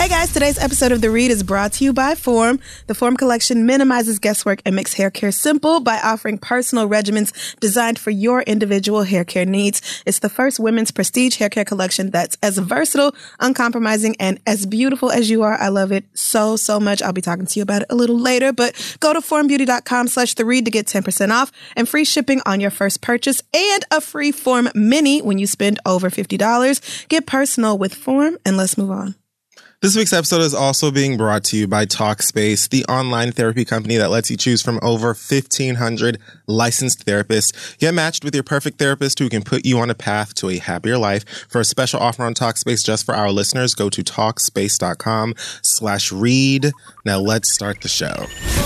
Hey guys, today's episode of The Read is brought to you by Form. The Form collection minimizes guesswork and makes hair care simple by offering personal regimens designed for your individual hair care needs. It's the first women's prestige hair care collection that's as versatile, uncompromising, and as beautiful as you are. I love it so much. I'll be talking to you about it a little later, but go to formbeauty.com/theread to get 10% off and free shipping on your first purchase and a free Form Mini when you spend over $50. Get personal with Form, and let's move on. This week's episode is also being brought to you by Talkspace, the online therapy company that lets you choose from over 1,500 licensed therapists. Get matched with your perfect therapist who can put you on a path to a happier life. For a special offer on Talkspace just for our listeners, go to Talkspace.com/read. Now let's start the show.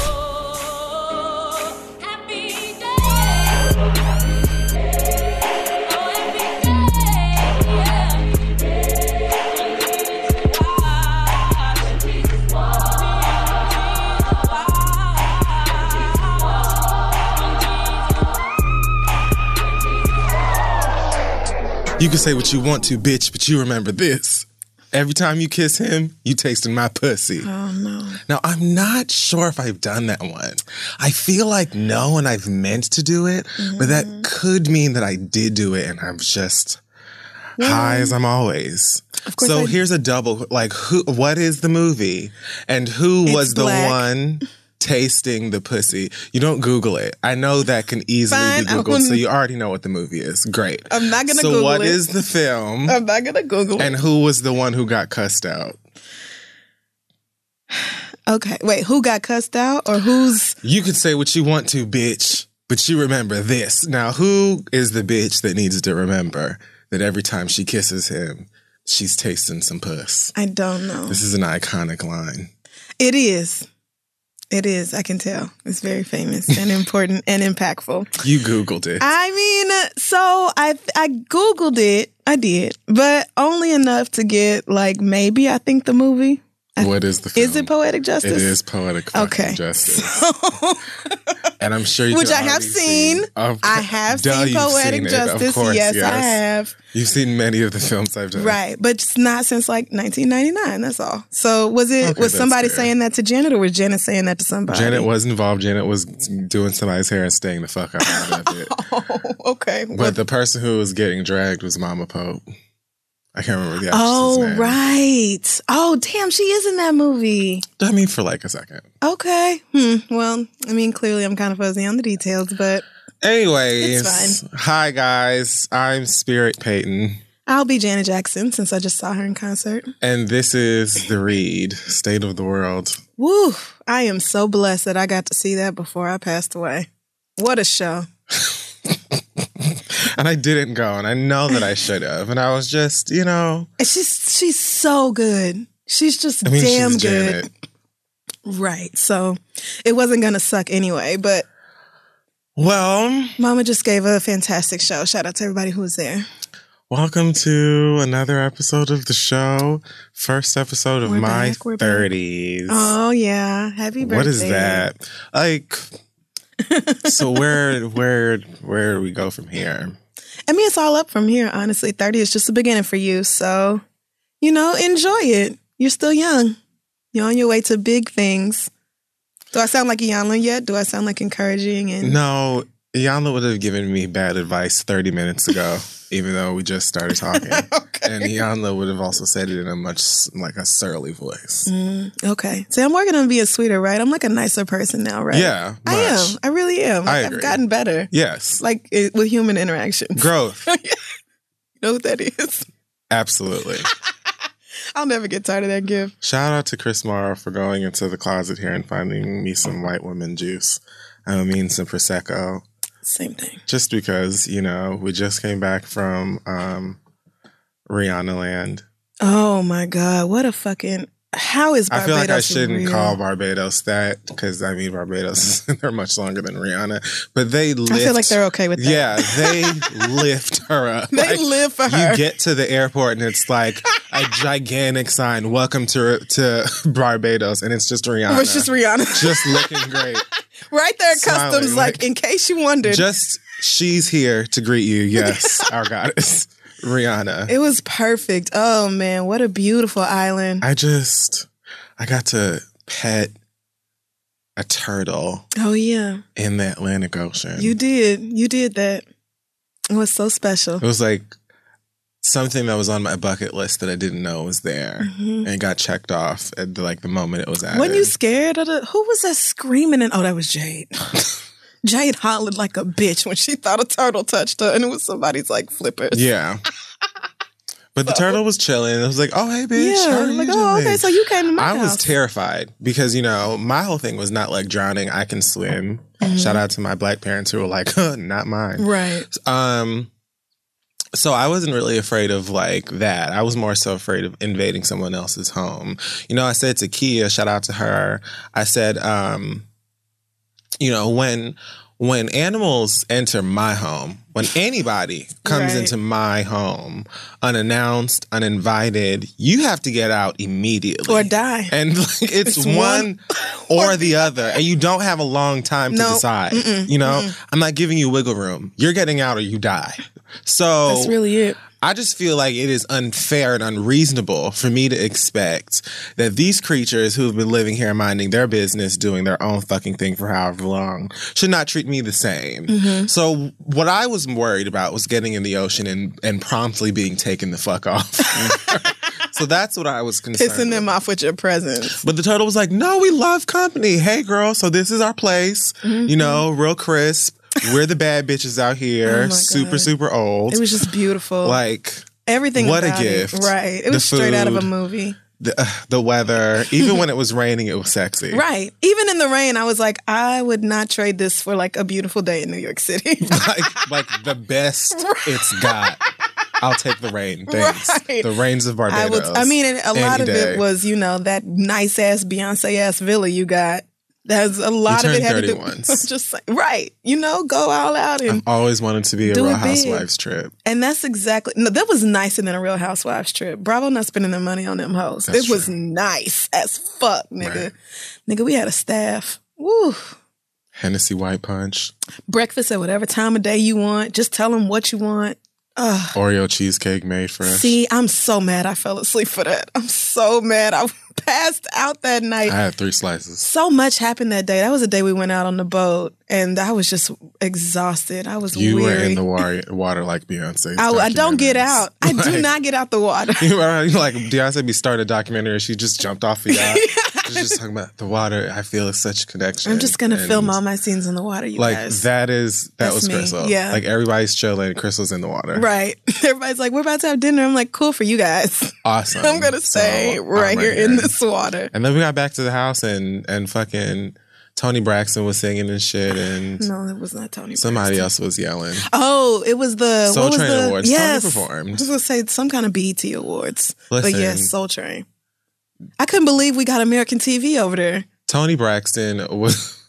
You can say what you want to, bitch, but you remember this. Every time you kiss him, you tasting my pussy. Oh, no. Now, I'm not sure if I've done that one. I feel like no, and I've meant to do it, but that could mean that I did do it, and I'm just high as I'm always. Of course. So here's a double, like, what is the movie? And who was the one tasting the pussy? You don't Google it. I know that can easily be Googled, so you already know what the movie is. Great. I'm not going to Google it. So what is the film? I'm not going to Google it. And who was the one who got cussed out? Okay. Wait, who got cussed out or who's... You can say what you want to, bitch, but you remember this. Now, who is the bitch that needs to remember that every time she kisses him, she's tasting some puss? I don't know. This is an iconic line. It is. It is. I can tell. It's very famous and important and impactful. You Googled it. I mean, so I Googled it. I did, but only enough to get maybe I think the movie. What is the film? Is it Poetic Justice? It is Poetic Justice. So, and I'm sure you which I have seen. I have seen Poetic Justice. Of course, yes, I have. You've seen many of the films I've done. Right, but it's not since 1999, that's all. So was somebody saying that to Janet or was Janet saying that to somebody? Janet was involved. Janet was doing somebody's hair and staying the fuck out of it. Oh, okay. But the person who was getting dragged was Mama Pope. I can't remember the actress's name. Oh, right. Oh, damn, she is in that movie. I mean, for like a second. Okay. Well, I mean, clearly I'm kind of fuzzy on the details, but anyways, it's fine. Hi, guys. I'm Spirit Payton. I'll be Janet Jackson since I just saw her in concert. And this is The Read, State of the World. Woo! I am so blessed that I got to see that before I passed away. What a show. And I didn't go, and I know that I should have. And I was just, she's so good. She's just damn she's good. Janet. Right. So it wasn't going to suck anyway, but well, Mama just gave a fantastic show. Shout out to everybody who was there. Welcome to another episode of the show. First episode of my 30s. Oh, yeah. Happy birthday. What is that? So where do we go from here? I mean, it's all up from here, honestly. 30 is just the beginning for you. So, enjoy it. You're still young. You're on your way to big things. Do I sound like Iyanla yet? Do I sound like encouraging? No, Iyanla would have given me bad advice 30 minutes ago, even though we just started talking. Okay. And Iyanla would have also said it in a much a surly voice. Okay. See, I'm working on being sweeter, right? I'm like a nicer person now, right? Yeah, much. I am. I really am. I've gotten better. Yes. With human interactions. Growth. You know what that is? Absolutely. I'll never get tired of that gift. Shout out to Chris Morrow for going into the closet here and finding me some white woman juice. I mean, some Prosecco. Same thing. Just because, we just came back from Rihanna Land. Oh, my God. What a fucking... How is Barbados? I feel like I shouldn't real? call Barbados that because, Barbados, they're much longer than Rihanna. But they lift... I feel like they're okay with that. Yeah, they lift her up. They live for her. You get to the airport and it's like a gigantic sign, welcome to Barbados. And it's just Rihanna. It's just Rihanna. Just looking great. Right there at customs, in case you wondered. Just, she's here to greet you. Yes, our goddess. Rihanna. It was perfect. Oh, man. What a beautiful island. I got to pet a turtle. Oh, yeah. In the Atlantic Ocean. You did. You did that. It was so special. It was like something that was on my bucket list that I didn't know was there, and it got checked off at the moment it was added. Weren't you scared of who was that screaming? Oh, that was Jade. Jade hollered like a bitch when she thought a turtle touched her, and it was somebody's flippers. Yeah. But the turtle was chilling. It was like, oh, hey, bitch. Yeah. How are you doing? Okay, so you came to my house. I was terrified because, my whole thing was not drowning. I can swim. Shout out to my Black parents who were like, not mine. Right. So I wasn't really afraid of that. I was more so afraid of invading someone else's home. I said to Kia, shout out to her, I said, when animals enter my home, when anybody comes into my home unannounced, uninvited, you have to get out immediately. Or die. And it's one or the other. And you don't have a long time to decide. I'm not giving you wiggle room. You're getting out or you die. So that's really it. I just feel like it is unfair and unreasonable for me to expect that these creatures who have been living here minding their business, doing their own fucking thing for however long, should not treat me the same. So what I was worried about was getting in the ocean and promptly being taken the fuck off. So that's what I was concerned Pissing them off with your presence. But the turtle was like, no, we love company. Hey, girl, so this is our place. Real crisp. We're the bad bitches out here. Super, super old. It was just beautiful. Everything what about a gift. It. Right. It was straight out of a movie. The weather. Even when it was raining, it was sexy. Right. Even in the rain, I was like, I would not trade this for a beautiful day in New York City. like the best it's got. I'll take the rain. Thanks. Right. The rains of Barbados. A lot of it was, that nice ass Beyonce ass villa you got. There's a lot of it had to do just right. Go all out and I've always wanted to be a Real Housewives trip. And that's exactly that was nicer than a Real Housewives trip. Bravo not spending their money on them hoes. It was nice as fuck, nigga. Right. Nigga, we had a staff. Woo. Hennessy White Punch. Breakfast at whatever time of day you want. Just tell them what you want. Oreo cheesecake made fresh. See, I'm so mad I fell asleep for that. I'm so mad. I passed out that night. I had 3 slices. So much happened that day. That was the day we went out on the boat, and I was just exhausted. I was You weary. were in the water like Beyonce. I don't get out. I do not get out the water. Beyonce be starting a documentary, she just jumped off the yacht. She's just talking about the water. I feel such a connection. I'm just going to film all my scenes in the water, you guys. That was me. Crystal. Yeah. Everybody's chilling. Crystal's in the water. Right. Everybody's like, we're about to have dinner. I'm like, cool for you guys. Awesome. I'm going to stay right here in this water. And then we got back to the house and fucking Tony Braxton was singing and shit. And no, it was not Tony somebody Braxton. else was yelling. Oh, it was the Soul Train Awards. Yes. Tony performed. I was going to say some kind of BET Awards. Listen, but yes, Soul Train. I couldn't believe we got American TV over there. Tony Braxton was...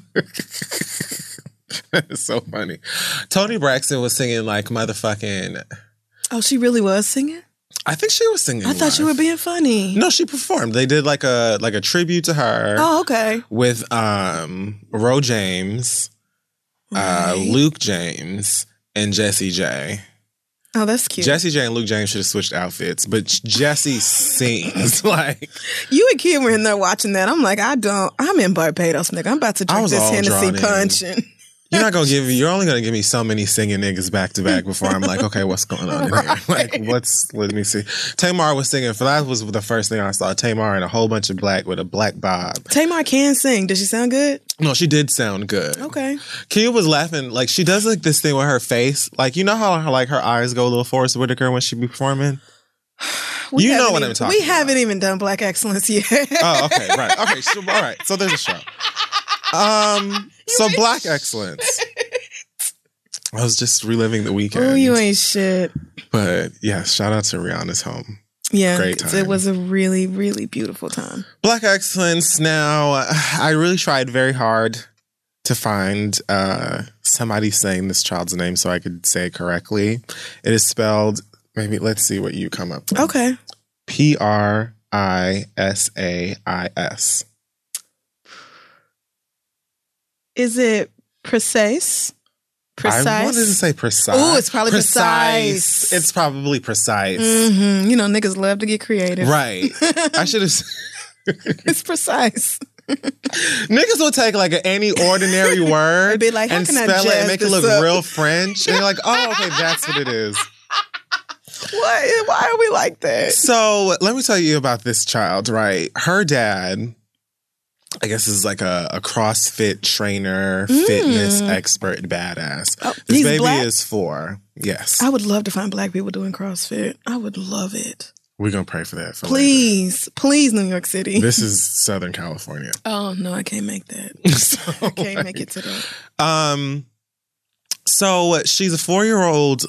It's so funny. Tony Braxton was singing motherfucking... Oh, she really was singing? I think she was singing. I thought you were being funny. No, she performed. They did a tribute to her. Oh, okay. With Ro James, Luke James, and Jessie J. Oh, that's cute. Jessie J and Luke James should have switched outfits, but Jessie sings You and Kim were in there watching that. I'm like, I'm in Barbados, nigga. I'm about to drink this Hennessy punch and... You're only gonna give me so many singing niggas back to back before I'm like, okay, what's going on in here? Let me see. Tamar was singing, that was the first thing I saw. Tamar and a whole bunch of black with a black bob. Tamar can sing. Did she sound good? No, she did sound good. Okay. Kia was laughing, she does this thing with her face. You know how her eyes go a little Forrest Whitaker when she be performing? You know what I'm talking about. We haven't even done Black Excellence yet. Oh, okay, right. Okay, so, all right. So there's a show. So Black Excellence. I was just reliving the weekend. Oh, you ain't shit. But yeah, shout out to Rihanna's home. Yeah, great time. It was a really, really beautiful time. Black Excellence. Now, I really tried very hard to find somebody saying this child's name so I could say it correctly. It is spelled, maybe let's see what you come up with. Okay. Prisais. Is it precise? Precise. I wanted to say precise. Ooh, it's probably precise. It's probably precise. You know, niggas love to get creative. Right. I should have. It's precise. Niggas will take like any ordinary word be like, how and can I spell it jazz and make it this look up? real French. And you're like, oh, okay, that's what it is. What? Why are we like that? So let me tell you about this child, right? Her dad, I guess, is like a CrossFit trainer, fitness expert, badass. Oh, this he's baby black? is 4. Yes. I would love to find black people doing CrossFit. I would love it. We're going to pray for that. For Please, please, New York City. later. This is Southern California. Oh, no, I can't make that. So, I can't make it to that. So she's a 4-year-old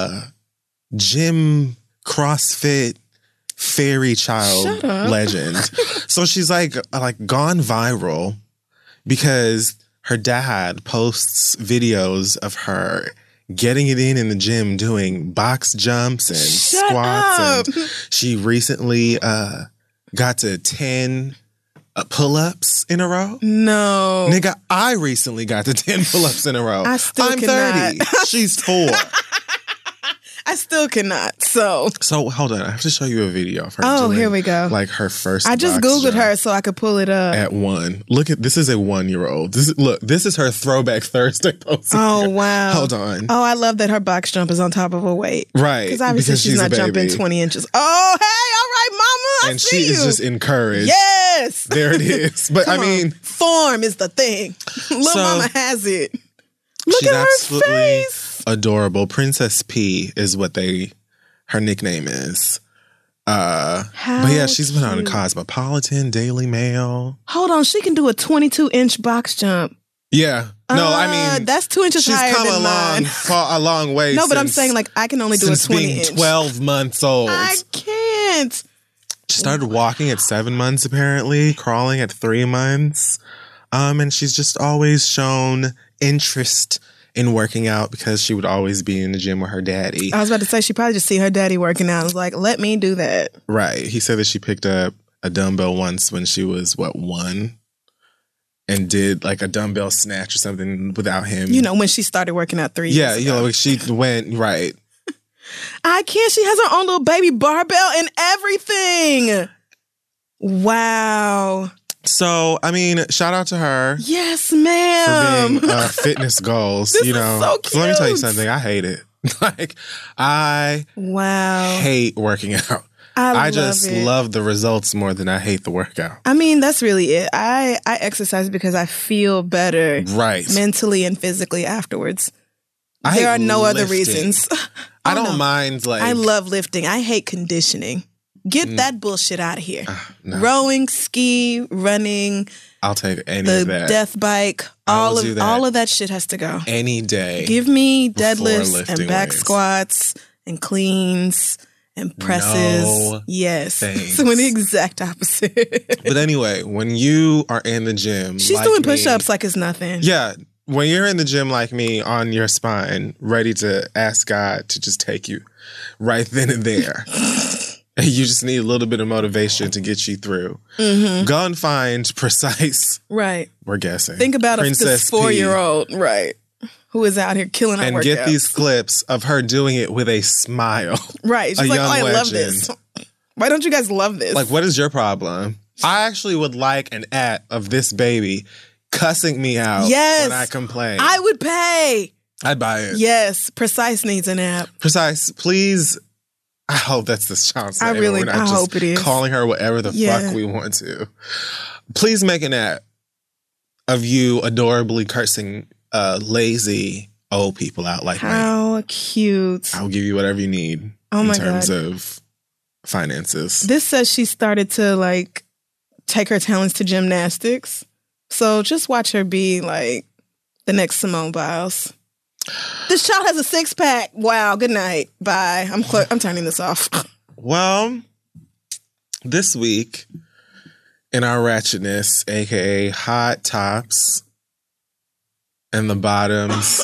gym CrossFit fairy child Shut up. legend. So she's like gone viral because her dad posts videos of her getting it in the gym, doing box jumps and Shut squats. up. And she recently got to 10 pull-ups in a row. No. Nigga, I recently got to 10 pull-ups in a row. I still I'm cannot. 30. She's 4. I still cannot. So Hold on. I have to show you a video of her. Oh, doing, here we go. Like her first I just box Googled jump her so I could pull it up. at 1. Look at this is a 1-year-old. This is her throwback Thursday post. Oh, wow. Hold on. Oh, I love that her box jump is on top of her weight. Right. Because obviously she's not a jumping baby. 20 inches. Oh, hey, all right, mama. I And see she is you. just encouraged. Yes. There it is. But Come I mean, on. Form is the thing. Little So, mama has it. Look she's at her absolutely face. adorable. Princess P is what her nickname is. But yeah, she's been on cute. Cosmopolitan, Daily Mail. Hold on, she can do a 22-inch box jump. Yeah. No, I mean, that's 2 inches she's higher come than mine. a long way. No, but I'm since- saying like I can only do a since 20 being inch. 12 months old. I can't. She started walking at 7 months, apparently, crawling at 3 months. And she's just always shown interest in working out because she would always be in the gym with her daddy. I was about to say she probably just see her daddy working out and was like, let me do that. Right. He said that she picked up a dumbbell once when she was, 1? And did like a dumbbell snatch or something without him. You know, when she started working out 3 years ago. like she went, right. I can't. She has her own little baby barbell and everything. Wow. So, I mean, shout out to her. Yes, For ma'am. being fitness goals, This you is know. so let me tell you cute. something. I hate it. Like, I Wow. hate working out. I just love the results more than I hate the workout. I mean, that's really it. I exercise because I feel better Right. mentally and physically afterwards. I There hate are no other lifting. reasons. I Oh, don't no. mind, like, I love lifting. I hate conditioning. Get that bullshit out of here. no. Rowing, ski, running, I'll take any the of that death bike, I will do that. all of that shit has to go. any day. Give me before deadlifts lifting and back weights. squats and cleans and presses. No, yes. thanks. So the exact opposite. But anyway, when you are in the gym, She's like doing me- push-ups like it's nothing. Yeah. When you're in the gym like me, on your spine, ready to ask God to just take you right then and there. And you just need a little bit of motivation to get you through. Go and find Precise, Right. we're guessing. Think about Princess this P, 4-year-old, right, who is out here killing her and workouts. get these clips of her doing it with a smile. Right. She's a like, young oh, I love legend. this. Why don't you guys love this? Like, what is your problem? I actually would like an ad of this baby cussing me out Yes. when I complain. I would pay. I'd buy it. Yes. Precise needs an app. Precise, please. I hope that's the chance. I We're not I just hope it is. calling her whatever the Yeah. fuck we want to. Please make an app of you adorably cursing lazy old people out like me. How cute. I'll give you whatever you need Oh in my terms God. of finances. This says she started to like take her talents to gymnastics. So just watch her be like the next Simone Biles. This child has a 6-pack. Wow. Good night. Bye. I'm turning this off. Well, this week in our ratchetness, aka hot tops and the bottoms,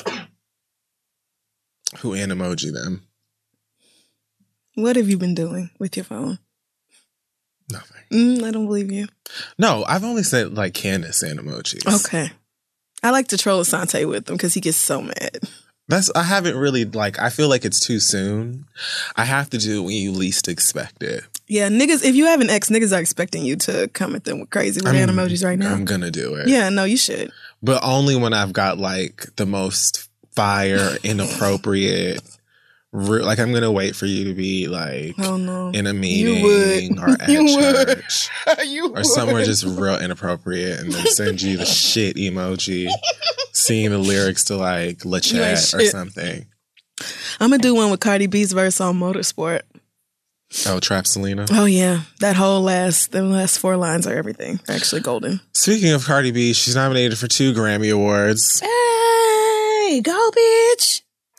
who emoji them? What have you been doing with your phone? Nothing. I don't believe you. No, I've only said like Candace and emojis. Okay. I like to troll Asante with him because he gets so mad. I haven't really, like, I feel like it's too soon. I have to do it when you least expect it. Yeah, niggas, if you have an ex, niggas are expecting you to come at them with crazy with hand emojis right now. I'm gonna do it. Yeah, no, you should. But only when I've got, like, the most fire, inappropriate... Like, I'm going to wait for you to be, like, in a meeting or at church or somewhere just real inappropriate and then send you the shit emoji, singing the lyrics to, like, La Chat or something. I'm going to do one with Cardi B's verse on Motorsport. Oh, Trap Selena? Oh, yeah. That whole the last 4 lines are everything. They're actually golden. Speaking of Cardi B, she's nominated for 2 Grammy Awards. Hey, go, bitch.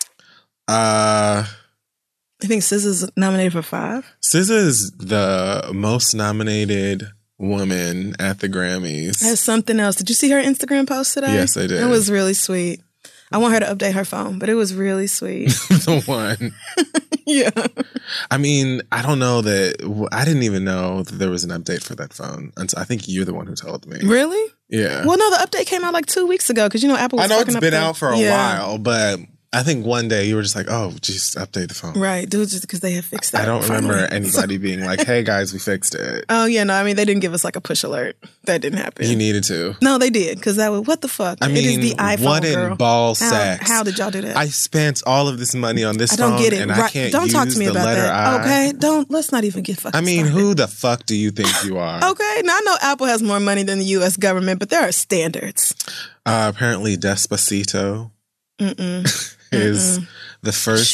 I think SZA's nominated for 5. SZA is the most nominated woman at the Grammys. That's something else. Did you see her Instagram post today? Yes, I did. It was really sweet. I want her to update her phone, but it was really sweet. The one. Yeah. I mean, I don't know that... I didn't even know that there was an update for that phone. Until I think you're the one who told me. Really? Yeah. Well, no, the update came out like 2 weeks ago because, Apple was I know it's been out for a while, but... I think one day you were just like, oh, just update the phone. Right. Dude, just because they have fixed that. I don't remember anybody being like, hey, guys, we fixed it. Oh, yeah. No, I mean, they didn't give us like a push alert. That didn't happen. You needed to. No, they did. Because that was, what the fuck? I mean, it is the iPhone, what girl. in ball sacks? How did y'all do that? I spent all of this money on this phone. I don't get it. And right. I can't don't use talk to me the about letter that. I. Okay? Let's not even get fucking started. Who the fuck do you think you are? Okay. Now, I know Apple has more money than the U.S. government, but there are standards. Apparently, Despacito is the first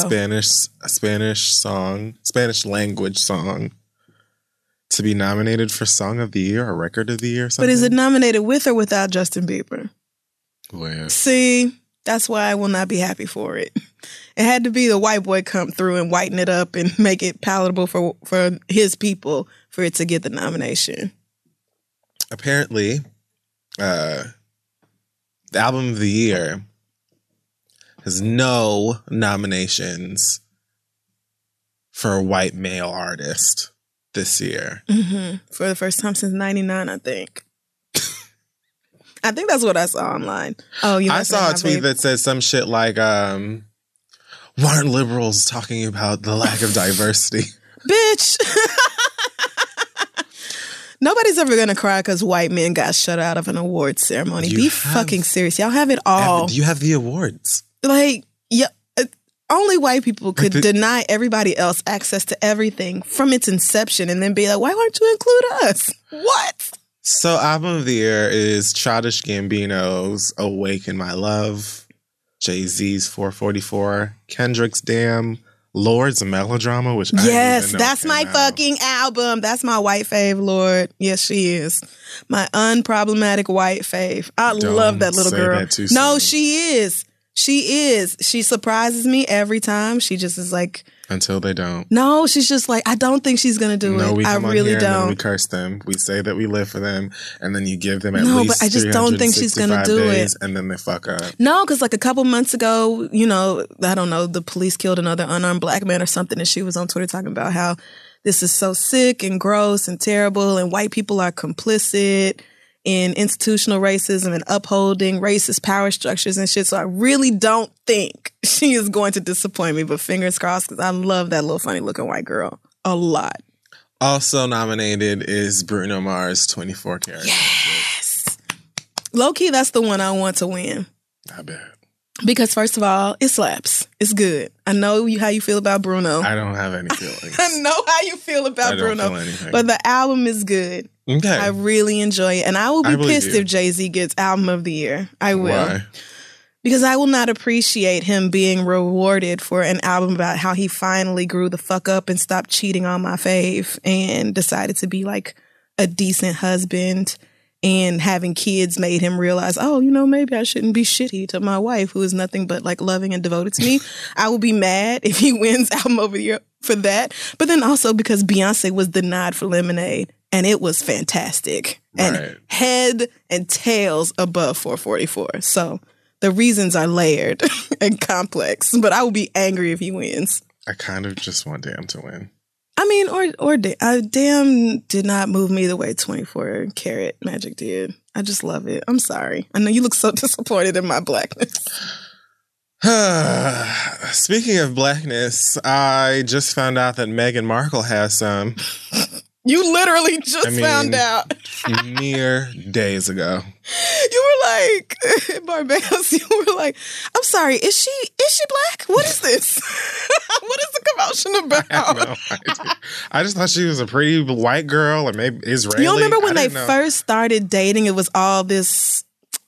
Spanish language song to be nominated for Song of the Year or Record of the Year or something. But is it nominated with or without Justin Bieber? With. See, that's why I will not be happy for it. It had to be the white boy come through and whiten it up and make it palatable for his people for it to get the nomination. Apparently, the Album of the Year has no nominations for a white male artist this year. Mm-hmm. For the first time since 99, I think. I think that's what I saw online. Oh, I saw a tweet that said some shit like, why aren't liberals talking about the lack of diversity? Bitch! Nobody's ever going to cry because white men got shut out of an awards ceremony. Be fucking serious. Y'all have it all. You have the awards. Like, yeah, only white people could deny everybody else access to everything from its inception and then be like, why won't you include us? What? So, Album of the Year is Childish Gambino's Awaken My Love, Jay-Z's 444, Kendrick's Damn, Lord's Melodrama, which yes, that's my fucking album. That's my white fave, Lord. Yes, she is. My unproblematic white fave. I love that little girl. No, she is. She is. She surprises me every time. She just is like... Until they don't. No, she's just like, I don't think she's going to do it. I really don't. And then we curse them. We say that we live for them. And then you give them at least but I just don't think she's going to do it. And then they fuck up. No, because like a couple months ago, I don't know, the police killed another unarmed black man or something. And she was on Twitter talking about how this is so sick and gross and terrible. And white people are complicit in institutional racism and upholding racist power structures and shit. So I really don't think she is going to disappoint me, but fingers crossed because I love that little funny looking white girl a lot. Also nominated is Bruno Mars' 24 Karat. Yes. Low key, that's the one I want to win. I bet. Because first of all, it slaps. It's good. I know how you feel about Bruno. I don't have any feelings. I know how you feel about Bruno. Feel anything. But the album is good. Okay. I really enjoy it. And I will be pissed if Jay-Z gets Album of the Year. I will. Why? Because I will not appreciate him being rewarded for an album about how he finally grew the fuck up and stopped cheating on my fave and decided to be like a decent husband, and having kids made him realize, oh, maybe I shouldn't be shitty to my wife who is nothing but like loving and devoted to me. I will be mad if he wins Album of the Year for that. But then also because Beyonce was denied for Lemonade and it was fantastic and head and tails above 444. So the reasons are layered and complex, but I will be angry if he wins. I kind of just want Damn to win. I mean, Damn did not move me the way 24 Karat Magic did. I just love it. I'm sorry. I know you look so disappointed in my blackness. Speaking of blackness, I just found out that Meghan Markle has some. You literally just found out. Mere days ago. You were like, Barbados, you were like, I'm sorry, is she black? What is this? What is the commotion about? I have no idea. I just thought she was a pretty white girl or maybe Israeli. You remember when they first started dating, it was all this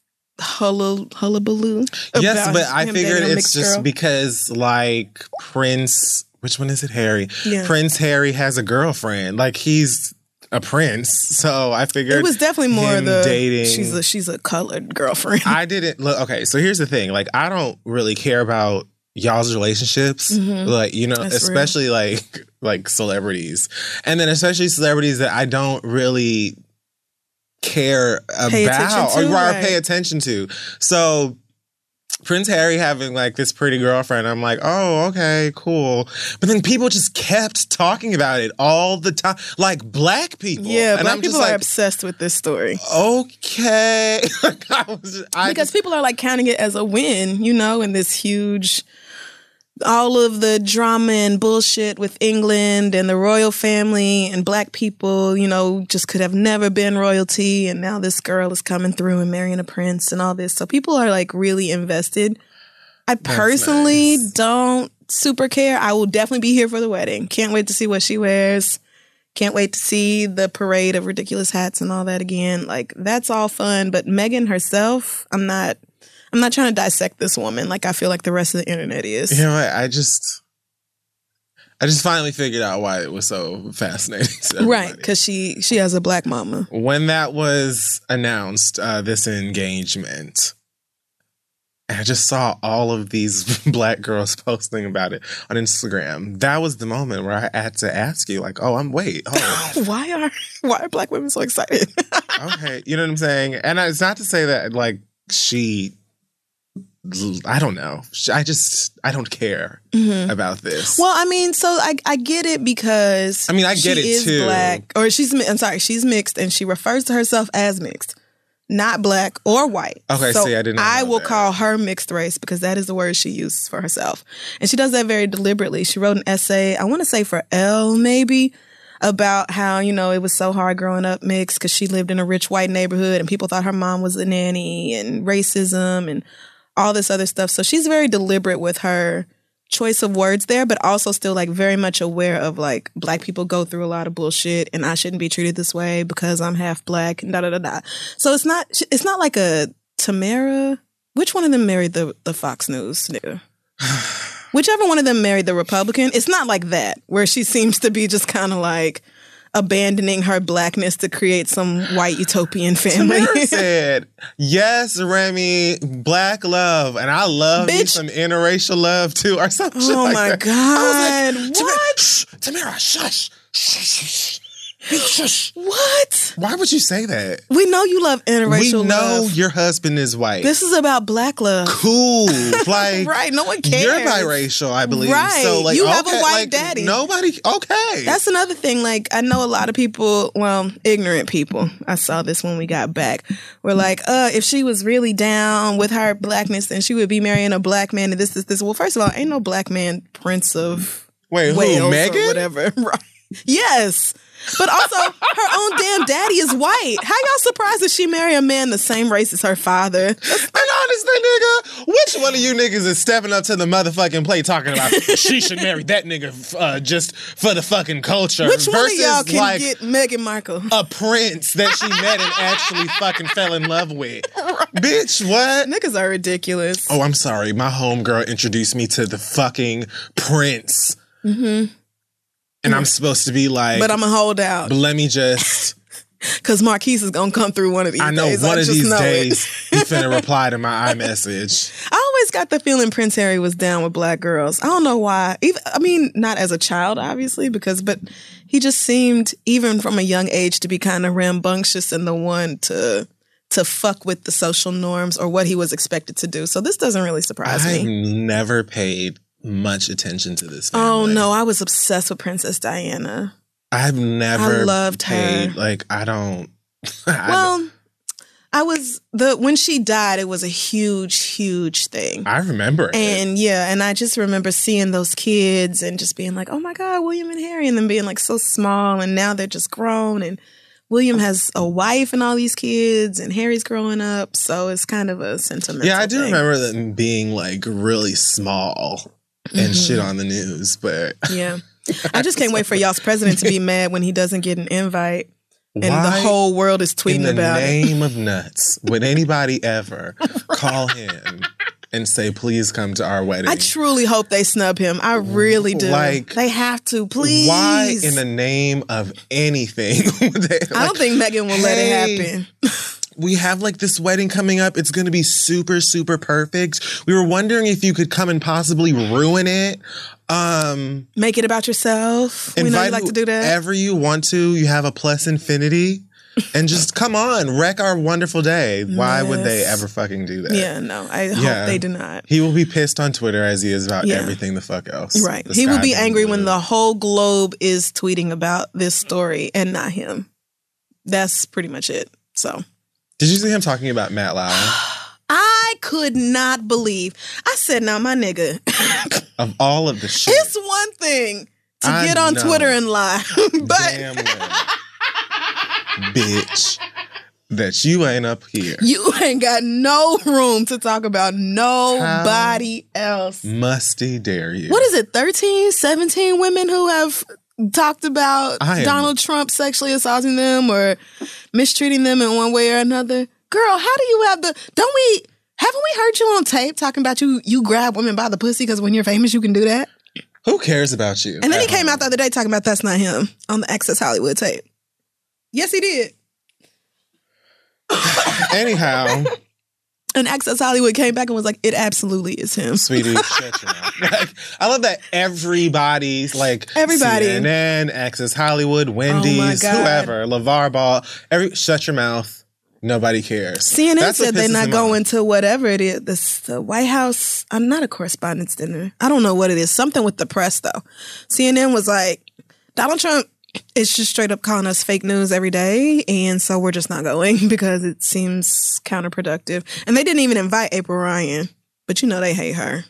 hullabaloo? Yes, but I figured it's just because like Prince... Which one is it? Harry. Yeah. Prince Harry has a girlfriend. Like, he's a prince. So I figured it was definitely more the dating. She's a colored girlfriend. I didn't look. Okay, so here's the thing. Like, I don't really care about y'all's relationships. Mm-hmm. Like, you know, that's especially real. like celebrities, and then especially celebrities that I don't really care about or pay attention to. So Prince Harry having like this pretty girlfriend, I'm like, oh, okay, cool. But then people just kept talking about it all the time, like black people. Yeah, and black people are obsessed with this story. Okay. Because people are like counting it as a win, you know, in this huge, all of the drama and bullshit with England and the royal family and black people, you know, just could have never been royalty. And now this girl is coming through and marrying a prince and all this. So people are like really invested. I personally don't super care. I will definitely be here for the wedding. Can't wait to see what she wears. Can't wait to see the parade of ridiculous hats and all that again. Like, that's all fun. But Meghan herself, I'm not trying to dissect this woman like I feel like the rest of the internet is. You know what? I just finally figured out why it was so fascinating. Right, because she has a black mama. When that was announced, this engagement, I just saw all of these black girls posting about it on Instagram. That was the moment where I had to ask you, like, why are black women so excited? Okay, you know what I'm saying? And it's not to say that, like, I don't know. I don't care about this. Well, I mean, so I get it because I get it too. Black, or she's mixed, and she refers to herself as mixed, not black or white. Okay, so I didn't know I will that. call her mixed race because that is the word she uses for herself, and she does that very deliberately. She wrote an essay, I want to say for Elle maybe, about how, you know, it was so hard growing up mixed because she lived in a rich white neighborhood and people thought her mom was a nanny, and racism and all this other stuff. So she's very deliberate with her choice of words there, but also still like very much aware of like black people go through a lot of bullshit and I shouldn't be treated this way because I'm half black and da da da da. So it's not like a Tamara. Which one of them married the Fox News nigga? Whichever one of them married the Republican. It's not like that where she seems to be just kind of like abandoning her blackness to create some white utopian family. Tamara said, yes, Remy, black love. And I love me some interracial love too, or something like that. Oh my God. I was like, what? Tamara, shush. Shush. Shush. What? Why would you say that? We know you love interracial love. We know your husband is white. This is about black love. Cool. Like, right, no one cares. You're biracial, I believe. Right. So, like, you have a white daddy. Nobody, okay. That's another thing. Like, I know a lot of people, well, ignorant people, I saw this when we got back, were like, if she was really down with her blackness, then she would be marrying a black man and this. Well, first of all, ain't no black man Prince of Wales or whatever. Right. Yes. But also, her own damn daddy is white. How y'all surprised that she marry a man the same race as her father? And honestly, nigga, which one of you niggas is stepping up to the motherfucking plate talking about she should marry that nigga just for the fucking culture? Which one of y'all can like get Meghan Markle? A prince that she met and actually fucking fell in love with. Right. Bitch, what? Niggas are ridiculous. Oh, I'm sorry. My homegirl introduced me to the fucking prince. Mm-hmm. And I'm supposed to be like... But I'm going to hold out. But let me just... Because Marquise is going to come through one of these days. I know one of these days he's finna reply to my iMessage. I always got the feeling Prince Harry was down with black girls. I don't know why. Not as a child, obviously, but he just seemed, even from a young age, to be kind of rambunctious and the one to fuck with the social norms or what he was expected to do. So this doesn't really surprise me. I've never paid much attention to this family. Oh no, I was obsessed with Princess Diana. I've never loved her. Like, I don't. Well, when she died, it was a huge thing. I remember it. And I just remember seeing those kids and just being like, oh my God, William and Harry, and them being like so small, and now they're just grown, and William has a wife and all these kids, and Harry's growing up, so it's kind of a sentimental Yeah, I do thing. remember them being like really small and shit on the news, but yeah. I just can't wait for y'all's president to be mad when he doesn't get an invite. And why the whole world is tweeting about it. In the name of nuts, would anybody ever call him and say, please come to our wedding? I truly hope they snub him. I really do. Like, they have to, please. Why in the name of anything? I don't think Meghan will let it happen. We have like this wedding coming up. It's going to be super, super perfect. We were wondering if you could come and possibly ruin it. Make it about yourself. We know you like to do that. Whoever you want to. You have a plus infinity. And just come on, wreck our wonderful day. Why would they ever fucking do that? Yeah, no, I hope they do not. He will be pissed on Twitter as he is about everything the fuck else. Right. He will be angry when the whole globe is tweeting about this story and not him. That's pretty much it. So. Did you see him talking about Matt Lauer? I could not believe. I said, now my nigga. Of all of the shit. It's one thing to get on Twitter and lie. But damn well, bitch, that you ain't up here. You ain't got no room to talk about nobody else. Musty dare you. What is it, 13, 17 women who have talked about Donald Trump sexually assaulting them or mistreating them in one way or another? Girl, how do you have haven't we heard you on tape talking about you grab women by the pussy because when you're famous you can do that? Who cares about you? And then he came out the other day talking about that's not him on the Access Hollywood tape. Yes, he did. Anyhow. And Access Hollywood came back and was like, it absolutely is him. Sweetie, shut your mouth. Like, I love that everybody's like CNN, Access Hollywood, Wendy's, whoever, LeVar Ball, shut your mouth. Nobody cares. CNN said they're not going to whatever it is. The White House, I'm not a correspondence dinner. I don't know what it is. Something with the press, though. CNN was like, Donald Trump is just straight up calling us fake news every day. And so we're just not going because it seems counterproductive. And they didn't even invite April Ryan. But you know they hate her.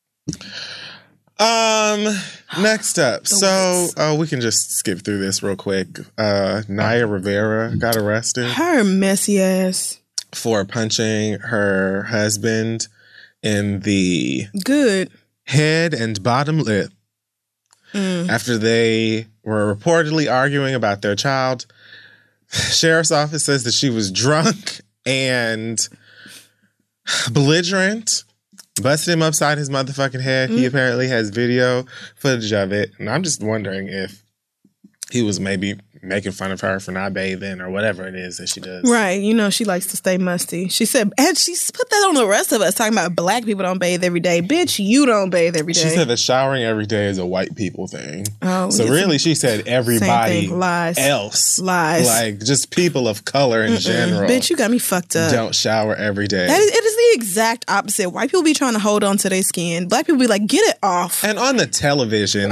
Next up. We can just skip through this real quick. Naya Rivera got arrested. Her messy ass. For punching her husband in the head and bottom lip. After they were reportedly arguing about their child. Sheriff's office says that she was drunk and belligerent. Busted him upside his motherfucking head. He apparently has video footage of it. And I'm just wondering if he was maybe making fun of her for not bathing or whatever it is that she does. Right. You know, she likes to stay musty. She said, and she's put that on the rest of us, talking about black people don't bathe every day. Bitch, you don't bathe every day. She said that showering every day is a white people thing. Oh, so really, she said everybody Lies. Like just people of color in general. Bitch, you got me fucked up. Don't shower every day. It is the exact opposite. White people be trying to hold on to their skin. Black people be like, get it off. And on the television,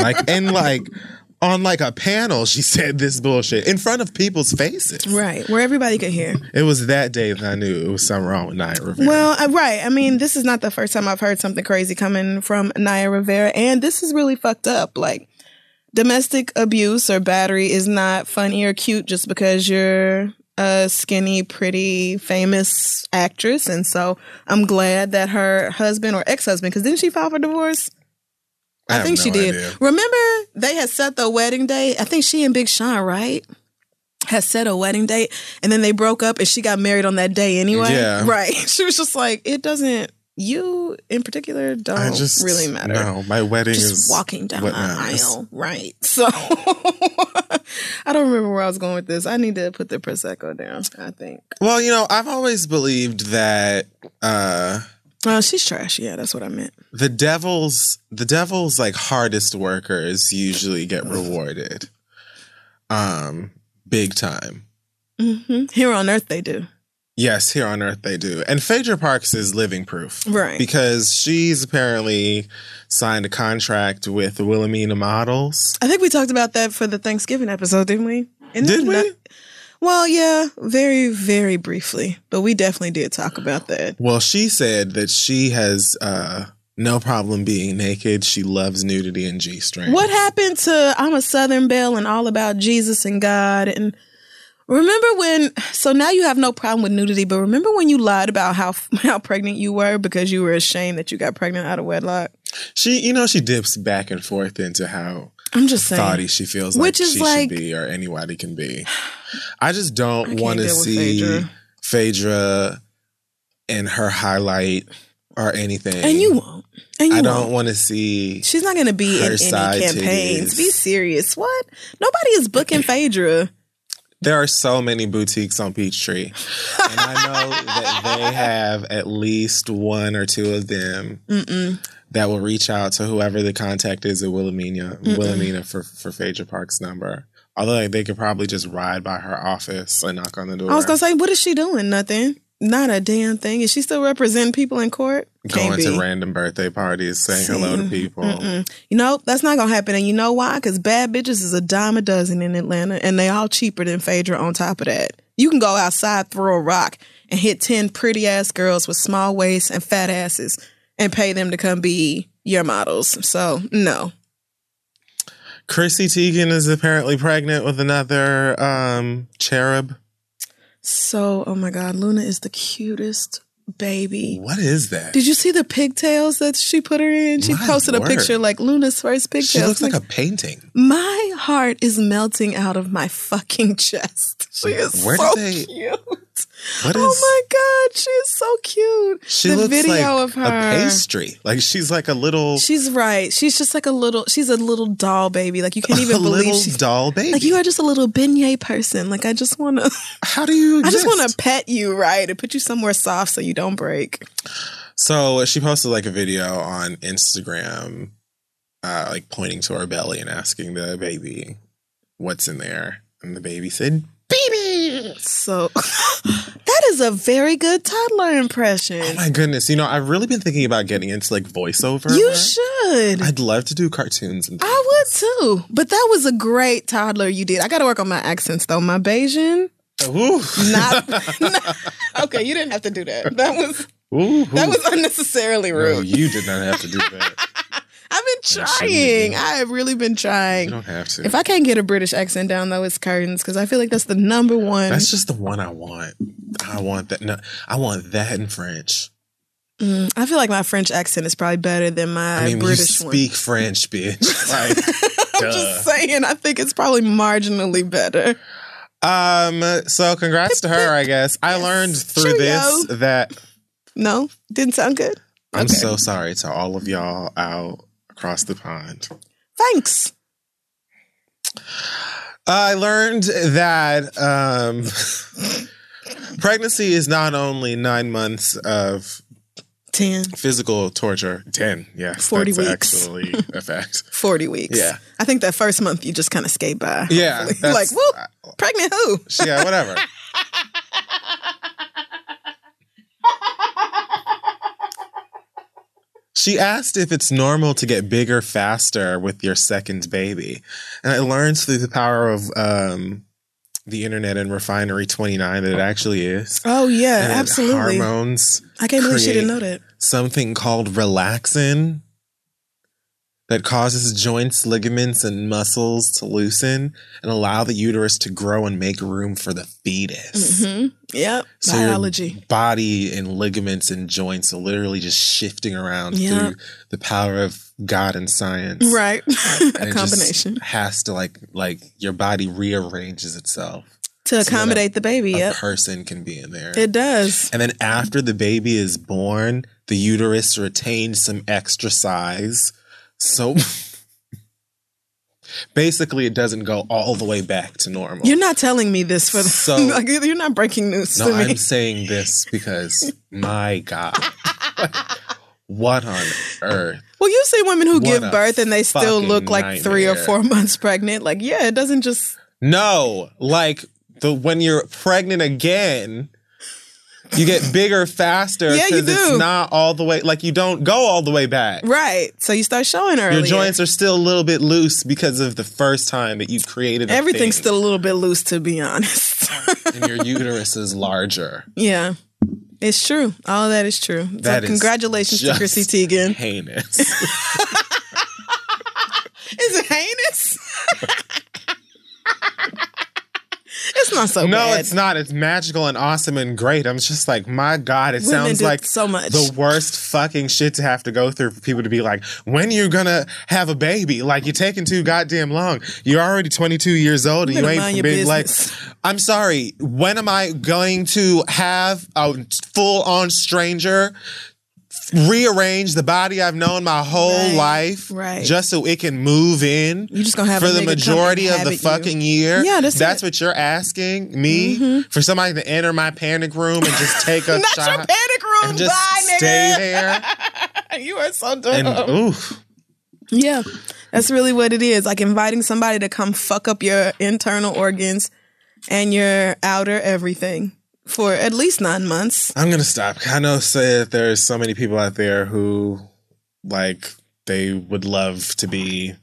on a panel, she said this bullshit in front of people's faces. Right, where everybody could hear. It was that day that I knew it was something wrong with Naya Rivera. Well, right. I mean, this is not the first time I've heard something crazy coming from Naya Rivera, and this is really fucked up. Like, domestic abuse or battery is not funny or cute just because you're a skinny, pretty, famous actress. And so I'm glad that her husband or ex-husband, because didn't she file for divorce? I think she did. Idea. Remember, they had set the wedding date. I think she and Big Sean, right? Had set a wedding date, and then they broke up, and she got married on that day anyway. Yeah. Right. She was just like, it doesn't, you in particular don't really matter. No, my wedding just is walking down the aisle. Right. So, I don't remember where I was going with this. I need to put the Prosecco down, I think. Well, I've always believed that... she's trash. Yeah, that's what I meant. The devil's like hardest workers usually get rewarded, big time. Mm-hmm. Here on Earth, they do. Yes, here on Earth they do. And Phaedra Parks is living proof, right? Because she's apparently signed a contract with Wilhelmina Models. I think we talked about that for the Thanksgiving episode, didn't we? Did we? Well, yeah, very, very briefly. But we definitely did talk about that. Well, she said that she has no problem being naked. She loves nudity and G-string. What happened to I'm a Southern Belle and all about Jesus and God? And remember when, so now you have no problem with nudity, but remember when you lied about how pregnant you were because you were ashamed that you got pregnant out of wedlock? She dips back and forth into how I'm just saying, thoughty she feels like she should be or anybody can be. I just don't want to see Phaedra in her highlight or anything. And you won't. I don't want to see. She's not going to be in any campaigns. Be serious. What? Nobody is booking Phaedra. There are so many boutiques on Peachtree. And I know that they have at least one or two of them that will reach out to whoever the contact is at Wilhelmina for Phaedra Park's number. Although they could probably just ride by her office and knock on the door. I was going to say, what is she doing? Nothing. Not a damn thing. Is she still representing people in court? Going to random birthday parties, saying hello to people. You know, that's not going to happen. And you know why? Because bad bitches is a dime a dozen in Atlanta, and they all cheaper than Phaedra on top of that. You can go outside, throw a rock, and hit 10 pretty-ass girls with small waists and fat asses and pay them to come be your models. So, no. Chrissy Teigen is apparently pregnant with another cherub. So, oh my God, Luna is the cutest baby. What is that? Did you see the pigtails that she put her in? She posted a picture like Luna's first pigtails. She looks like a painting. My heart is melting out of my fucking chest. She is so cute. Oh my God, she is so cute. She looks like a pastry. Like she's like a little. She's right. She's just like she's a little doll baby. Like you can't even believe she's a doll baby. Like you are just a little beignet person. Like I just want to. How do you exist? I just want to pet you, right, and put you somewhere soft so you don't break. So she posted like a video on Instagram, like pointing to her belly and asking the baby what's in there, and the baby said, "Baby." So that is a very good toddler impression. Oh my goodness. I've really been thinking about getting into like voiceover. You should. I'd love to do cartoons and things. I would too. But that was a great toddler you did. I got to work on my accents though. My Bayesian. Ooh. Not okay, you didn't have to do that. That was unnecessarily rude. No, you did not have to do that. I've been trying. I have really been trying. You don't have to. If I can't get a British accent down, though, it's curtains, because I feel like that's the number one. That's just the one I want. I want that. No, I want that in French. I feel like my French accent is probably better than my British you one. speak French, bitch. Like, I'm just saying. I think it's probably marginally better. So congrats to her, I guess. I learned through this that... No? Didn't sound good? I'm so sorry to all of y'all out across the pond. Thanks. I learned that pregnancy is not only 9 months of 10 physical torture. 10, yes. 40 that's weeks. Actually a fact. 40 weeks. Yeah. I think that first month you just kind of skate by. Yeah. Like, whoop, pregnant who? Yeah, whatever. She asked if it's normal to get bigger faster with your second baby. And I learned through the power of the internet and Refinery 29 that it actually is. Oh, yeah, absolutely. Hormones. I can't believe she didn't know that. Something called relaxin that causes joints, ligaments, and muscles to loosen and allow the uterus to grow and make room for the fetus. Mm-hmm. Yep. So biology. Your body and ligaments and joints are literally just shifting around through the power of God and science. Right. A combination. It has to like your body rearranges itself. To accommodate the baby, a person can be in there. It does. And then after the baby is born, the uterus retains some extra size. So basically, it doesn't go all the way back to normal. You're not telling me this for like, you're not breaking news to me. No, I'm saying this because, my God, what on earth? Well, you see women who give birth and they still look like 3 or 4 months pregnant. Like, yeah, it doesn't just... No, like when you're pregnant again... You get bigger faster because it's not all the way, like you don't go all the way back. Right. So you start showing earlier. Your joints are still a little bit loose because of the first time that you created Everything's still a little bit loose, to be honest. And your uterus is larger. Yeah. It's true. All of that is true. That so congratulations to Chrissy Teigen. Heinous. Is it heinous? It's not so bad. No, it's not. It's magical and awesome and great. I'm just like, my God, it sounds like so much. The worst fucking shit to have to go through for people to be like, when are you gonna have a baby? Like, you're taking too goddamn long. You're already 22 years old and you ain't been like, I'm sorry, when am I going to have a full-on stranger rearrange the body I've known my whole life just so it can move in? You're just gonna have for the majority of the fucking year? Yeah, that's what you're asking me? For somebody to enter my panic room and just take a Not shot your panic room, and just stay there? You are so dumb. And oof. Yeah, that's really what it is. Like inviting somebody to come fuck up your internal organs and your outer everything for at least 9 months. I'm going to stop. I know that there's so many people out there who, like, they would love to be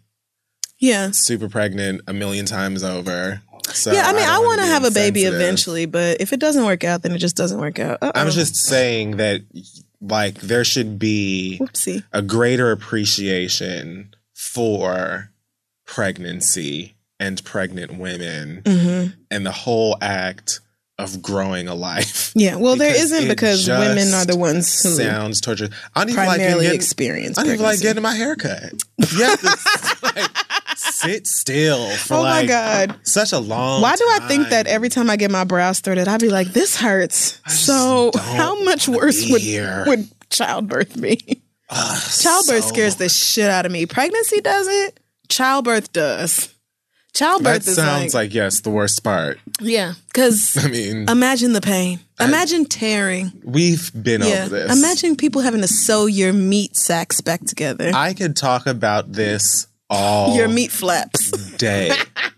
super pregnant a million times over. So yeah, I mean, I want to have a baby eventually, but if it doesn't work out, then it just doesn't work out. I'm just saying that, like, there should be a greater appreciation for pregnancy and pregnant women and the whole act of growing a life. Yeah, well, there isn't because women are the ones who sounds torture. I don't even primarily like experience. I don't even like getting my hair cut. You have to like, sit still for my God. Such a long Why do time. I think that every time I get my brows threaded, I'd be like, this hurts. So how much worse would childbirth be? Childbirth scares the shit out of me. Pregnancy doesn't. Childbirth does. Childbirth that sounds like yes, the worst part. Yeah, because I mean, imagine the pain. Imagine tearing. We've been over this. Imagine people having to sew your meat sacks back together. I could talk about this all your meat flaps day,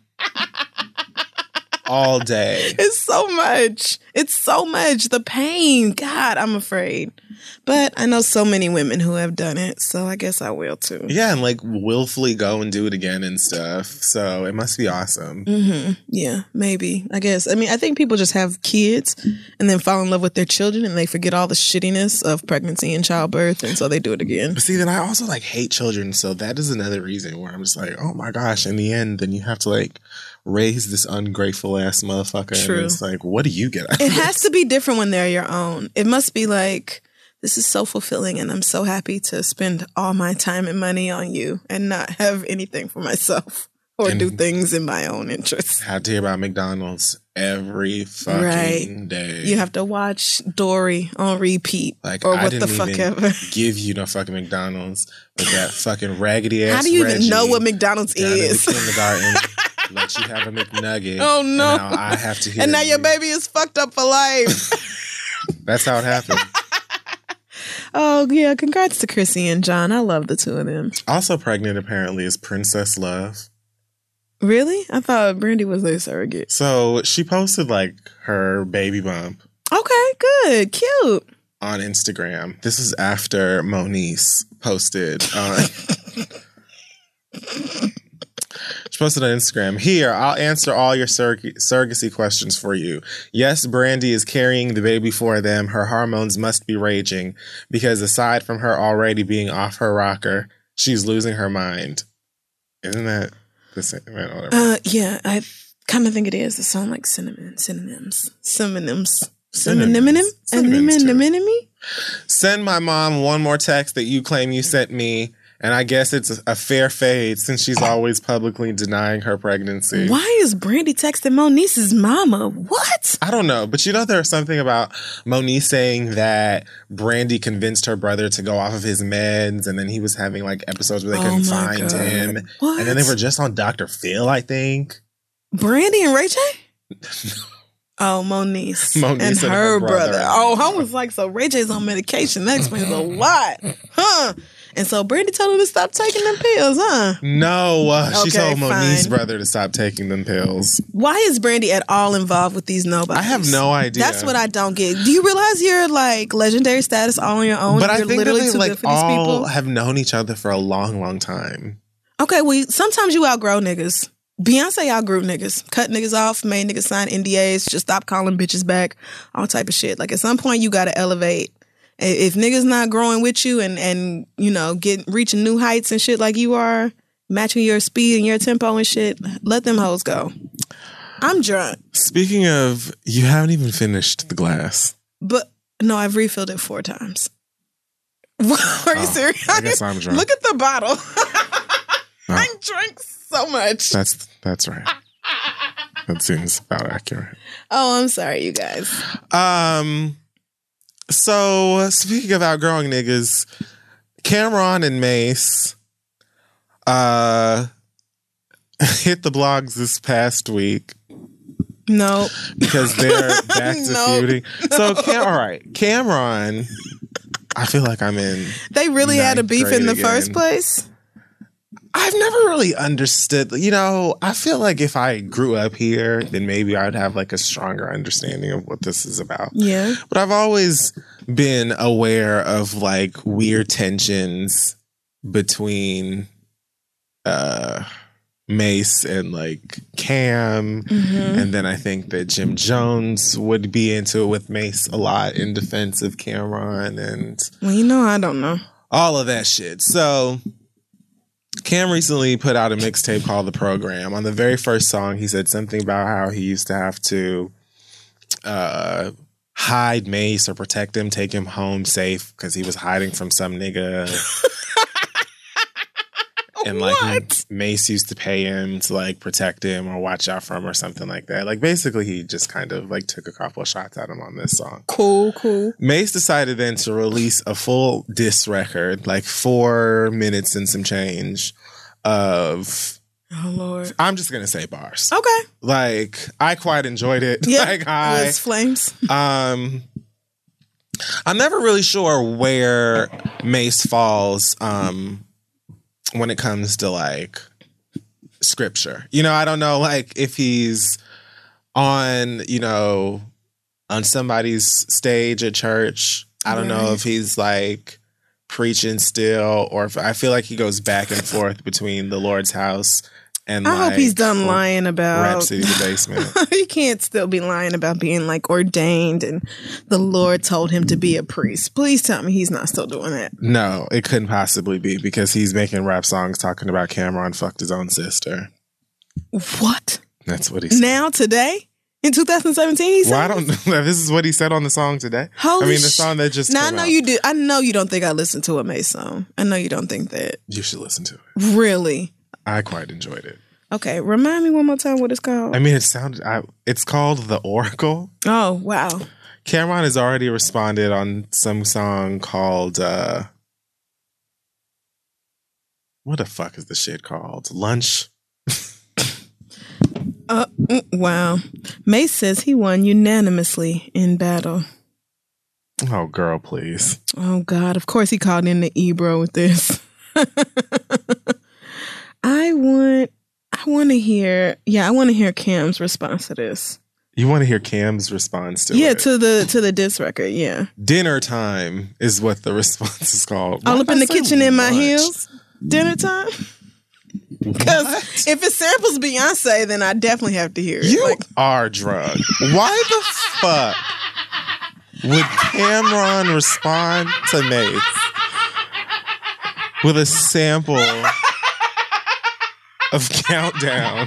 all day. It's so much. It's so much. The pain. God, I'm afraid. But I know so many women who have done it, so I guess I will too. Yeah, and like willfully go and do it again and stuff. So it must be awesome. Yeah, maybe. I guess. I mean, I think people just have kids and then fall in love with their children and they forget all the shittiness of pregnancy and childbirth, and so they do it again. But see, then I also like hate children, so that is another reason where I'm just like, oh my gosh, in the end, then you have to like raise this ungrateful ass motherfucker. True. And it's like, what do you get out of it? It has to be different when they're your own. It must be like, this is so fulfilling and I'm so happy to spend all my time and money on you and not have anything for myself or do things in my own interest. Have to hear about McDonald's every fucking day. You have to watch Dory on repeat. Like, or I what didn't the fuck even ever. give you no fucking McDonald's with that fucking raggedy ass How do you Reggie even know what McDonald's is? In the kindergarten. Let you have a McNugget. Oh no. And now I have to hear and now your baby is fucked up for life. That's how it happened. Oh, yeah. Congrats to Chrissy and John. I love the two of them. Also pregnant, apparently, is Princess Love. Really? I thought Brandy was their surrogate. So she posted, like, her baby bump. Okay, good. Cute. On Instagram. This is after Moniece posted on... She posted on Instagram, here, I'll answer all your surrogacy questions for you. Yes, Brandy is carrying the baby for them. Her hormones must be raging because aside from her already being off her rocker, she's losing her mind. Isn't that the same? Yeah, I kind of think it is. It sounds like synonyms. Send my mom one more text that you claim you sent me. And I guess it's a fair fade since she's always publicly denying her pregnancy. Why is Brandy texting Moniece's mama? What? I don't know. But you know, there's something about Moniece saying that Brandy convinced her brother to go off of his meds. And then he was having like episodes where they couldn't find him. What? And then they were just on Dr. Phil, I think. Brandy and Ray J? Oh, Moniece and her brother. Oh, I was like, so Ray J's on medication. That explains a lot. Huh? And so Brandy told him to stop taking them pills, huh? No, she told Moniece's brother to stop taking them pills. Why is Brandy at all involved with these nobodies? I have no idea. That's what I don't get. Do you realize you're like legendary status all on your own? But I you're think literally that they too like good for these people? all have known each other for a long, long time. Okay, well, sometimes you outgrow niggas. Beyonce outgrew niggas. Cut niggas off, made niggas sign NDAs, just stop calling bitches back, all type of shit. Like, at some point, you got to elevate. If niggas not growing with you and you know, reaching new heights and shit like you are, matching your speed and your tempo and shit, let them hoes go. I'm drunk. Speaking of, you haven't even finished the glass. But, no, I've refilled it 4 times. Are you serious? I guess I'm drunk. Look at the bottle. I drank so much. That's right. That seems about accurate. Oh, I'm sorry, you guys. So speaking of outgrowing niggas, Cameron and Mace hit the blogs this past week. No. Because they're back to feuding. So, all right, Cameron, I feel like I'm in. They really had a beef in the first place? I've never really understood. You know, I feel like if I grew up here, then maybe I'd have like a stronger understanding of what this is about. Yeah. But I've always been aware of like weird tensions between Mace and like Cam. Mm-hmm. And then I think that Jim Jones would be into it with Mace a lot in defense of Cameron and well, you know, I don't know. All of that shit. So Cam recently put out a mixtape called The Program. On the very first song, he said something about how he used to have to hide Mace or protect him, take him home safe because he was hiding from some nigga. And like Mace used to pay him to like protect him or watch out for him or something like that. Like basically he just kind of like took a couple of shots at him on this song. Cool. Mace decided then to release a full diss record, like 4 minutes and some change of oh Lord. I'm just gonna say bars. Okay. Like I quite enjoyed it. Yeah. Like Liz Flames. I'm never really sure where Mace falls when it comes to like scripture. You know, I don't know like if he's on, you know, on somebody's stage at church. I don't know if he's like preaching still or if I feel like he goes back and forth between the Lord's house and I hope he's done lying about Rhapsody the Basement. He can't still be lying about being like ordained and the Lord told him to be a priest. Please tell me he's not still doing that. No, it couldn't possibly be because he's making rap songs talking about Cameron fucked his own sister. What? That's what he said. Now, today? In 2017, he said? Well, I don't know. This is what he said on the song today. Holy the song that just now, came I know out. you did. I know you don't think I listened to a Mace song. I know you don't think that. You should listen to it. Really? I quite enjoyed it. Okay, remind me one more time what it's called. I mean, it's called The Oracle. Oh, wow. Cameron has already responded on some song called, what the fuck is the shit called? Lunch? Wow. Mace says he won unanimously in battle. Oh, girl, please. Oh, God. Of course he called in the Ebro with this. I want to hear Cam's response to this. You want to hear Cam's response to it? Yeah, to the diss record, yeah. Dinner time is what the response is called. All up in the kitchen in my heels? Dinner time? Because if it samples Beyonce, then I definitely have to hear it. You are drunk. Why the fuck would Cameron respond to Mace with a sample of Countdown?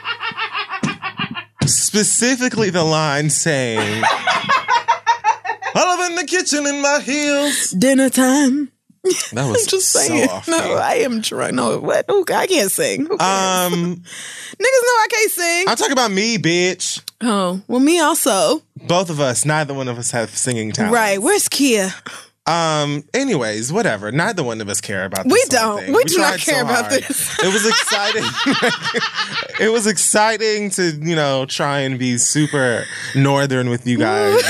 Specifically the line saying, all up in the kitchen in my heels. Dinner time. That was just so saying. off. No, I am drunk. No, what? I can't sing. Niggas know I can't sing. I'm talking about me, bitch. Oh, well, me also. Both of us, neither one of us have singing talent. Right. Where's Kia? Anyways, whatever. Neither one of us care about this. We don't. Thing. We do not tried care so about hard. this. It was exciting. It was exciting to, try and be super northern with you guys.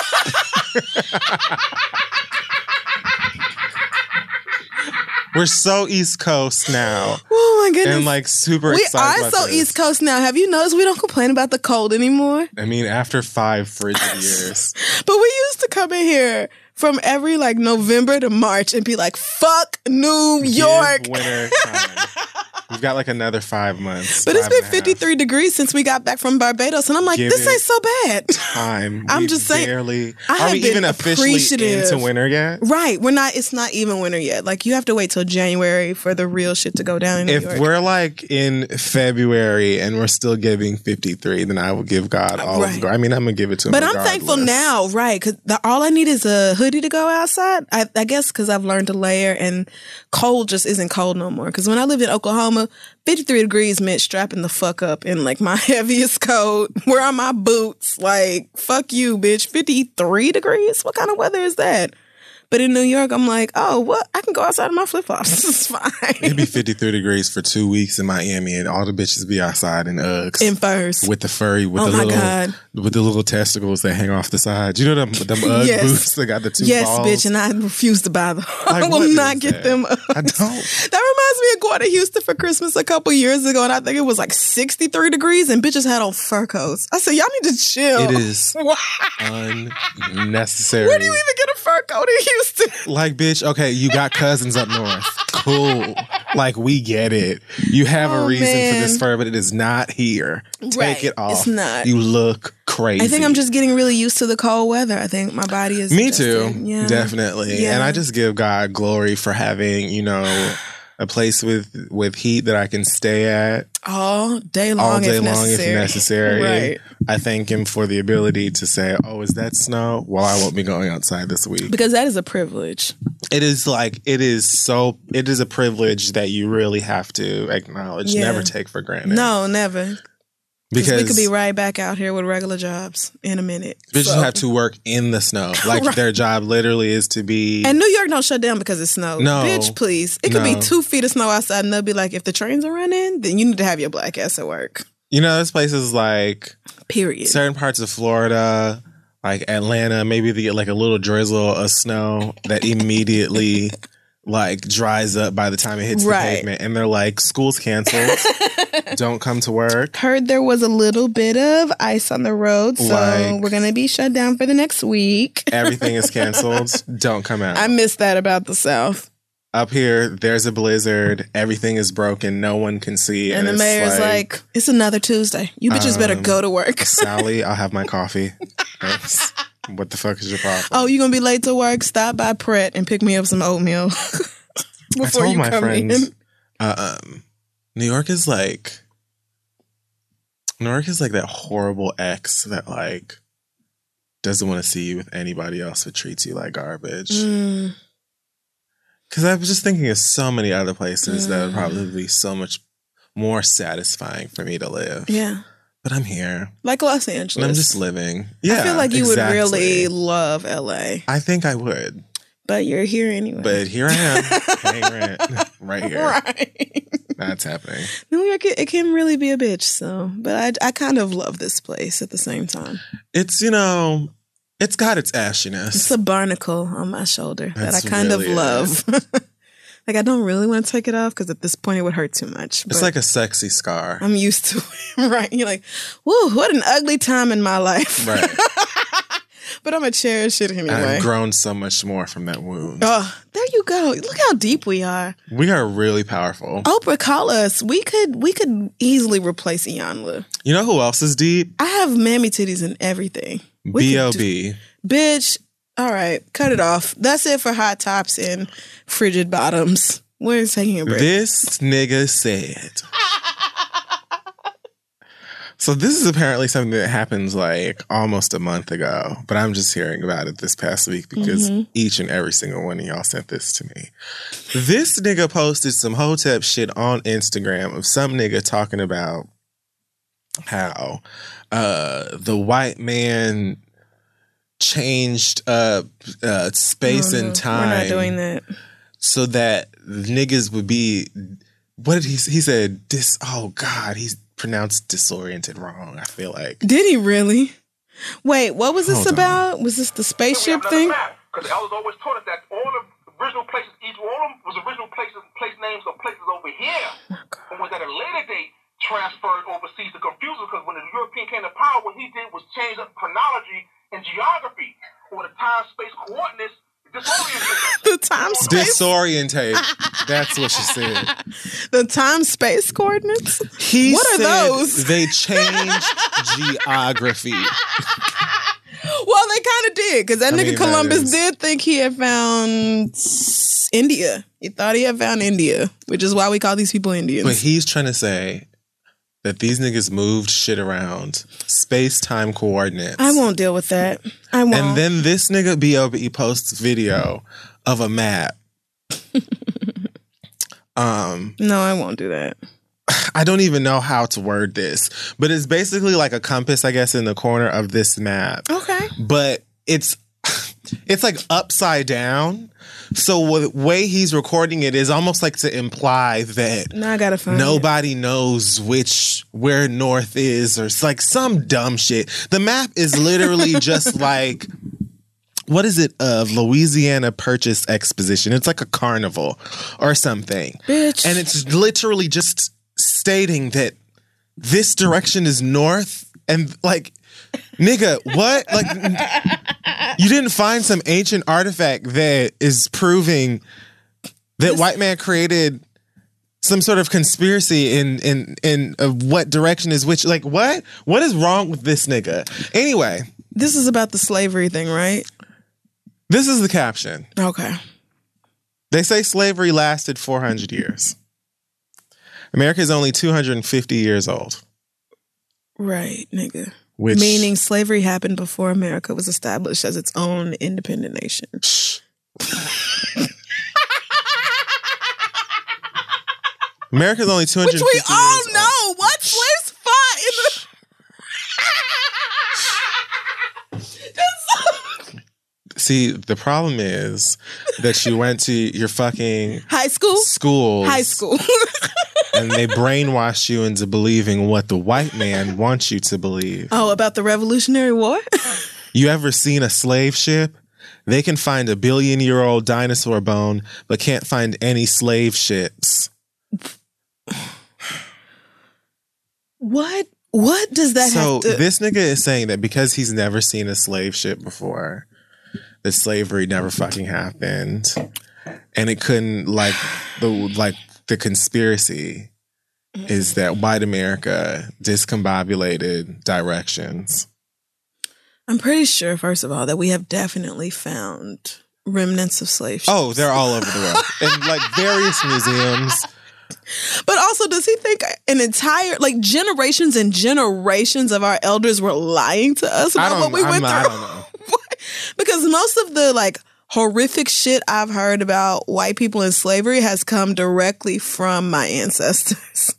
We're so East Coast now. Oh my goodness. And super we excited are about so this. East Coast now. Have you noticed we don't complain about the cold anymore? I mean, after 5 frigid years. But we used to come in here from every November to March and be like, fuck New York. Winter time. We've got like another 5 months. But it's been 53 degrees since we got back from Barbados, and I'm like, this ain't so bad. Time. I'm just saying. Are we even officially into winter yet? Right. We're not. It's not even winter yet. Like, you have to wait till January for the real shit to go down in New York. If we're like in February and we're still giving 53, then I will give God all of the glory. I mean, I'm going to give it to him. But I'm thankful now, right? Because all I need is a hoodie to go outside. I guess because I've learned to layer, and cold just isn't cold no more. Because when I lived in Oklahoma, 53 degrees meant strapping the fuck up in like my heaviest coat. Where are my boots? Like, fuck you, bitch. 53 degrees? What kind of weather is that? But in New York, I'm like, oh, what? I can go outside in my flip-flops. This is fine. It'd be 53 degrees for 2 weeks in Miami, and all the bitches be outside in Uggs. In furs. With the furry, with the little testicles that hang off the side. You know them Ugg boots that got the two balls? Yes, bitch, and I refuse to buy them. Like, I will not get them Uggs. I don't. That reminds me of going to Houston for Christmas a couple years ago, and I think it was like 63 degrees, and bitches had on fur coats. I said, y'all need to chill. It is unnecessary. Where do you even get a fur coat in Houston? Like, bitch, okay, you got cousins up north. Cool. Like, we get it. You have a reason for this fur, but it is not here. Take it off. It's not. You look crazy. I think I'm just getting really used to the cold weather. I think my body is Me too. Yeah. Definitely. Yeah. And I just give God glory for having, you know, a place with heat that I can stay at all day long if necessary. Right. I thank him for the ability to say, oh, is that snow? Well, I won't be going outside this week. Because that is a privilege. It is a privilege that you really have to acknowledge, never take for granted. No, never. Because we could be right back out here with regular jobs in a minute. Bitches have to work in the snow. Like, their job literally is to be... And New York don't shut down because it snowed. No. Bitch, please. It could be 2 feet of snow outside, and they'll be like, if the trains are running, then you need to have your black ass at work. You know, there's places like... Period. Certain parts of Florida, like Atlanta, maybe they get like a little drizzle of snow that immediately... like dries up by the time it hits the pavement, and they're like, school's canceled. Don't come to work. Heard there was a little bit of ice on the road, so we're gonna be shut down for the next week. Everything is canceled. Don't come out. I miss that about the South. Up here, there's a blizzard. Everything is broken. No one can see. And the mayor's like, it's another Tuesday. You bitches better go to work. Sally, I'll have my coffee. Thanks. What the fuck is your problem? Oh, you gonna be late to work? Stop by Pret and pick me up some oatmeal before you come in. New York is like that horrible ex that like doesn't want to see you with anybody else but treats you like garbage. Because I was just thinking of so many other places that would probably be so much more satisfying for me to live. Yeah. But I'm here. Like Los Angeles. And I'm just living. Yeah, I feel like you would really love LA. I think I would. But you're here anyway. But here I am, paying rent right here. Right. That's happening. New York, it can really be a bitch, so. But I kind of love this place at the same time. It's, you know, it's got its ashiness. It's a barnacle on my shoulder that I kind of love. Like, I don't really want to take it off because at this point it would hurt too much. It's like a sexy scar. I'm used to it, right? You're like, whoa, what an ugly time in my life. Right. But I'm going to cherish it anyway. I've grown so much more from that wound. Oh, there you go. Look how deep we are. We are really powerful. Oprah, call us. We could easily replace Iyanla. You know who else is deep? I have mammy titties and everything. B.O.B. Bitch. All right, cut it off. That's it for hot tops and frigid bottoms. We're taking a break. This nigga said. So this is apparently something that happens like almost a month ago, but I'm just hearing about it this past week because each and every single one of y'all sent this to me. This nigga posted some hotep shit on Instagram of some nigga talking about how the white man changed space and time. We're not doing that. So that niggas would be, what did he said, he's pronounced disoriented wrong, I feel like. Did he really? Wait, what was this about? Was this the spaceship thing? Because elders always told us that all the original places, each one of them was original place names of places over here. And was at a later date transferred overseas to confuse us, because when the European came to power, what he did was change up chronology and geography, or the time-space coordinates Disorientated. The time space. Disorientate. That's what she said. The time space coordinates. He What are said those? they changed geography. Well, they kind of did, because that I nigga mean, Columbus that is- did think he had found India. He thought he had found India, which is why we call these people Indians. But he's trying to say that these niggas moved shit around. Space-time coordinates. I won't deal with that. I won't. And then this nigga B.O.B. posts video of a map. No, I won't do that. I don't even know how to word this, but it's basically like a compass, I guess, in the corner of this map. Okay. But it's like upside down. So the way he's recording it is almost like to imply that Now I gotta find nobody knows where north is, or it's like some dumb shit. The map is literally just like, what is it? Louisiana Purchase Exposition. It's like a carnival or something. Bitch. And it's literally just stating that this direction is north, and like, nigga, what? Like, you didn't find some ancient artifact that is proving that white man created some sort of conspiracy in what direction is which? Like, what? What is wrong with this nigga? Anyway, This is about the slavery thing, right? this is the caption. Okay. They say slavery lasted 400 years. America is only 250 years old. Right, nigga. Which, Meaning slavery happened before America was established as its own independent nation. America is only 250 Which we years all old. know. What slaves fought in the... See, the problem is that you went to your fucking High school? schools. High school. And they brainwashed you into believing what the white man wants you to believe. Oh, about the Revolutionary War? You ever seen a slave ship? They can find a billion-year-old dinosaur bone, but can't find any slave ships. What? What does that So have to... this nigga is saying that because he's never seen a slave ship before, that slavery never fucking happened, and it couldn't, like the conspiracy is that white America discombobulated directions. I'm pretty sure, first of all, that we have definitely found remnants of slave ships. Oh, they're all over the world in like various museums. But also, does he think an entire, like, generations and generations of our elders were lying to us about what we went through? I don't know. Because most of the, like, horrific shit I've heard about white people in slavery has come directly from my ancestors.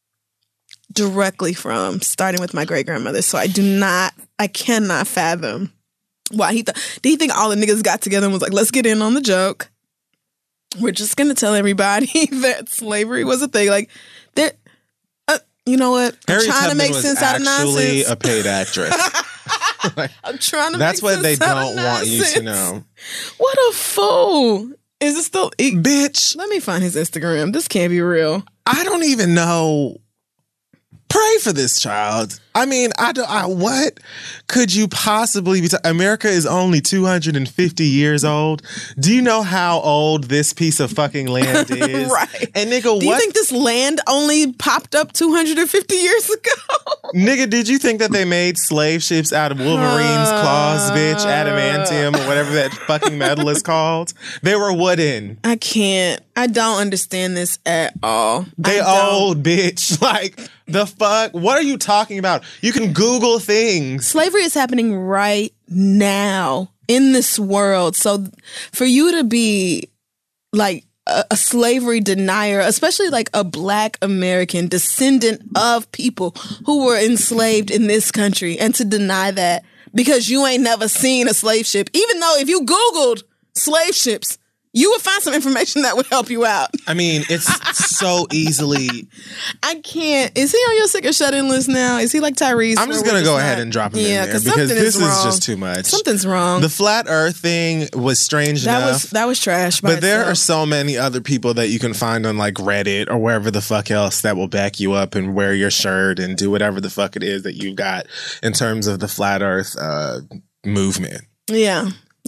Directly from, starting with my great-grandmother. So I cannot fathom why he thought. Did he think all the niggas got together and was like, let's get in on the joke? We're just going to tell everybody that slavery was a thing. Like, there, you know what? I'm Harriet trying to Tubman make was sense out of actually nonsense. a paid actress. Like, I'm trying to that's make what sense they out of don't want you to nonsense. know. What a fool. Is it still... Bitch, Let me find his Instagram. This can't be real. I don't even know. Pray for this child. I mean, what could you possibly be? America is only 250 years old. Do you know how old this piece of fucking land is? Right. And nigga, Do you think this land only popped up 250 years ago? Nigga, did you think that they made slave ships out of Wolverine's claws, bitch? Adamantium or whatever that fucking metal is called? They were wooden. I can't. I don't understand this at all. They old, bitch. Like, the fuck? What are you talking about? You can Google things. Slavery is happening right now in this world. So for you to be like a slavery denier, especially like a Black American descendant of people who were enslaved in this country, and to deny that because you ain't never seen a slave ship, even though if you Googled slave ships, you would find some information that would help you out. I mean, it's so easily. I can't. Is he on your sick or shut in list now? Is he like Tyrese? I'm just going to go ahead and drop him in there because this is just too much. Something's wrong. The flat earth thing was strange enough. That was trash. But there are so many other people that you can find on like Reddit or wherever the fuck else that will back you up and wear your shirt and do whatever the fuck it is that you've got in terms of the flat earth movement. Yeah.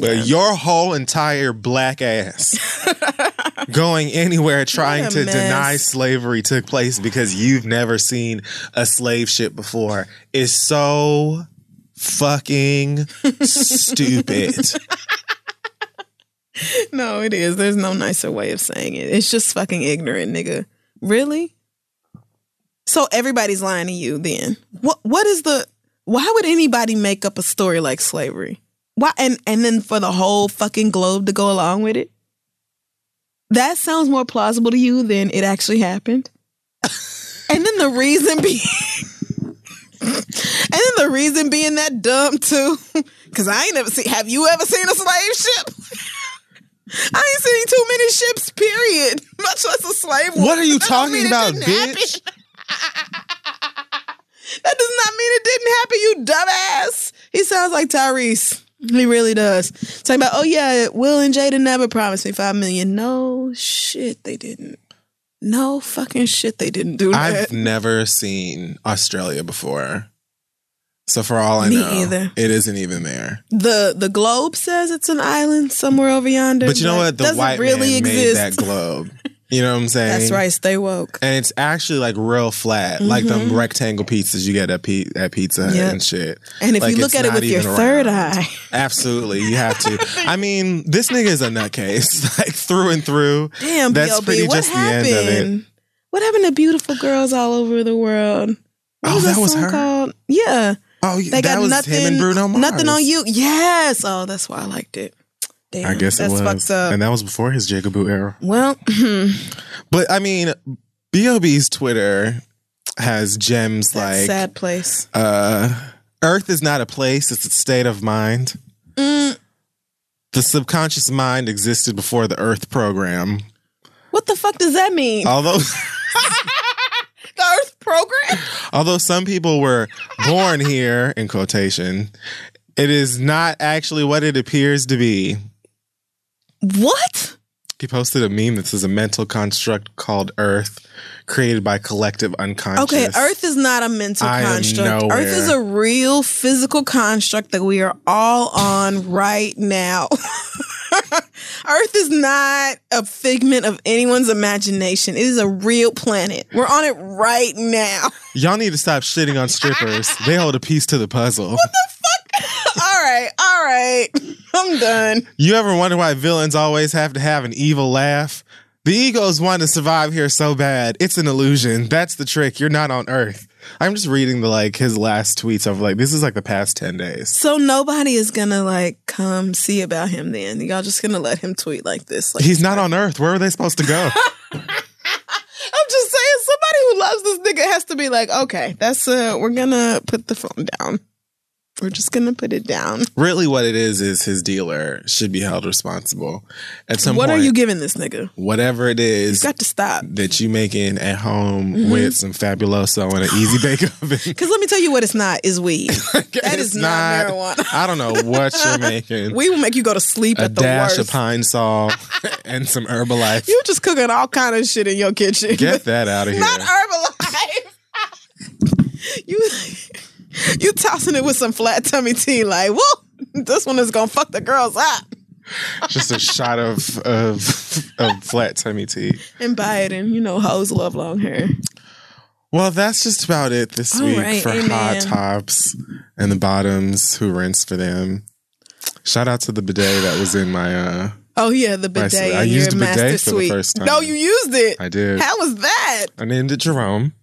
Your whole entire black ass going anywhere trying to deny slavery took place because you've never seen a slave ship before is so fucking stupid. No, it is. There's no nicer way of saying it. It's just fucking ignorant, nigga. Really? So everybody's lying to you then. Why would anybody make up a story like slavery? Why and then for the whole fucking globe to go along with it? That sounds more plausible to you than it actually happened. And then the reason being that dumb too. Cause I ain't never seen, have you ever seen a slave ship? I ain't seen too many ships, period. Much less a slave one. What are you talking about, bitch? That does not mean it didn't happen, you dumbass. He sounds like Tyrese. He really does. Talking about, oh yeah, Will and Jada never promised me $5 million. No shit, they didn't. No fucking shit, they didn't do that. I've never seen Australia before. So for all I know, either. It isn't even there. The globe says it's an island somewhere over yonder. But you know what? The white man made that globe. You know what I'm saying? That's right. Stay woke. And it's actually like real flat, like them rectangle pizzas you get at Pizza Hut and shit. And if like, you look at it with your third eye. Absolutely. You have to. I mean, this nigga is a nutcase, like through and through. Damn, that's BLB, pretty what just happened? the end of it. What happened to beautiful girls all over the world? What that was her? Called? Yeah. Oh, yeah. They That got was nothing, him and Bruno Mars. Nothing on you. Yes. Oh, that's why I liked it. Damn, I guess it was. Fucked up. And that was before his Jigaboo era. Well, but I mean, B.O.B.'s Twitter has gems like sad place. Earth is not a place, it's a state of mind. The subconscious mind existed before the Earth program. What the fuck does that mean? Although the Earth program? Although some people were born here, in quotation, it is not actually what it appears to be. What? He posted a meme that says a mental construct called Earth, created by collective unconscious. Okay, Earth is not a mental construct. Earth is a real physical construct that we are all on right now. Earth is not a figment of anyone's imagination. It is a real planet. We're on it right now. Y'all need to stop shitting on strippers. They hold a piece to the puzzle. What the fuck? All right. I'm done. You ever wonder why villains always have to have an evil laugh? The egos want to survive here so bad. It's an illusion. That's the trick. You're not on Earth. I'm just reading his last tweets of this is the past 10 days. So nobody is gonna come see about him then. Y'all just gonna let him tweet like this. He's not on Earth. Where are they supposed to go? I'm just saying, somebody who loves this nigga has to be like, okay, that's we're gonna put the phone down. We're just going to put it down. Really what it is his dealer should be held responsible. At some point, what are you giving this nigga? Whatever it is. You got to stop. That you making at home with some Fabuloso and an Easy Bake Oven. Because let me tell you what it's not, is weed. That is not marijuana. I don't know what you're making. We will make you go to sleep at the worst. A dash of Pine Sol and some Herbalife. You just cooking all kind of shit in your kitchen. Get that out of here. Not Herbalife. You tossing it with some flat tummy tea, like, whoa, this one is gonna fuck the girls up. Just a shot of flat tummy tea. And Biden, hoes love long hair. Well, that's just about it this week for amen. Hot Tops and the Bottoms, who rents for them. Shout out to the bidet that was in my oh yeah, the bidet. I used a bidet for the first time. No, you used it. I did. How was that? I named it Jerome.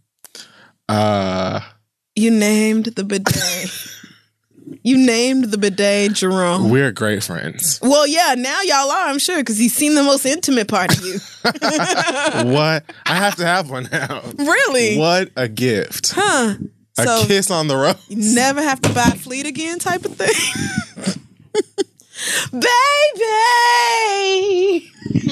You named the bidet. You named the bidet Jerome. We're great friends. Well, yeah, now y'all are, I'm sure, because he's seen the most intimate part of you. What? I have to have one now. Really? What a gift. Huh. A kiss on the rose. You never have to buy Fleet again type of thing. Baby!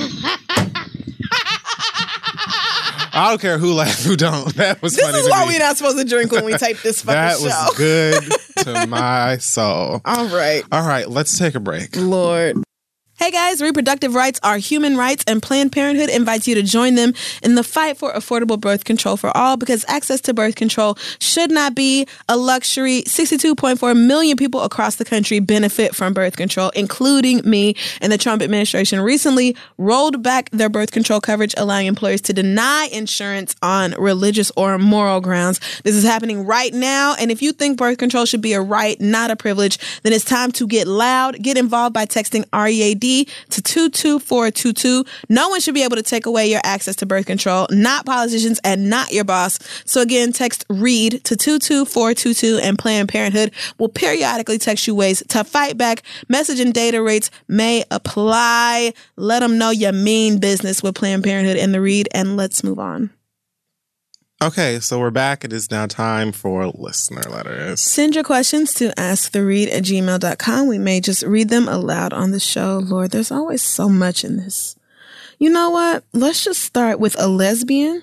I don't care who laugh, who don't. That was funny. This is why we're not supposed to drink when we tape this fucking show. That was good to my soul. All right. Let's take a break. Lord. Hey guys, reproductive rights are human rights, and Planned Parenthood invites you to join them in the fight for affordable birth control for all, because access to birth control should not be a luxury. 62.4 million people across the country benefit from birth control, including me. And the Trump administration recently rolled back their birth control coverage, allowing employers to deny insurance on religious or moral grounds. This is happening right now. And if you think birth control should be a right, not a privilege, then it's time to get loud. Get involved by texting READ to 22422. No one should be able to take away your access to birth control, not politicians and not your boss. So again, text READ to 22422 and Planned Parenthood will periodically text you ways to fight back. Message and data rates may apply. Let them know you mean business with Planned Parenthood and the READ, and let's move on. Okay, so we're back. It is now time for listener letters. Send your questions to asktheread@gmail.com. We may just read them aloud on the show. Lord, there's always so much in this. You know what? Let's just start with a lesbian.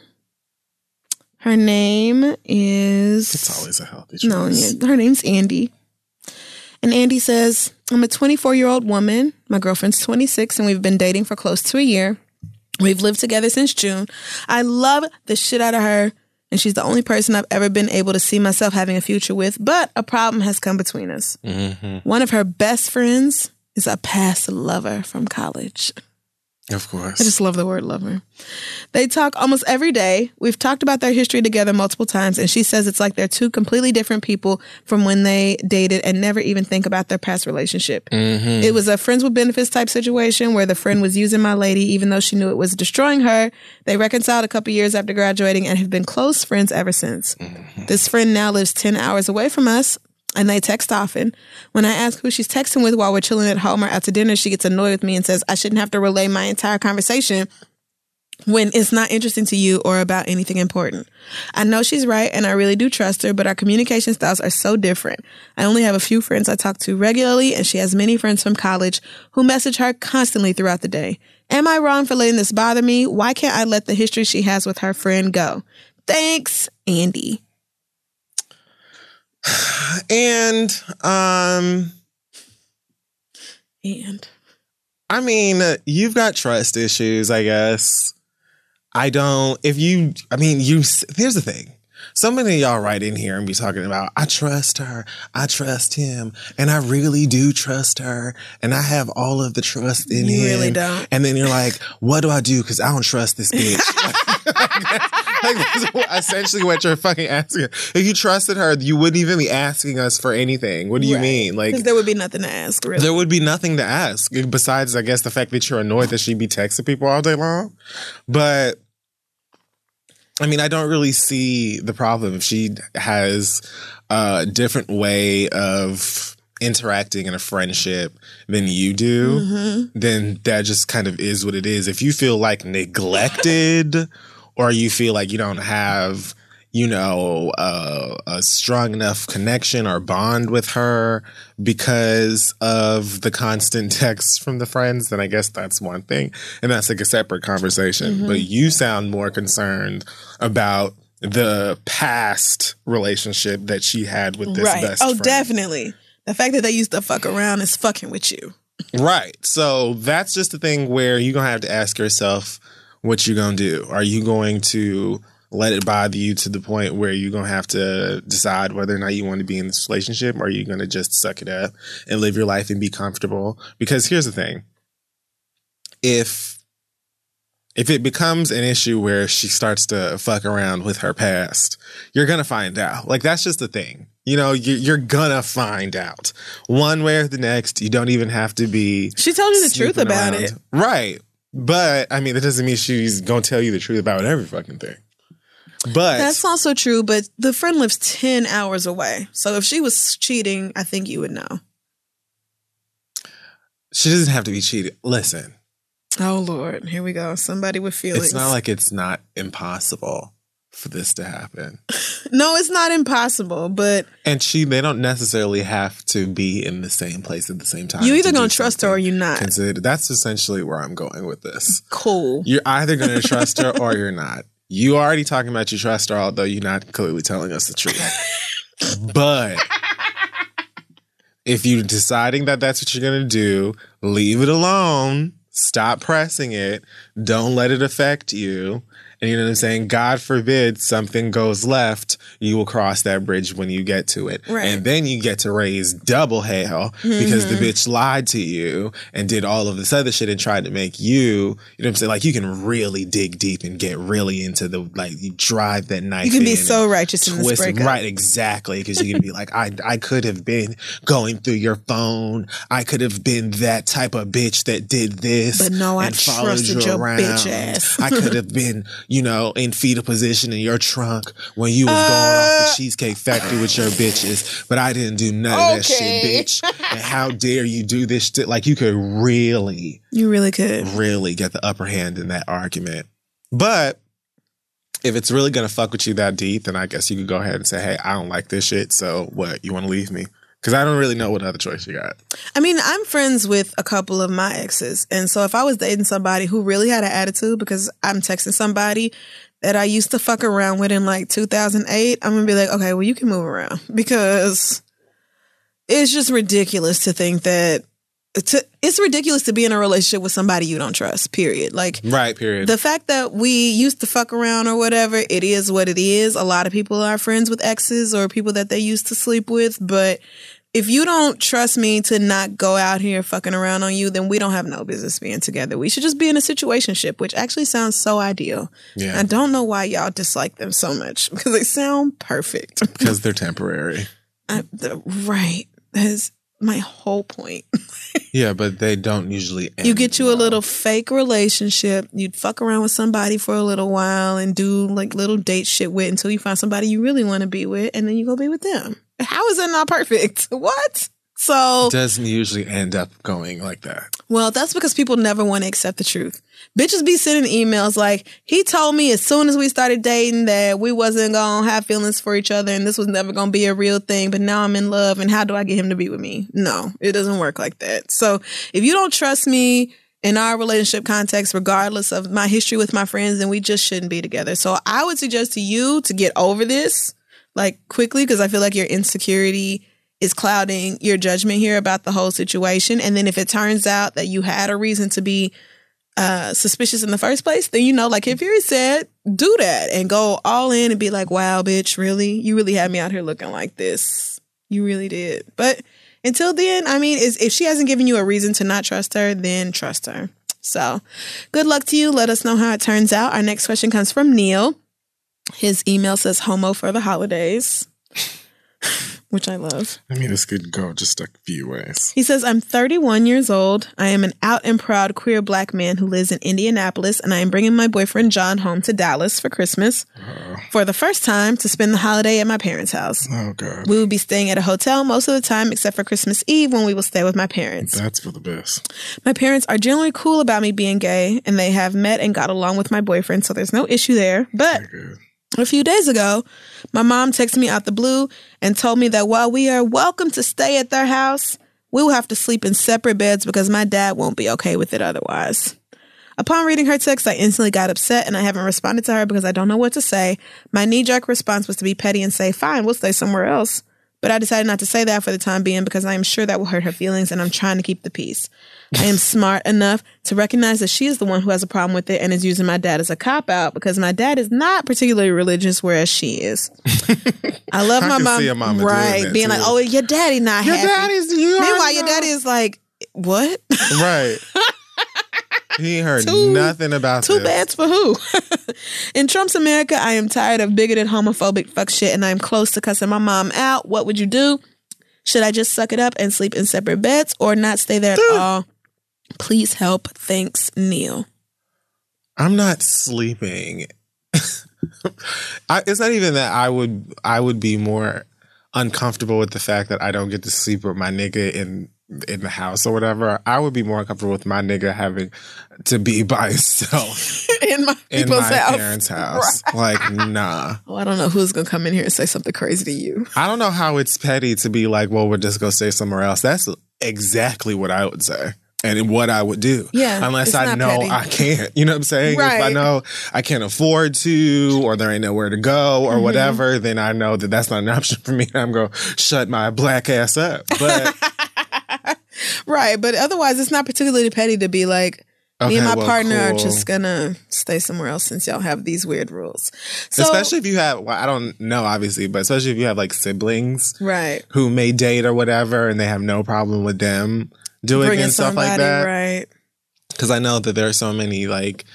Her name is... It's always a healthy choice. No, yeah, her name's Andy. And Andy says, I'm a 24-year-old woman. My girlfriend's 26, and we've been dating for close to a year. We've lived together since June. I love the shit out of her, and she's the only person I've ever been able to see myself having a future with, but a problem has come between us. Mm-hmm. One of her best friends is a past lover from college. Of course. I just love the word lover. They talk almost every day. We've talked about their history together multiple times, and she says it's like they're two completely different people from when they dated and never even think about their past relationship. Mm-hmm. It was a friends with benefits type situation where the friend was using my lady even though she knew it was destroying her. They reconciled a couple years after graduating and have been close friends ever since. Mm-hmm. This friend now lives 10 hours away from us, and they text often. When I ask who she's texting with while we're chilling at home or out to dinner, she gets annoyed with me and says I shouldn't have to relay my entire conversation when it's not interesting to you or about anything important. I know she's right, and I really do trust her, but our communication styles are so different. I only have a few friends I talk to regularly, and she has many friends from college who message her constantly throughout the day. Am I wrong for letting this bother me? Why can't I let the history she has with her friend go? Thanks, Andy. And I mean, you've got trust issues, I guess. Here's the thing. So many of y'all write in here and be talking about, I trust her, I trust him, and I really do trust her, and I have all of the trust in him. You really don't. And then you're like, what do I do? Because I don't trust this bitch. That's essentially what you're fucking asking. If you trusted her, you wouldn't even be asking us for anything. What do you mean? Like, because there would be nothing to ask, really. There would be nothing to ask besides, I guess, the fact that you're annoyed that she'd be texting people all day long. But I mean, I don't really see the problem. If she has a different way of interacting in a friendship than you do, then that just kind of is what it is. If you feel like neglected or you feel like you don't have, a strong enough connection or bond with her because of the constant texts from the friends, then I guess that's one thing. And that's like a separate conversation. Mm-hmm. But you sound more concerned about the past relationship that she had with this best friend. Oh, definitely. The fact that they used to fuck around is fucking with you. Right. So that's just the thing where you're going to have to ask yourself what you're going to do. Are you going to let it bother you to the point where you're going to have to decide whether or not you want to be in this relationship, or are you going to just suck it up and live your life and be comfortable? Because here's the thing. If it becomes an issue where she starts to fuck around with her past, you're going to find out. Like, that's just the thing. You're going to find out one way or the next. You don't even have to be. She told you the truth about it. Right. But, I mean, that doesn't mean she's going to tell you the truth about every fucking thing. But that's also true, but the friend lives 10 hours away. So if she was cheating, I think you would know. She doesn't have to be cheating. Listen. Oh, Lord. Here we go. Somebody with feelings. It's not like it's not impossible for this to happen. No, it's not impossible, but... And they don't necessarily have to be in the same place at the same time. You either going to trust her or you're not. That's essentially where I'm going with this. Cool. You're either going to trust her or you're not. You already talking about you trust her, although you're not clearly telling us the truth. But If you're deciding that that's what you're going to do, leave it alone. Stop pressing it. Don't let it affect you. And you know what I'm saying? God forbid something goes left, you will cross that bridge when you get to it. Right. And then you get to raise double hell because the bitch lied to you and did all of this other shit and tried to make you, you know what I'm saying? Like, you can really dig deep and get really into the, like, you drive that knife. You can be so righteous in this breakup. Right, exactly. Because you're going to be like, I could have been going through your phone. I could have been that type of bitch that did this. But no, I trusted your bitch ass. I could have been, you know, in fetal position in your trunk when you was going off the Cheesecake Factory with your bitches, but I didn't do none of that shit, bitch. And how dare you do this shit? Like, you could really get the upper hand in that argument. But if it's really gonna fuck with you that deep, then I guess you could go ahead and say, hey, I don't like this shit, so what, you want to leave me? Because I don't really know what other choice you got. I mean, I'm friends with a couple of my exes. And so if I was dating somebody who really had an attitude because I'm texting somebody that I used to fuck around with in like 2008, I'm going to be like, okay, well, you can move around. Because it's just ridiculous to think that it's ridiculous to be in a relationship with somebody you don't trust, period. Like, right, period. The fact that we used to fuck around or whatever, it is what it is. A lot of people are friends with exes or people that they used to sleep with. But if you don't trust me to not go out here fucking around on you, then we don't have no business being together. We should just be in a situationship, which actually sounds so ideal. Yeah. I don't know why y'all dislike them so much because they sound perfect. Because they're temporary. Right. That is my whole point. Yeah, but they don't usually end. You get you a little fake relationship. You'd fuck around with somebody for a little while and do like little date shit with until you find somebody you really want to be with, and then you go be with them. How is that not perfect? What? So it doesn't usually end up going like that. Well, that's because people never want to accept the truth. Bitches be sending emails like, he told me as soon as we started dating that we wasn't going to have feelings for each other and this was never going to be a real thing, but now I'm in love and how do I get him to be with me? No, it doesn't work like that. So if you don't trust me in our relationship context, regardless of my history with my friends, then we just shouldn't be together. So I would suggest to you to get over this like quickly, because I feel like your insecurity is clouding your judgment here about the whole situation. And then if it turns out that you had a reason to be suspicious in the first place, then, you know, like Kid Fury said, do that and go all in and be like, wow, bitch, really? You really had me out here looking like this. You really did. But until then, I mean, if she hasn't given you a reason to not trust her, then trust her. So good luck to you. Let us know how it turns out. Our next question comes from Neil. His email says homo for the holidays, which I love. I mean, this could go just a few ways. He says, I'm 31 years old. I am an out and proud queer black man who lives in Indianapolis, and I am bringing my boyfriend John home to Dallas for Christmas for the first time to spend the holiday at my parents' house. Oh, God. We will be staying at a hotel most of the time except for Christmas Eve when we will stay with my parents. That's for the best. My parents are generally cool about me being gay, and they have met and got along with my boyfriend, so there's no issue there. But a few days ago, my mom texted me out the blue and told me that while we are welcome to stay at their house, we will have to sleep in separate beds because my dad won't be okay with it otherwise. Upon reading her text, I instantly got upset and I haven't responded to her because I don't know what to say. My knee-jerk response was to be petty and say, fine, we'll stay somewhere else. But I decided not to say that for the time being because I am sure that will hurt her feelings and I'm trying to keep the peace. I am smart enough to recognize that she is the one who has a problem with it and is using my dad as a cop-out because my dad is not particularly religious, whereas she is. I love my mom. See your mama right. Being like, oh, your daddy not your happy. Meanwhile, your daddy is like, what? Right. He heard nothing about this. Two bads for who? In Trump's America, I am tired of bigoted, homophobic fuck shit, and I am close to cussing my mom out. What would you do? Should I just suck it up and sleep in separate beds or not stay there at all? Please help. Thanks, Neil. I'm not sleeping. It's not even that I would be more uncomfortable with the fact that I don't get to sleep with my nigga in the house or whatever. I would be more uncomfortable with my nigga having to be by himself in my parents' house. Right. Like, nah. Well, I don't know who's gonna come in here and say something crazy to you. I don't know how it's petty to be like, well, we'll just go stay somewhere else. That's exactly what I would say. And what I would do. Yeah. Unless I know petty. I can't. You know what I'm saying? Right. If I know I can't afford to, or there ain't nowhere to go, or whatever, then I know that that's not an option for me. I'm going to shut my black ass up. But Right, but otherwise it's not particularly petty to be like, me and my partner are cool. just gonna stay somewhere else since y'all have these weird rules. So, especially if you have, well, I don't know, obviously, but especially if you have like siblings right, who may date or whatever and they have no problem with them doing bringing and stuff like somebody, that. right. Because I know that there are so many like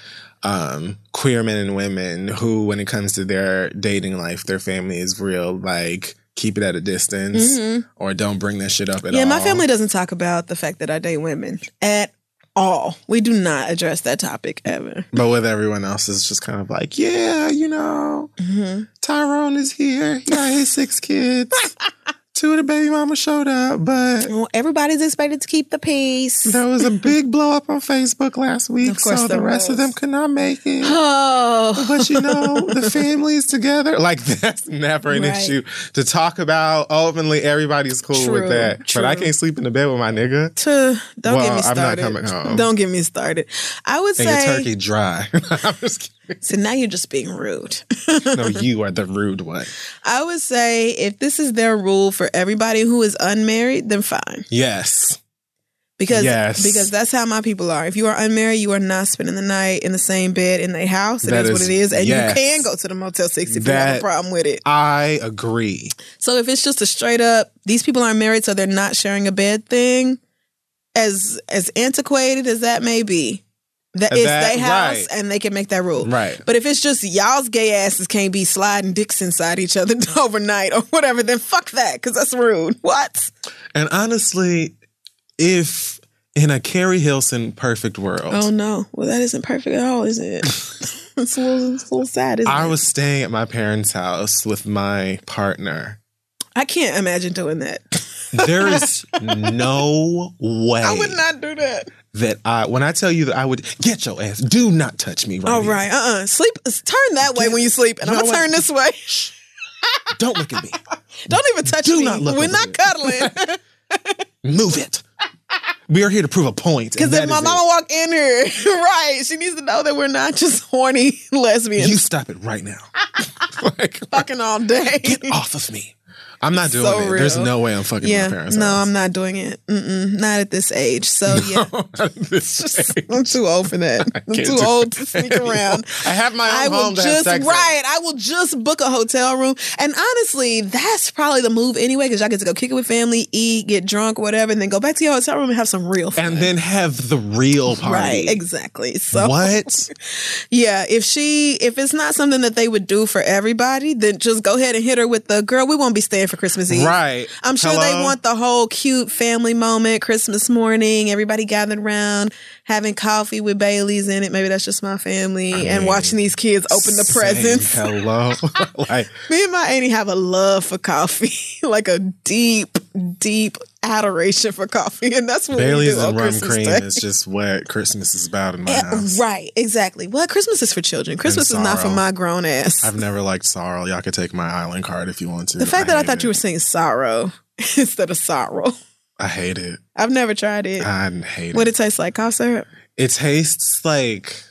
queer men and women who, when it comes to their dating life, their family is real like, keep it at a distance or don't bring that shit up at all. Yeah, my family doesn't talk about the fact that I date women at all. We do not address that topic ever. But with everyone else, it's just kind of like, yeah, you know, Tyrone is here. He got his 6 kids. 2 of the baby mama showed up, but well, everybody's expected to keep the peace. there was a big blow up on Facebook last week, Of course so the rest of them could not make it. Oh, But you know, the family's together. Like, that's never an Right. issue to talk about openly. Everybody's cool True, with that. true. But I can't sleep in the bed with my nigga. don't Well, get me I'm started. not coming home. Don't get me started. I would And your say. turkey dry. I'm just kidding. So now you're just being rude. No, you are the rude one. I would say if this is their rule for everybody who is unmarried, then fine. Yes. Because Yes. because that's how my people are. If you are unmarried, you are not spending the night in the same bed in their house. It That is what is- it is. And yes. you can go to the Motel 6 if you have a That- problem with it. I agree. So if it's just a straight up, these people aren't married, so they're not sharing a bed thing, as antiquated as that may be, that it's That- their house right. and they can make that rule. Right. But if it's just y'all's gay asses can't be sliding dicks inside each other overnight or whatever, then fuck that, because that's rude. What? And honestly, if in a Carrie Hilson perfect world, Oh no. Well, that isn't perfect at all, is it? It's a little sad, isn't I it? was staying at my parents' house with my partner, I can't imagine doing that. there is no way I would not do that. that when I tell you that I would get your ass, do not touch me right All here. right. Sleep. Turn that way when you sleep, and You I'm know gonna turn what? this way. Don't look at me. Don't even touch Do me. not look We're over not there. cuddling. Move it. We are here to prove a point. Because if my mama walk in here, right, she needs to know that we're not just horny lesbians you stop it right now. Like, fucking all day. get off of me. I'm not doing So it. There's real. no way I'm fucking Yeah, my parents' no, house. I'm not doing it. Not at this age. So yeah, I'm too old for that. I'm can't too do old that to sneak anymore. around. I have my own I will home to have just sex in. I will just book a hotel room, and honestly, that's probably the move anyway, because y'all get to go kick it with family, eat, get drunk, whatever, and then go back to your hotel room and have some real fun. And then have the real party. Right, exactly. So What? yeah, if it's not something that they would do for everybody, then just go ahead and hit her with the girl. We won't be staying for Christmas Eve. Right. I'm sure Hello? they want the whole cute family moment, Christmas morning, everybody gathered around, having coffee with Baileys in it. Maybe that's just my family, and watching these kids open the Same. presents. Hello. Like, Me and my auntie have a love for coffee, like a deep, deep adoration for coffee, and that's what Bailey's we do on and rum Christmas cream Day. is just what Christmas is about in my house. Right, exactly. Well, Christmas is for children. Christmas is not for sorrow. my grown ass. I've never liked sorrow. Y'all could take my island card if you want to. The fact that I hate thought you were it. saying sorrow instead of sorrow. I hate it. I've never tried it. I hate What it. it tastes like? Cough syrup? It tastes like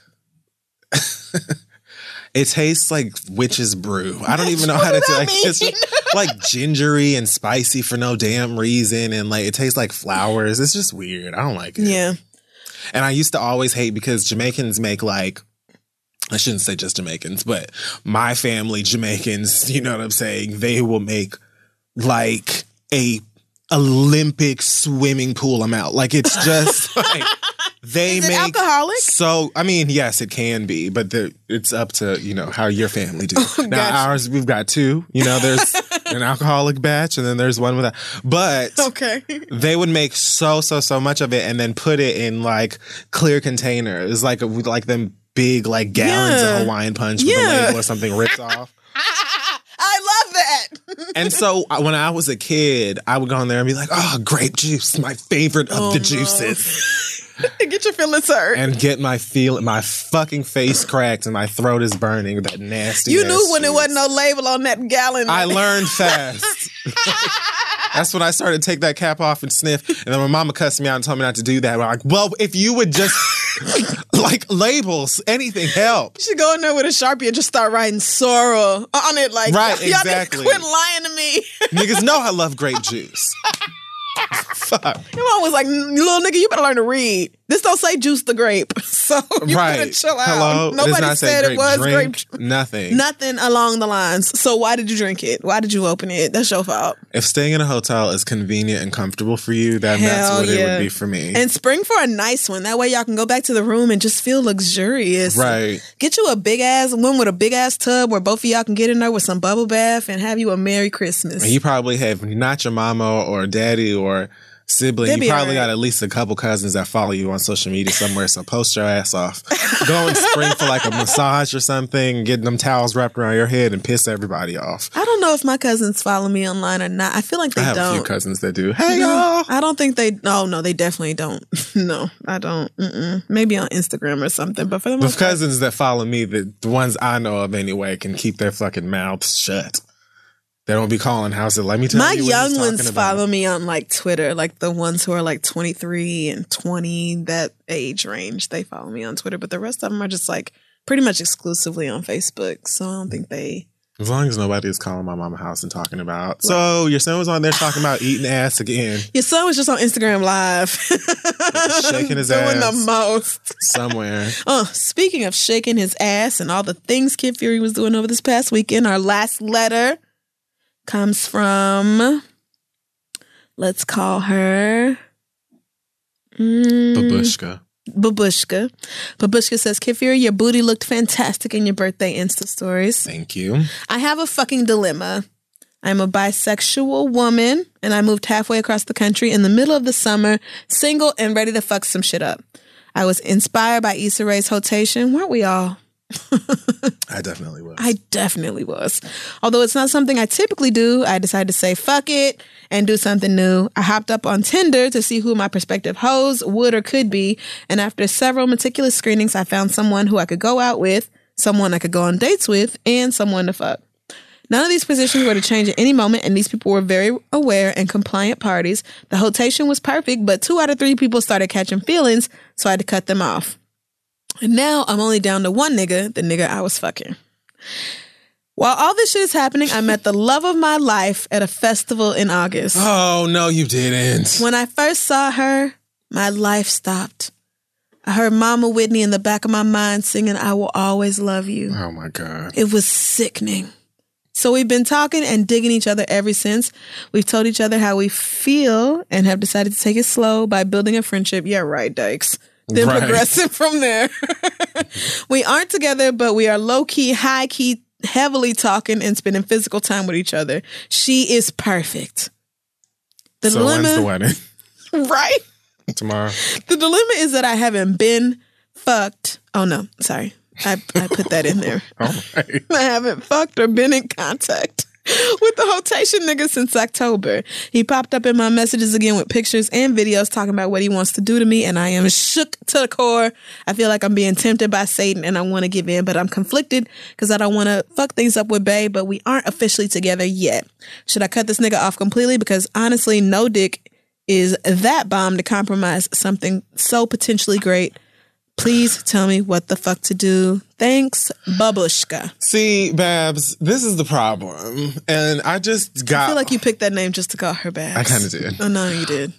it tastes like witch's brew. I don't even know how to that like it's mean? just, like gingery and spicy for no damn reason, and like it tastes like flowers. It's just weird. I don't like it. Yeah. And I used to always hate because Jamaicans make like, I shouldn't say just Jamaicans, but my family, Jamaicans, you know what I'm saying? They will make like a Olympic swimming pool amount. Like it's just like they Is it make alcoholic? So I mean, yes, it can be, but it's up to, you know, how your family do. Now Gotcha. ours, we've got two. You know, there's an alcoholic batch and then there's one without. But Okay. they would make so much of it and then put it in like clear containers, like them big like gallons Yeah. of Hawaiian punch with Yeah. a label or something ripped off. I love that. And so when I was a kid, I would go in there and be like, "Oh, grape juice, my favorite of the juices," Get your feelings hurt. and get my fucking face cracked and my throat is burning. That nasty. You ass knew when there juice. wasn't no label on that gallon. I learned fast. That's when I started to take that cap off and sniff. And then my mama cussed me out and told me not to do that. I'm like, well, if you would just like labels, anything help. You should go in there with a Sharpie and just start writing sorrow on it. Like, Right, y'all need to exactly. quit lying to me. Niggas know I love grape juice. Fuck. Your mom was like, little nigga, you better learn to read. This don't say juice the grape. So you better chill out. Hello? Nobody said it was grape. Nothing. Nothing along the lines. So why did you drink it? Why did you open it? That's your fault. If staying in a hotel is convenient and comfortable for you, then that's what it would be for me. And spring for a nice one. That way y'all can go back to the room and just feel luxurious. Right. Get you a big ass one with a big ass tub where both of y'all can get in there with some bubble bath and have you a Merry Christmas. And you probably have not your mama or daddy or sibling. You probably got at least a couple cousins that follow you on social media somewhere. So post your ass off. Go in spring for like a massage or something, get them towels wrapped around your head and piss everybody off. I don't know if my cousins follow me online or not. I feel like they don't. I have a few cousins that do. Hey, y'all. I don't think they. Oh, no, they definitely don't. No, I don't. Maybe on Instagram or something. But for the most part, cousins that follow me, the ones I know of anyway, can keep their fucking mouths shut. They don't be calling houses. Let me tell you. My young ones follow me on like Twitter, like the ones who are like 23 and 20, that age range. They follow me on Twitter, but the rest of them are just like pretty much exclusively on Facebook. So I don't think they. As long as nobody is calling my mama house and talking about. Right. So your son was on there talking about eating ass again. Your son was just on Instagram Live, shaking his ass, doing the most somewhere. Speaking of shaking his ass and all the things Kid Fury was doing over this past weekend, our last letter comes from, let's call her Babushka. Babushka says, Kid Fury, your booty looked fantastic in your birthday Insta stories. Thank you. I have a fucking dilemma. I'm a bisexual woman, and I moved halfway across the country in the middle of the summer, single and ready to fuck some shit up. I was inspired by Issa Rae's Hotation. Weren't we all? I definitely was. Although it's not something I typically do, I decided to say fuck it and do something new. I hopped up on Tinder to see who my prospective hoes would or could be, and after several meticulous screenings, I found someone who I could go out with, someone I could go on dates with, and someone to fuck. None of these positions were to change at any moment, and these people were very aware and compliant parties. The Hotation was perfect, but 2 out of 3 people started catching feelings, so I had to cut them off. And now I'm only down to one nigga, the nigga I was fucking. While all this shit is happening, I met the love of my life at a festival in August. Oh, no, you didn't. When I first saw her, my life stopped. I heard Mama Whitney in the back of my mind singing, I Will Always Love You. Oh, my God. It was sickening. So we've been talking and digging each other ever since. We've told each other how we feel and have decided to take it slow by building a friendship. Yeah, right, Dykes. Then progressing from there. We aren't together, but we are low-key, high-key, heavily talking and spending physical time with each other. She is perfect. So when's the wedding? Right? Tomorrow. The dilemma is that I haven't been fucked. Oh, no. Sorry. I put that in there. All right. I haven't fucked or been in contact with the Hotation nigga since October. He popped up in my messages again with pictures and videos talking about what he wants to do to me, and I am shook to the core. I feel like I'm being tempted by Satan and I want to give in, but I'm conflicted because I don't want to fuck things up with Bae, but we aren't officially together yet. Should I cut this nigga off completely? Because honestly, no dick is that bomb to compromise something so potentially great. Please tell me what the fuck to do. Thanks, Babushka. See, Babs, this is the problem. And I feel like you picked that name just to call her Babs. I kind of did. Oh, no, you did.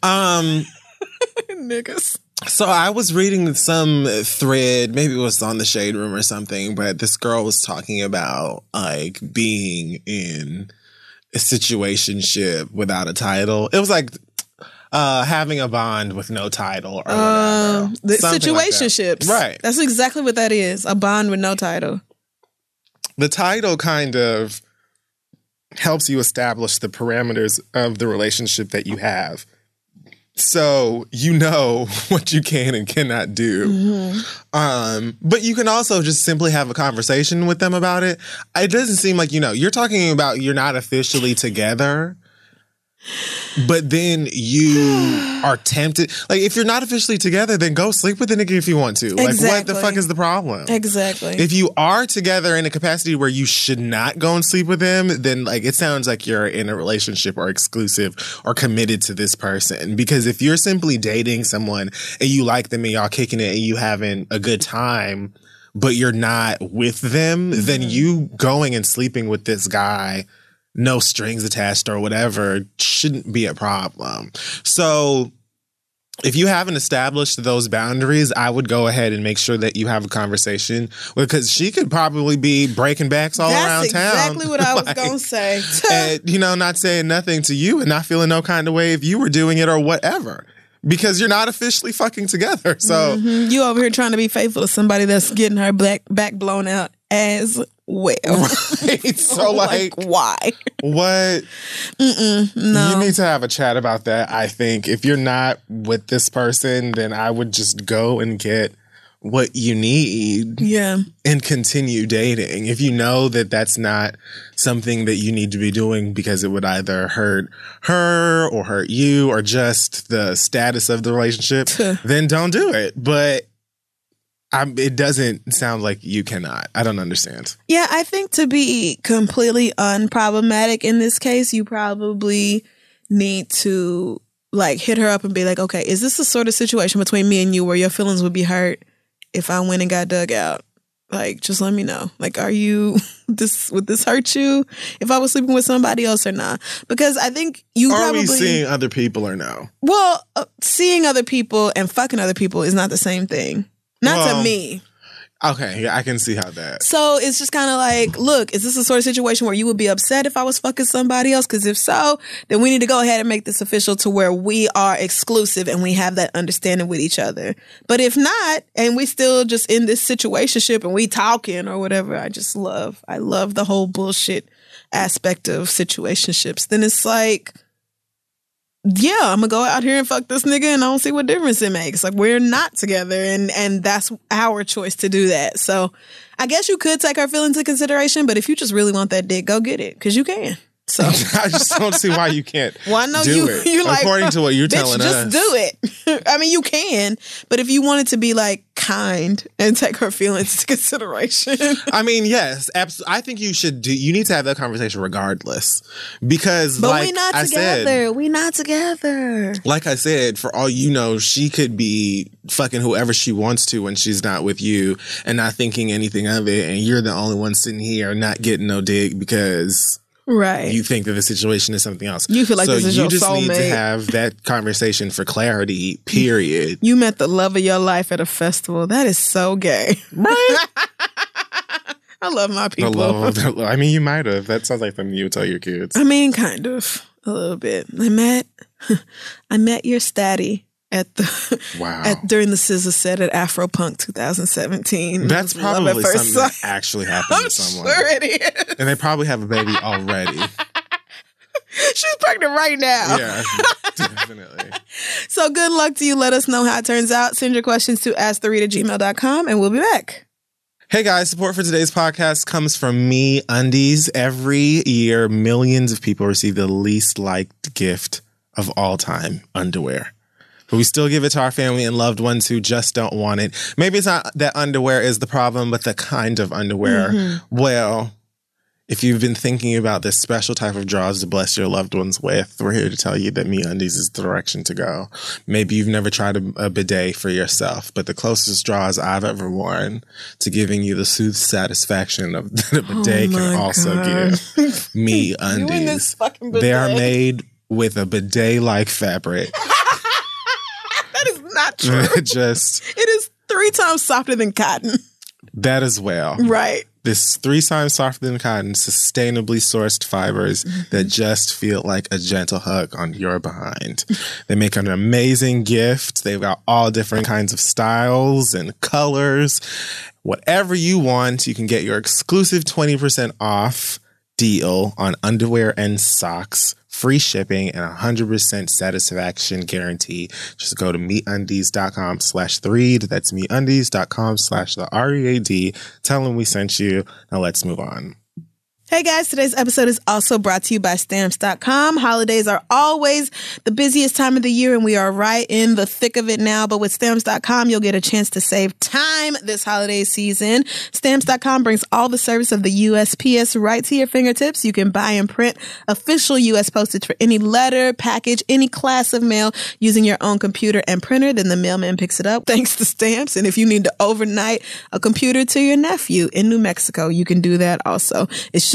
Niggas. So I was reading some thread, maybe it was on the Shade Room or something, but this girl was talking about like being in a situationship without a title. It was like having a bond with no title or whatever. The situationships. Like right. That's exactly what that is. A bond with no title. The title kind of helps you establish the parameters of the relationship that you have. So you know what you can and cannot do. Mm-hmm. But you can also just simply have a conversation with them about it. It doesn't seem like, you're talking about you're not officially together. But then you are tempted. Like, if you're not officially together, then go sleep with the nigga if you want to. Like, what the fuck is the problem? Exactly. If you are together in a capacity where you should not go and sleep with them, then, like, it sounds like you're in a relationship or exclusive or committed to this person. Because if you're simply dating someone and you like them and y'all kicking it and you having a good time, but you're not with them, then you going and sleeping with this guy no strings attached or whatever shouldn't be a problem. So if you haven't established those boundaries, I would go ahead and make sure that you have a conversation, because she could probably be breaking backs all around town. That's exactly what I was going to say. And, you know, not saying nothing to you and not feeling no kind of way if you were doing it or whatever. Because you're not officially fucking together. So you over here trying to be faithful to somebody that's getting her back blown out as well. Right. So like why? What? No. You need to have a chat about that. I think if you're not with this person, then I would just go and get what you need. Yeah. And continue dating. If you know that that's not something that you need to be doing because it would either hurt her or hurt you or just the status of the relationship, then don't do it. But it doesn't sound like you cannot. I don't understand. Yeah, I think to be completely unproblematic in this case, you probably need to like hit her up and be like, okay, is this the sort of situation between me and you where your feelings would be hurt if I went and got dug out? Like, just let me know. Like, would this hurt you if I was sleeping with somebody else or not? Because I think you probably... Are we seeing other people or no? Well, seeing other people and fucking other people is not the same thing. Not to me. Okay, yeah, I can see how that. So it's just kind of like, look, is this the sort of situation where you would be upset if I was fucking somebody else? Because if so, then we need to go ahead and make this official to where we are exclusive and we have that understanding with each other. But if not, and we still just in this situationship and we talking or whatever, I love the whole bullshit aspect of situationships. Then it's like, yeah, I'm gonna go out here and fuck this nigga and I don't see what difference it makes. Like, we're not together and that's our choice to do that. So I guess you could take our feelings into consideration, but if you just really want that dick, go get it, because you can. So I just don't see why you can't well, I know do it. You like, according to what you're telling just us. Just do it. I mean, you can, but if you wanted to be like kind and take her feelings into consideration. I mean, yes, absolutely. I think you need to have that conversation regardless, because but like we're not I together. said, we're not together. Like I said, for all you know, she could be fucking whoever she wants to when she's not with you and not thinking anything of it. And you're the only one sitting here not getting no dick because right. you think that the situation is something else. You feel like this is your soulmate. So you just need to have that conversation for clarity, period. You met the love of your life at a festival. That is so gay. Right? I love my people. I mean, you might have. That sounds like something you would tell your kids. I mean, kind of. A little bit. I met your statty at the during the SZA set at Afropunk 2017. That's probably something that actually happened to someone. Sure it is. And they probably have a baby already. She's pregnant right now. Yeah, definitely. So good luck to you. Let us know how it turns out. Send your questions to asktheread@gmail.com and we'll be back. Hey guys, support for today's podcast comes from MeUndies. Every year, millions of people receive the least liked gift of all time, underwear. But we still give it to our family and loved ones who just don't want it. Maybe it's not that underwear is the problem, but the kind of underwear. Mm-hmm. Well, if you've been thinking about this special type of drawers to bless your loved ones with, we're here to tell you that MeUndies is the direction to go. Maybe you've never tried a bidet for yourself, but the closest drawers I've ever worn to giving you the soothed satisfaction of that a bidet can also give. MeUndies. They are made with a bidet-like fabric. That is not true. It is 3 times softer than cotton. That as well. Right. This 3 times softer than cotton, sustainably sourced fibers that just feel like a gentle hug on your behind. They make an amazing gift. They've got all different kinds of styles and colors. Whatever you want, you can get your exclusive 20% off deal on underwear and socks, free shipping, and 100% satisfaction guarantee. Just go to MeUndies.com/thread. That's MeUndies.com/TheREAD. Tell them we sent you. Now let's move on. Hey guys, today's episode is also brought to you by Stamps.com. Holidays are always the busiest time of the year and we are right in the thick of it now. But with Stamps.com, you'll get a chance to save time this holiday season. Stamps.com brings all the service of the USPS right to your fingertips. You can buy and print official U.S. postage for any letter, package, any class of mail using your own computer and printer. Then the mailman picks it up thanks to Stamps. And if you need to overnight a computer to your nephew in New Mexico, you can do that also. It should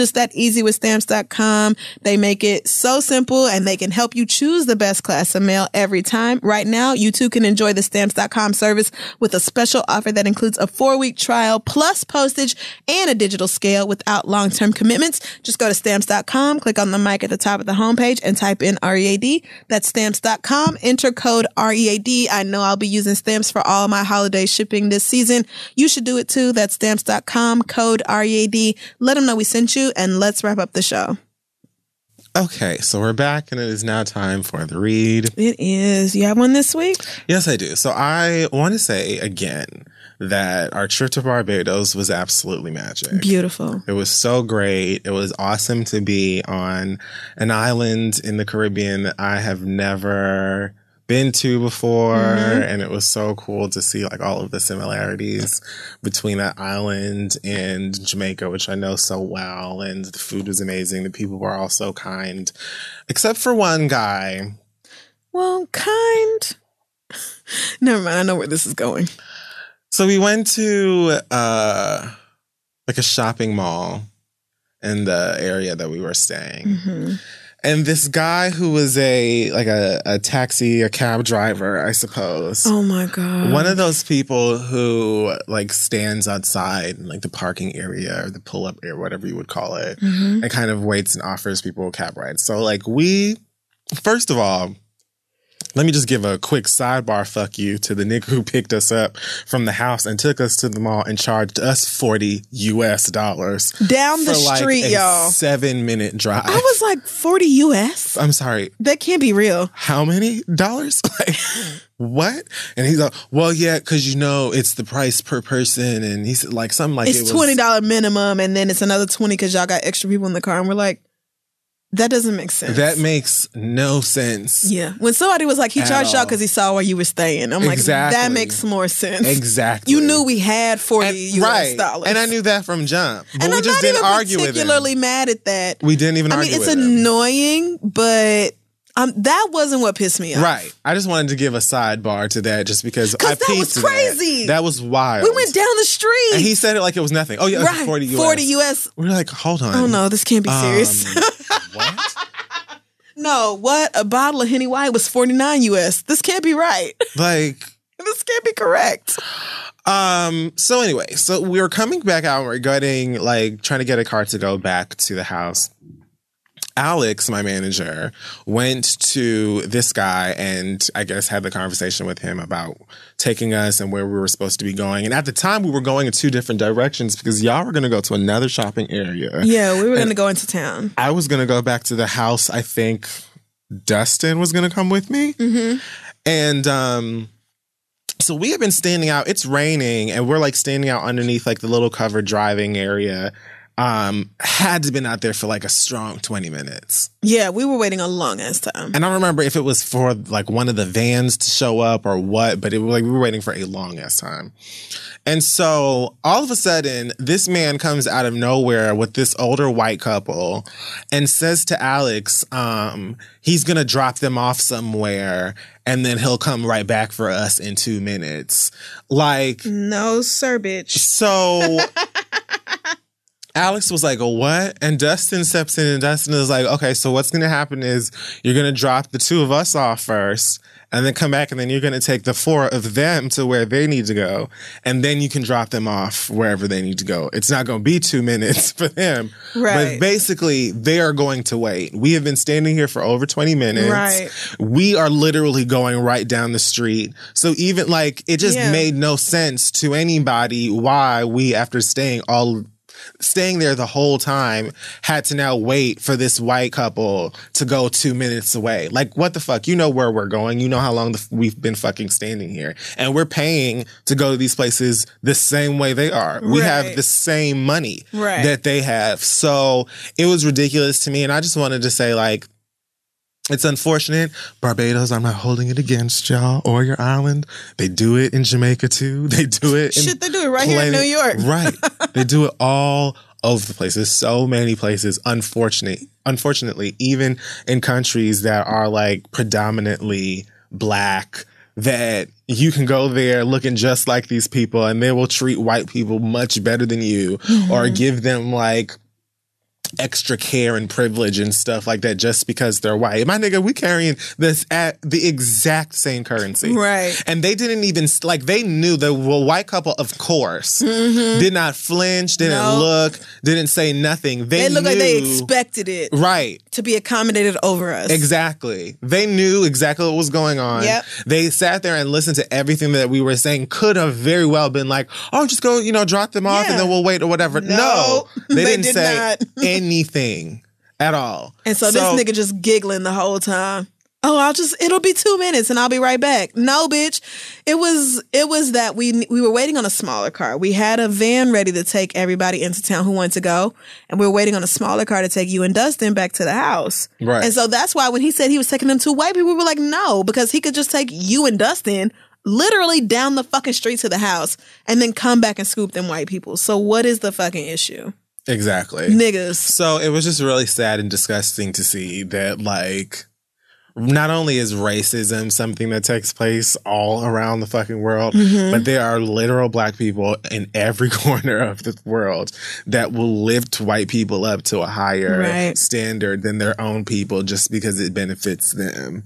just that easy with Stamps.com. They make it so simple and they can help you choose the best class of mail every time. Right now, you too can enjoy the Stamps.com service with a special offer that includes a 4-week trial plus postage and a digital scale without long-term commitments. Just go to Stamps.com, click on the mic at the top of the homepage and type in READ. That's Stamps.com. Enter code READ. I know I'll be using Stamps for all my holiday shipping this season. You should do it too. That's Stamps.com, code READ. Let them know we sent you, and let's wrap up the show. Okay, so we're back, and it is now time for the read. It is. You have one this week? Yes, I do. So I want to say again that our trip to Barbados was absolutely magic. Beautiful. It was so great. It was awesome to be on an island in the Caribbean that I have never been to before, and it was so cool to see like all of the similarities between that island and Jamaica, which I know so well, and the food was amazing. The people were all so kind, except for one guy. Well, kind. Never mind. I know where this is going. So we went to like a shopping mall in the area that we were staying. And this guy who was a cab driver, I suppose. Oh my God. One of those people who like stands outside in like the parking area or the pull-up area, whatever you would call it, and kind of waits and offers people cab rides. So like first of all, let me just give a quick sidebar fuck you to the nigga who picked us up from the house and took us to the mall and charged us $40 down the street, y'all. 7-minute drive. I was like, 40 US? I'm sorry. That can't be real. How many dollars? Like, what? And he's like, well, yeah, because you know it's the price per person. And he said like something like it's $20 minimum, and then it's another 20 because y'all got extra people in the car. And we're like, that doesn't make sense. That makes no sense. Yeah. When somebody was like, he charged y'all because he saw where you were staying. I'm like, that makes more sense. Exactly. You knew we had $40 US dollars. And I knew that from jump. But and we I'm just not didn't even argue with him. particularly mad at that. We didn't even argue with him. It's annoying, but that wasn't what pissed me off. Right. I just wanted to give a sidebar to that just because I that was crazy. That was wild. We went down the street. And he said it like it was nothing. Oh, yeah, it was 40 US. 40 US. We were like, hold on. Oh, no, this can't be serious. What? No, what? A bottle of Henny White was 49 US. This can't be right. Like, this can't be correct. So anyway, so we were coming back out and we're trying to get a car to go back to the house. Alex, my manager, went to this guy and I guess had the conversation with him about taking us and where we were supposed to be going. And at the time, we were going in 2 different directions because y'all were going to go to another shopping area. Yeah, we were going to go into town. I was going to go back to the house. I think Dustin was going to come with me. And so we have been standing out. It's raining and we're like standing out underneath like the little covered driving area. Had to been out there for like a strong 20 minutes. Yeah, we were waiting a long ass time. And I don't remember if it was for like one of the vans to show up or what, but it was like we were waiting for a long ass time. And so all of a sudden, this man comes out of nowhere with this older white couple and says to Alex, he's going to drop them off somewhere and then he'll come right back for us in 2 minutes. Like, no, sir, bitch. So Alex was like, oh, what? And Dustin steps in and Dustin is like, okay, so what's going to happen is you're going to drop the 2 of us off first and then come back and then you're going to take the 4 of them to where they need to go. And then you can drop them off wherever they need to go. It's not going to be 2 minutes for them. Right. But basically, they are going to wait. We have been standing here for over 20 minutes. Right. We are literally going right down the street. So even like, it just made no sense to anybody why we, after staying there the whole time, had to now wait for this white couple to go 2 minutes away. Like, what the fuck? You know where we're going. You know how long we've been fucking standing here. And we're paying to go to these places the same way they are. We have the same money that they have. So it was ridiculous to me. And I just wanted to say, like, it's unfortunate. Barbados, I'm not holding it against y'all or your island. They do it in Jamaica too. They do it. They do it right here in New York. Right. They do it all over the place. There's so many places, unfortunately, even in countries that are like predominantly Black, that you can go there looking just like these people and they will treat white people much better than you or give them like extra care and privilege and stuff like that just because they're white. My nigga, we carrying this at the exact same currency. Right. And they didn't even, like, they knew the white couple, of course, did not flinch, didn't look, didn't say nothing. They looked knew, like they expected it. Right. To be accommodated over us. Exactly. They knew exactly what was going on. Yep. They sat there and listened to everything that we were saying. Could have very well been like, oh, just go, drop them off and then we'll wait or whatever. No. They didn't say anything at all. And so this nigga just giggling the whole time. Oh, it'll be 2 minutes and I'll be right back. No, bitch. It was that we were waiting on a smaller car. We had a van ready to take everybody into town who wanted to go. And we were waiting on a smaller car to take you and Dustin back to the house. Right. And so that's why when he said he was taking them 2 white people, we were like, no, because he could just take you and Dustin literally down the fucking street to the house and then come back and scoop them white people. So what is the fucking issue? Exactly. Niggas. So it was just really sad and disgusting to see that, like, not only is racism something that takes place all around the fucking world, but there are literal black people in every corner of the world that will lift white people up to a higher standard than their own people just because it benefits them.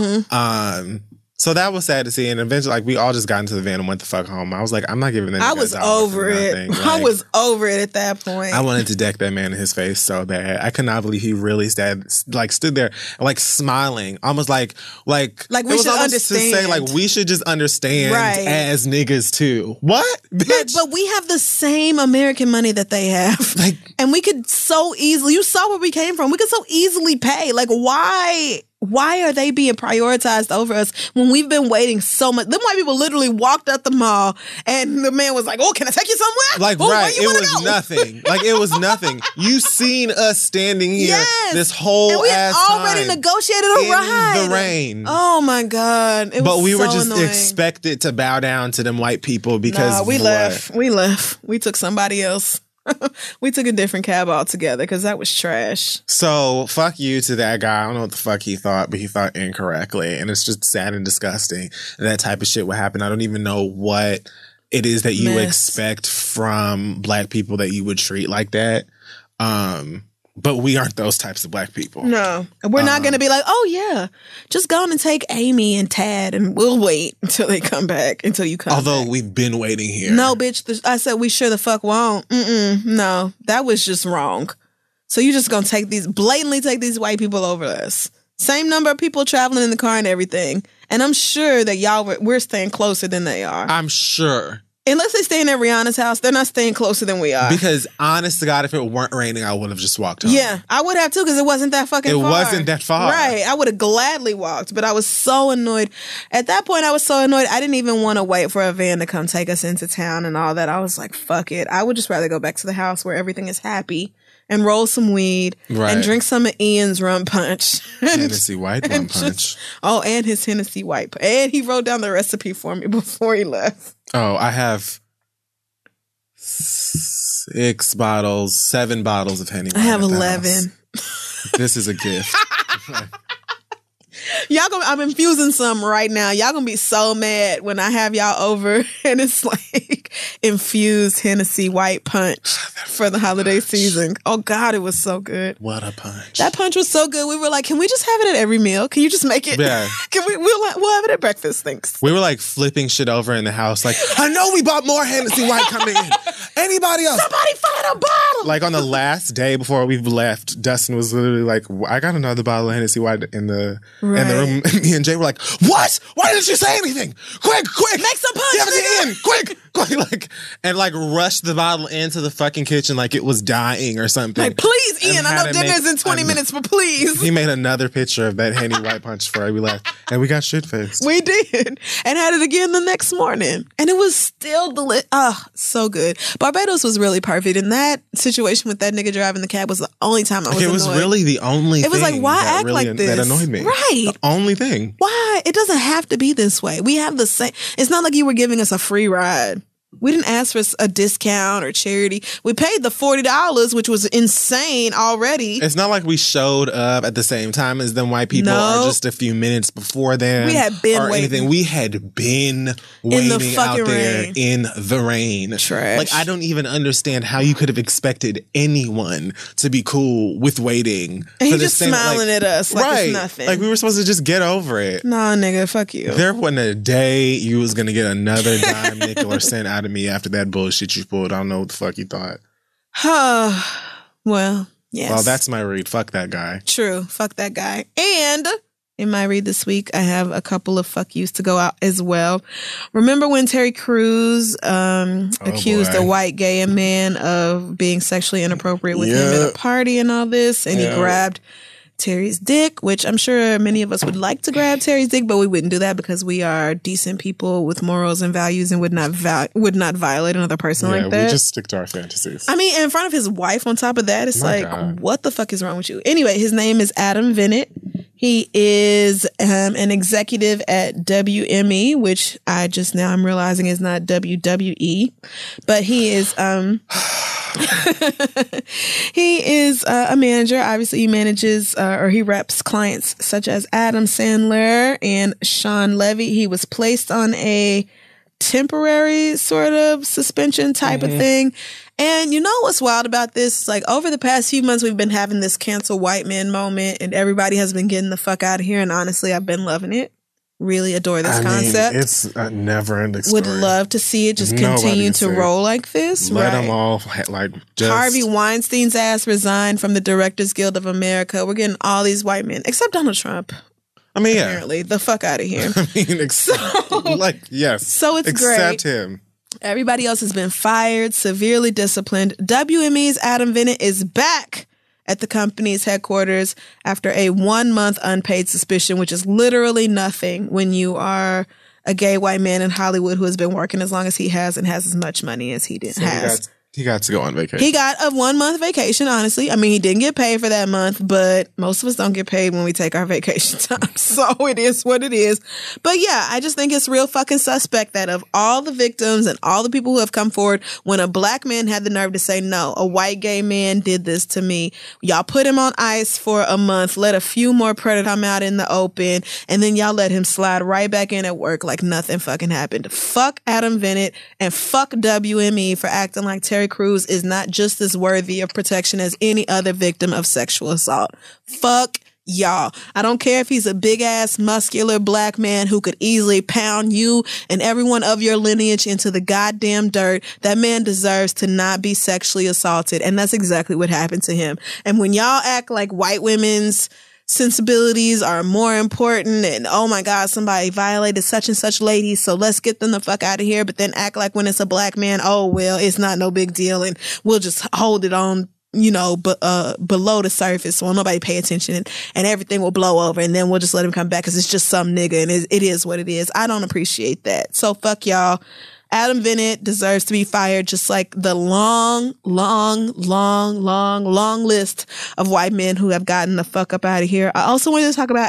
So that was sad to see. And eventually, like, we all just got into the van and went the fuck home. I was like, I'm not giving them. I was over it. Like, I was over it at that point. I wanted to deck that man in his face so bad. I could not believe he really stood there, like, smiling, almost like we should understand. To say, like, we should just understand as niggas too. What, bitch? But we have the same American money that they have, like, and we could so easily. You saw where we came from. We could so easily pay. Like, why? Why are they being prioritized over us when we've been waiting so much? Them white people literally walked out the mall and the man was like, oh, can I take you somewhere? Like, it was nothing. Like, it was nothing. You seen us standing here this whole and we had already negotiated a ride. In the rain. Oh, my God. But we were just annoying. Expected to bow down to them white people because we left. We left. We took somebody else. We took a different cab altogether because that was trash. So, fuck you to that guy. I don't know what the fuck he thought, but he thought incorrectly. And it's just sad and disgusting. And that type of shit would happen. I don't even know what it is that you expect from black people that you would treat like that. But we aren't those types of black people. No. And we're not going to be like, oh, yeah, just go on and take Amy and Tad and we'll wait until they come back, until you come Although back. We've been waiting here. No, bitch. I said we sure the fuck won't. No, that was just wrong. So you just going to blatantly take these white people over us. Same number of people traveling in the car and everything. And I'm sure that we're staying closer than they are. I'm sure. Unless they're staying at Rihanna's house, they're not staying closer than we are. Because, honest to God, if it weren't raining, I would have just walked home. Yeah, I would have too, because it wasn't that fucking far. It wasn't that far. Right. I would have gladly walked, but I was so annoyed. At that point, I was so annoyed, I didn't even want to wait for a van to come take us into town and all that. I was like, fuck it. I would just rather go back to the house where everything is happy and roll some weed and drink some of Ian's rum punch. Hennessy White Rum Punch. And his Hennessy White Punch. And he wrote down the recipe for me before he left. Oh, I have 7 bottles of Henny White. I have 11. This is a gift. I'm infusing some right now. Y'all gonna be so mad when I have y'all over and it's like infused Hennessy White Punch for the holiday season. Oh God, it was so good. What a punch. That punch was so good. We were like, can we just have it at every meal? Can you just make it? Yeah. We'll have it at breakfast, thanks. We were like flipping shit over in the house. Like, I know we bought more Hennessy White coming in. Anybody else? Somebody find a bottle. Like on the last day before we left, Dustin was literally like, I got another bottle of Hennessy White in the room. And me and Jay were like, what? Why didn't you say anything? Quick. Make some punch. Give it in. Quick. Like rushed the bottle into the fucking kitchen like it was dying or something. Like, please, Ian, I know dinner's in 20 minutes, but please. He made another picture of that Henny White Punch before we left. And we got shit-faced. We did. And had it again the next morning. And it was still delicious. Oh, so good. Barbados was really perfect. And that situation with that nigga driving the cab was the only time I was annoyed. It was really the only thing. It was like, why act really, like this? That annoyed me. Right. The only thing. Why? It doesn't have to be this way. We have the same. It's not like you were giving us a free ride. We didn't ask for a discount or charity. We paid the $40, which was insane already. It's not like we showed up at the same time as them white people or just a few minutes before them. We had been waiting. Anything. We had been waiting out there rain. in the rain. Trash. Like, I don't even understand how you could have expected anyone to be cool with waiting. And he just smiling at us like it's nothing. Like, we were supposed to just get over it. Nah, nigga, fuck you. There wasn't a day you was going to get another dime, nickel, or cent out of me after that bullshit you pulled. I don't know what the fuck you thought. Well, yes. Well, that's my read. Fuck that guy. True. Fuck that guy. And in my read this week, I have a couple of fuck yous to go out as well. Remember when Terry Crews accused a white gay man of being sexually inappropriate with him at a party and all this, and he grabbed Terry's dick, which I'm sure many of us would like to grab Terry's dick, but we wouldn't do that because we are decent people with morals and values and would not violate another person like that. We just stick to our fantasies. I mean, in front of his wife on top of that, it's God. What the fuck is wrong with you? Anyway, his name is Adam Bennett. He is an executive at WME, which I'm realizing is not WWE, but he is he is a manager. Obviously, he manages or he reps clients such as Adam Sandler and Sean Levy. He was placed on a temporary sort of suspension type of thing. And you know what's wild about this? Like, over the past few months, we've been having this cancel white man moment, and everybody has been getting the fuck out of here. And honestly, I've been loving it. Really adore this concept. It's a never-ending story. Would love to see it just continue to roll like this. Let them all, like, just... Harvey Weinstein's ass resigned from the Directors Guild of America. We're getting all these white men, except Donald Trump. I mean, apparently, the fuck out of here. I mean, yes. So it's great. Except him. Everybody else has been fired, severely disciplined. WME's Adam Bennett is back at the company's headquarters after a 1-month unpaid suspicion, which is literally nothing when you are a gay white man in Hollywood who has been working as long as he has and has as much money as he has. He got to go on vacation. He got a 1-month vacation, honestly. I mean, he didn't get paid for that month, but most of us don't get paid when we take our vacation time. So it is what it is. But yeah, I just think it's real fucking suspect that of all the victims and all the people who have come forward, when a black man had the nerve to say, no, a white gay man did this to me, y'all put him on ice for a month, let a few more predators come out in the open, and then y'all let him slide right back in at work like nothing fucking happened. Fuck Adam Bennett and fuck WME for acting like Terry Crews is not just as worthy of protection as any other victim of sexual assault. Fuck y'all. I don't care if he's a big ass muscular black man who could easily pound you and everyone of your lineage into the goddamn dirt. That man deserves to not be sexually assaulted. And that's exactly what happened to him. And when y'all act like white women's sensibilities are more important and oh my God, somebody violated such and such lady, so let's get them the fuck out of here, but then act like when it's a black man, oh well, it's not no big deal and we'll just hold it on, below the surface so nobody pay attention and everything will blow over and then we'll just let him come back because it's just some nigga and it is what it is. I don't appreciate that. So fuck y'all. Adam Bennett deserves to be fired, just like the long list of white men who have gotten the fuck up out of here. I also wanted to talk about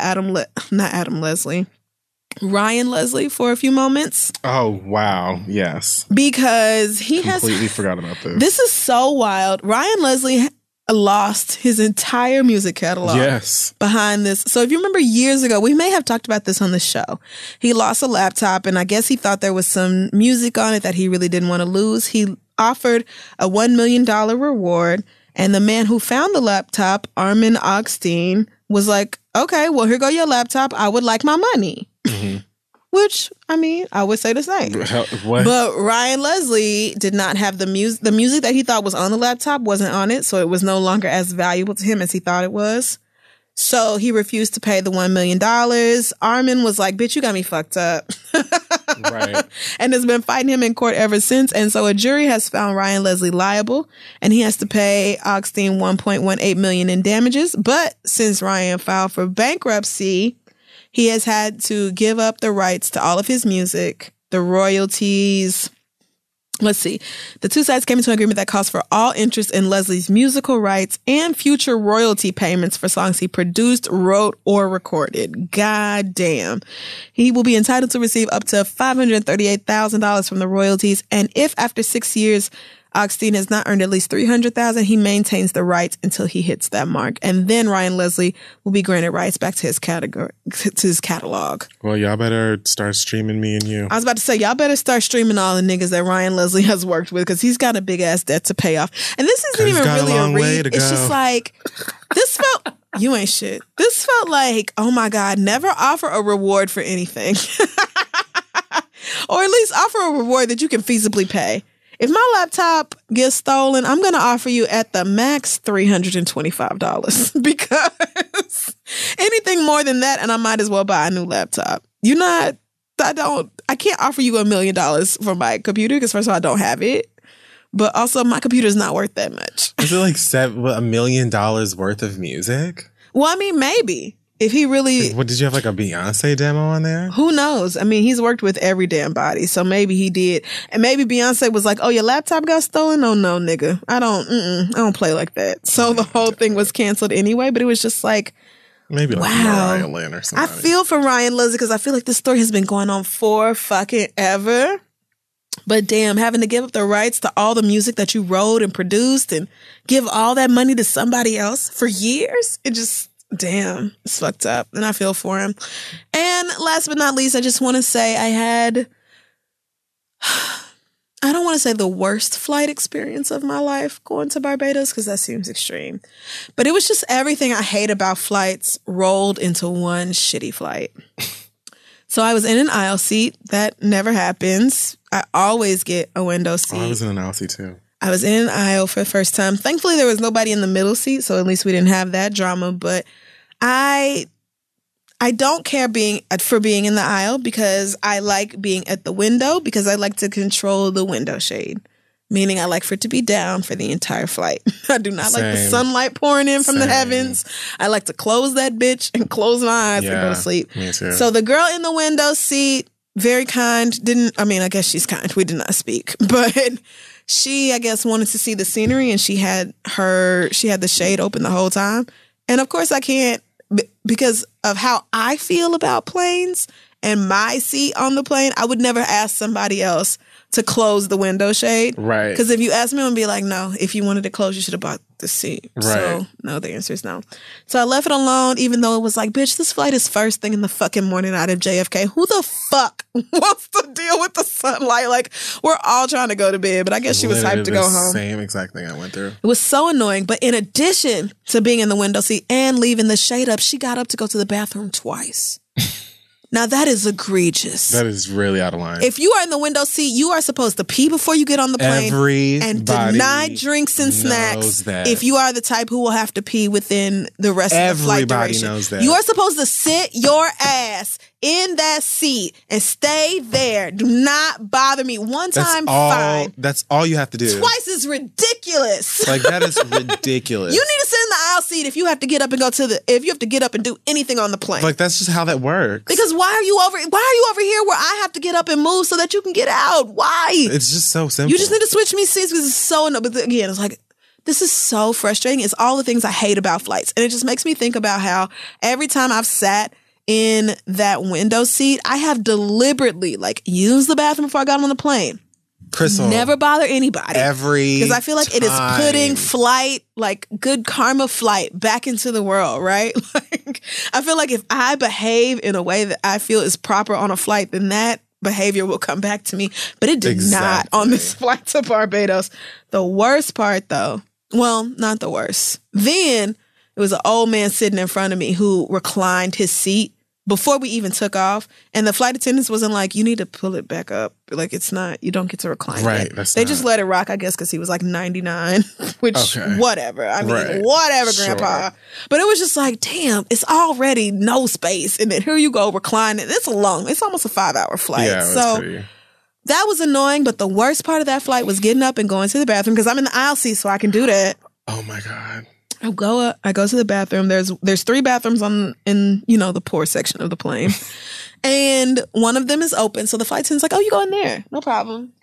Ryan Leslie for a few moments. Oh, wow. Yes. Because he completely forgot about this. This is so wild. Ryan Leslie lost his entire music catalog behind this. So if you remember years ago, we may have talked about this on the show. He lost a laptop and I guess he thought there was some music on it that he really didn't want to lose. He offered a $1 million reward and the man who found the laptop, Armin Augstein, was like, okay, well, here go your laptop. I would like my money. Mm-hmm. Which, I mean, I would say the same. What? But Ryan Leslie did not have the music. The music that he thought was on the laptop wasn't on it, so it was no longer as valuable to him as he thought it was. So he refused to pay the $1 million. Armin was like, bitch, you got me fucked up. Right. And has been fighting him in court ever since. And so a jury has found Ryan Leslie liable and he has to pay Augstein $1.18 million in damages. But since Ryan filed for bankruptcy, he has had to give up the rights to all of his music, the royalties, Let's see. The two sides came into an agreement that calls for all interest in Leslie's musical rights and future royalty payments for songs he produced, wrote, or recorded. God damn. He will be entitled to receive up to $538,000 from the royalties. And if after 6 years, Augustine has not earned at least $300,000, he maintains the rights until he hits that mark. And then Ryan Leslie will be granted rights back to his catalog. Well, y'all better start streaming Me and You. I was about to say, y'all better start streaming all the niggas that Ryan Leslie has worked with, because he's got a big ass debt to pay off. And this isn't even really a read. It's just like, this felt, you ain't shit. This felt like, oh my God, never offer a reward for anything. Or at least offer a reward that you can feasibly pay. If my laptop gets stolen, I'm going to offer you at the max $325 because anything more than that, and I might as well buy a new laptop. I can't offer you $1 million for my computer because first of all, I don't have it. But also my computer is not worth that much. Is it like $1 million worth of music? Well, I mean, maybe. If he really... What, did you have like a Beyonce demo on there? Who knows? I mean, he's worked with every damn body, so maybe he did. And maybe Beyonce was like, oh, your laptop got stolen? Oh, no, nigga. I don't play like that. So the whole thing was canceled anyway, but it was just like, maybe like Mariah Lynn or something. I feel for Ryan Leslie because I feel like this story has been going on for fucking ever. But damn, having to give up the rights to all the music that you wrote and produced and give all that money to somebody else for years, it just... Damn, it's fucked up. And I feel for him. And last but not least, I just want to say I don't want to say the worst flight experience of my life going to Barbados because that seems extreme. But it was just everything I hate about flights rolled into one shitty flight. So I was in an aisle seat. That never happens. I always get a window seat. Oh, I was in an aisle seat too. I was in an aisle for the first time. Thankfully, there was nobody in the middle seat, so at least we didn't have that drama. But I don't care for being in the aisle because I like being at the window because I like to control the window shade, meaning I like for it to be down for the entire flight. I do not like the sunlight pouring in from the heavens. I like to close that bitch and close my eyes and go to sleep. Me too. So the girl in the window seat, very kind, I guess she's kind. We did not speak, but... She, I guess, wanted to see the scenery and she had the shade open the whole time. And of course I can't, because of how I feel about planes and my seat on the plane, I would never ask somebody else to close the window shade. Right. Because if you ask me, I'm going to be like, no, if you wanted to close, you should have bought the seat. Right. So, no, the answer is no. So I left it alone, even though it was like, bitch, this flight is first thing in the fucking morning out of JFK. Who the fuck wants to deal with the sunlight? Like, we're all trying to go to bed, but I guess she was hyped to go home. Same exact thing I went through. It was so annoying. But in addition to being in the window seat and leaving the shade up, she got up to go to the bathroom twice. Now, that is egregious. That is really out of line. If you are in the window seat, you are supposed to pee before you get on the plane and deny drinks and snacks if you are the type who will have to pee within the rest of the flight duration. Everybody knows that. You are supposed to sit your ass in that seat and stay there. Do not bother me. One time, fine. That's all you have to do. Twice is ridiculous. Like, that is ridiculous. You need to sit in the aisle seat if you have to get up and if you have to get up and do anything on the plane. Like, that's just how that works. Because why are you over here where I have to get up and move so that you can get out? Why? It's just so simple. You just need to switch me seats because it's so annoying. But again, it's like, this is so frustrating. It's all the things I hate about flights. And it just makes me think about how every time I've sat in that window seat, I have deliberately used the bathroom before I got on the plane. Crystal, never bother anybody. Because I feel like it is putting flight, good karma flight, back into the world, right? I feel like if I behave in a way that I feel is proper on a flight, then that behavior will come back to me. But it did not on this flight to Barbados. The worst part, though, well, not the worst. Then it was an old man sitting in front of me who reclined his seat before we even took off, and the flight attendants wasn't like, you need to pull it back up. It's not, you don't get to recline it. They just let it rock, I guess, because he was 99, which, whatever. I mean, whatever, Grandpa. But it was just like, damn, it's already no space. And then here you go, reclining. It's almost a 5-hour flight. Yeah, so that was annoying, but the worst part of that flight was getting up and going to the bathroom, because I'm in the aisle seat, so I can do that. Oh my God. I go to the bathroom. There's 3 bathrooms in the poor section of the plane. And one of them is open. So the flight attendant's like, oh, you go in there. No problem.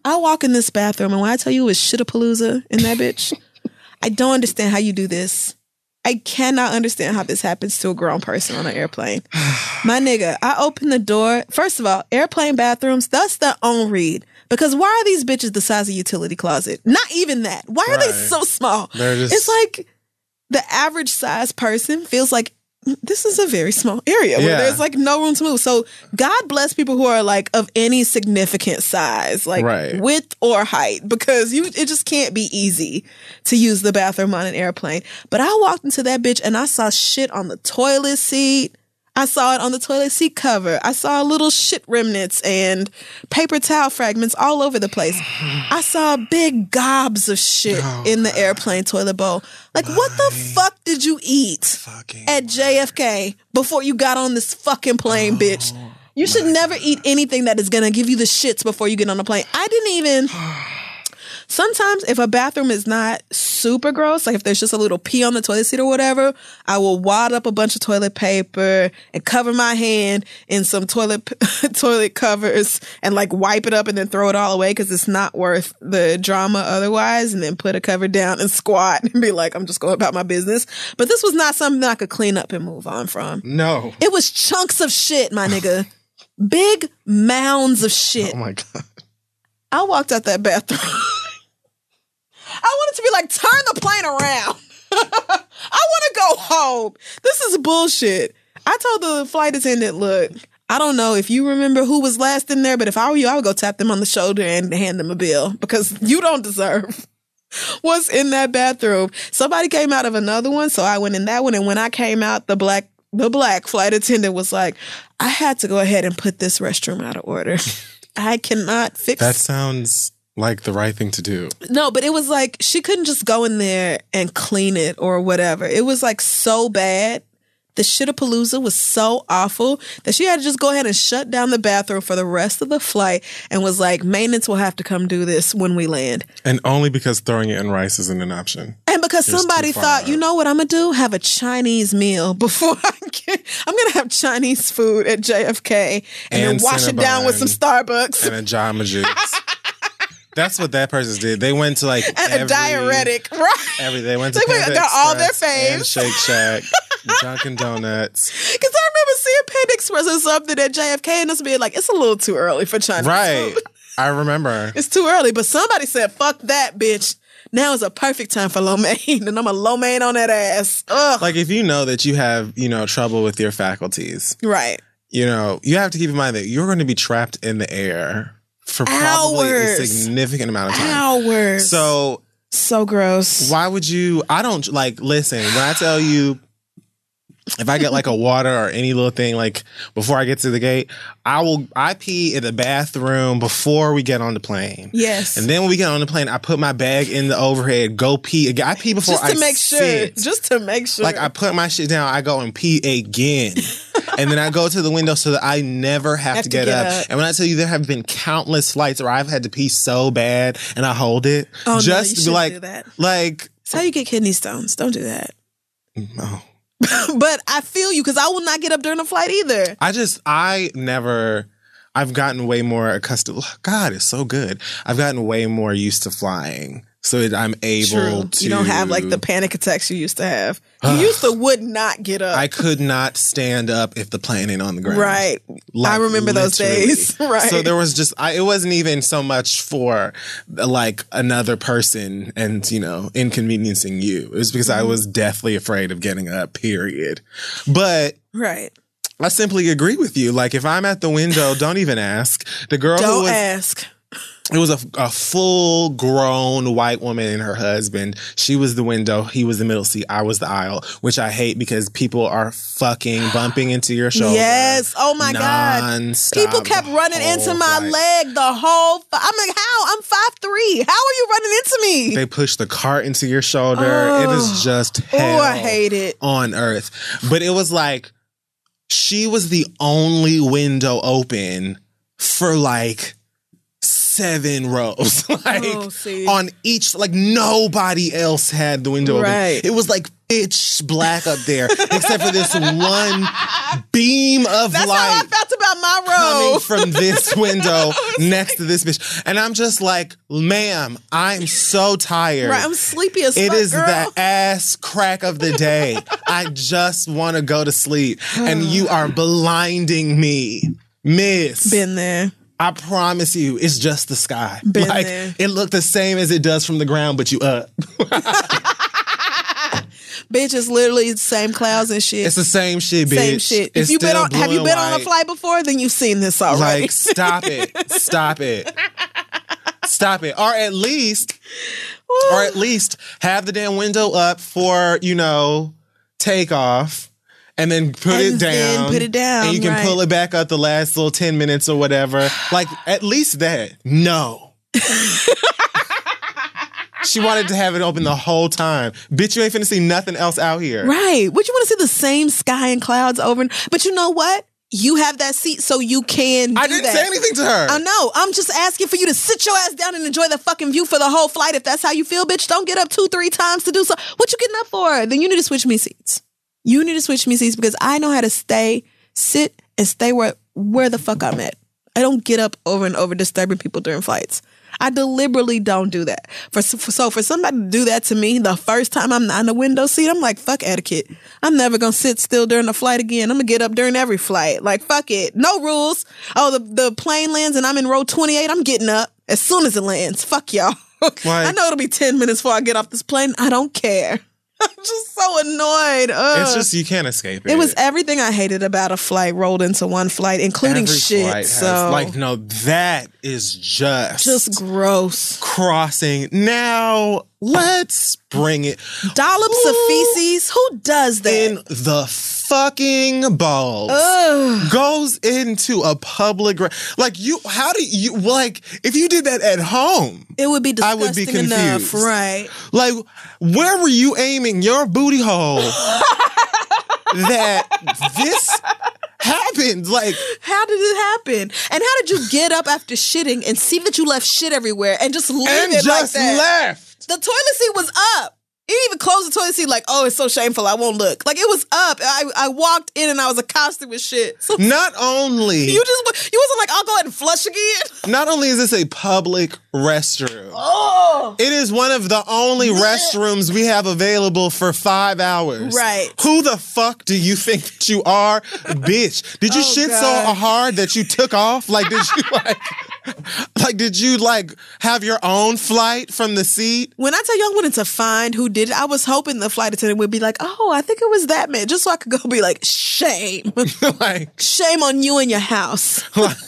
I walk in this bathroom, and when I tell you it was shitapalooza in that bitch, I don't understand how you do this. I cannot understand how this happens to a grown person on an airplane. My nigga, I open the door. First of all, airplane bathrooms, that's their own read. Because why are these bitches the size of a utility closet? Not even that. Why are they so small? It's like the average size person feels like this is a very small area where there's like no room to move. So God bless people who are like of any significant size, like width or height, because it just can't be easy to use the bathroom on an airplane. But I walked into that bitch and I saw shit on the toilet seat. I saw it on the toilet seat cover. I saw little shit remnants and paper towel fragments all over the place. I saw big gobs of shit in the airplane toilet bowl. Like, what the fuck did you eat at JFK before you got on this fucking plane, bitch? You should never eat anything that is going to give you the shits before you get on the plane. I didn't even... Sometimes if a bathroom is not super gross, like if there's just a little pee on the toilet seat or whatever, I will wad up a bunch of toilet paper and cover my hand in some toilet covers and like wipe it up and then throw it all away because it's not worth the drama otherwise, and then put a cover down and squat and be like, I'm just going about my business. But this was not something that I could clean up and move on from. No. It was chunks of shit, my nigga. Big mounds of shit. Oh my God. I walked out that bathroom. I wanted to be like, turn the plane around. I want to go home. This is bullshit. I told the flight attendant, look, I don't know if you remember who was last in there, but if I were you, I would go tap them on the shoulder and hand them a bill because you don't deserve what's in that bathroom. Somebody came out of another one, so I went in that one. And when I came out, the black flight attendant was like, I had to go ahead and put this restroom out of order. I cannot fix that. Sounds like the right thing to do. No, but it was like she couldn't just go in there and clean it or whatever. It was like so bad. The shitapalooza was so awful that she had to just go ahead and shut down the bathroom for the rest of the flight and was like, maintenance will have to come do this when we land. And only because throwing it in rice isn't an option. And because somebody thought, you know what I'm going to do? Have a Chinese meal before I'm going to have Chinese food at JFK and then wash it down with some Starbucks. And a Jamba Juice. That's what that person did. They went to like a diuretic, right? They went to Panda got all their faves. And Shake Shack, Dunkin' Donuts. Because I remember seeing Panda Express or something at JFK and us being like, it's a little too early for Chinese food. I remember. It's too early, but somebody said, fuck that, bitch. Now is a perfect time for lo mein, and I'm a lo mein on that ass. Ugh. Like if you know that you have, trouble with your faculties. Right. You have to keep in mind that you're going to be trapped in the air for probably a significant amount of time. Hours. So gross. Why would you? I don't listen, when I tell you, if I get like a water or any little thing, like before I get to the gate, I pee in the bathroom before we get on the plane. Yes. And then when we get on the plane, I put my bag in the overhead, go pee again. I pee before I sit. Just to make sure. Like I put my shit down, I go and pee again. And then I go to the window so that I never have to get up. And when I tell you there have been countless flights where I've had to pee so bad and I hold it. Oh, just no, you to be like, do that. Like. It's how you get kidney stones. Don't do that. No. But I feel you because I will not get up during a flight either. I've gotten way more accustomed. God, it's so good. I've gotten way more used to flying so that I'm able to. You don't have like the panic attacks you used to have. You would not get up. I could not stand up if the plane ain't on the ground. Right. I remember those days. Right. So there was just, it wasn't even so much for like another person and, inconveniencing you. It was because I was deathly afraid of getting up, period. But. Right. I simply agree with you. Like, if I'm at the window, don't even ask. The girl who was... ask. It was a full-grown white woman and her husband. She was the window. He was the middle seat. I was the aisle, which I hate because people are fucking bumping into your shoulder. Yes. Oh, my God. People kept running into my leg the whole... I'm like, how? I'm 5'3". How are you running into me? They push the cart into your shoulder. It is just hell I hate it. On earth. But it was like... She was the only window open for like 7 rows. On each, like nobody else had the window open. It was like pitch black up there, except for this one beam of light. That's how I felt about up my coming road from this window next to this bitch. And I'm just like, ma'am, I'm so tired. Right, I'm sleepy as fuck, It is girl. the ass crack of the day. I just want to go to sleep. And you are blinding me. Miss. Been there. I promise you, it's just the sky. Been like, there. It looked the same as it does from the ground, but you up. Bitch, it's literally the same clouds and shit. It's the same shit, bitch. Same shit. It's If you been still on, have you blue been and on a white. flight before? Then you've seen this already. Like, stop it. Stop it. Stop it. Or at least have the damn window up for, takeoff. And then put it down. And you can right. pull it back up the last little 10 minutes or whatever. Like, at least that. No. She wanted to have it open the whole time. Bitch, you ain't finna see nothing else out here. Right. Would you want to see the same sky and clouds over? But you know what? You have that seat so you can do I didn't that. say anything to her. I know. I'm just asking for you to sit your ass down and enjoy the fucking view for the whole flight. If that's how you feel, bitch, don't get up 2-3 times to do so. What you getting up for? Then you need to switch me seats. You need to switch me seats because I know how to sit and stay where the fuck I'm at. I don't get up over and over disturbing people during flights. I deliberately don't do that. So for somebody to do that to me the first time I'm not in the window seat, I'm like, fuck etiquette. I'm never going to sit still during the flight again. I'm going to get up during every flight. Like, fuck it. No rules. Oh, the plane lands and I'm in row 28. I'm getting up as soon as it lands. Fuck y'all. I know it'll be 10 minutes before I get off this plane. I don't care. I'm just so annoyed. It's just, you can't escape it. It was everything I hated about a flight rolled into one flight, including Every shit. flight has- So no, that is just gross. crossing. Now, let's bring it. Dollops of feces? Who does that? In the fucking balls. Ugh. Goes into a public... how do you... Like, if you did that at home... It would be I disgusting would be confused. enough, right? Like, where were you aiming your booty hole that this happened? Like, How did it happen? And how did you get up after shitting and see that you left shit everywhere and just leave and it like just that? left. The toilet seat was up. He didn't even close the toilet seat like, oh, it's so shameful, I won't look. Like, it was up. I walked in and I was accosted with shit. So Not only... you wasn't like, I'll go ahead and flush again? Not only is this a public restroom, Oh. it is one of the only restrooms we have available for 5 hours. Right. Who the fuck do you think that you are, bitch? Did you shit so God. hard that you took off? Like, did you have your own flight from the seat? When I tell you I wanted to find who did it, I was hoping the flight attendant would be like, oh, I think it was that man, just so I could go be like, shame. Like, Shame on you and your house.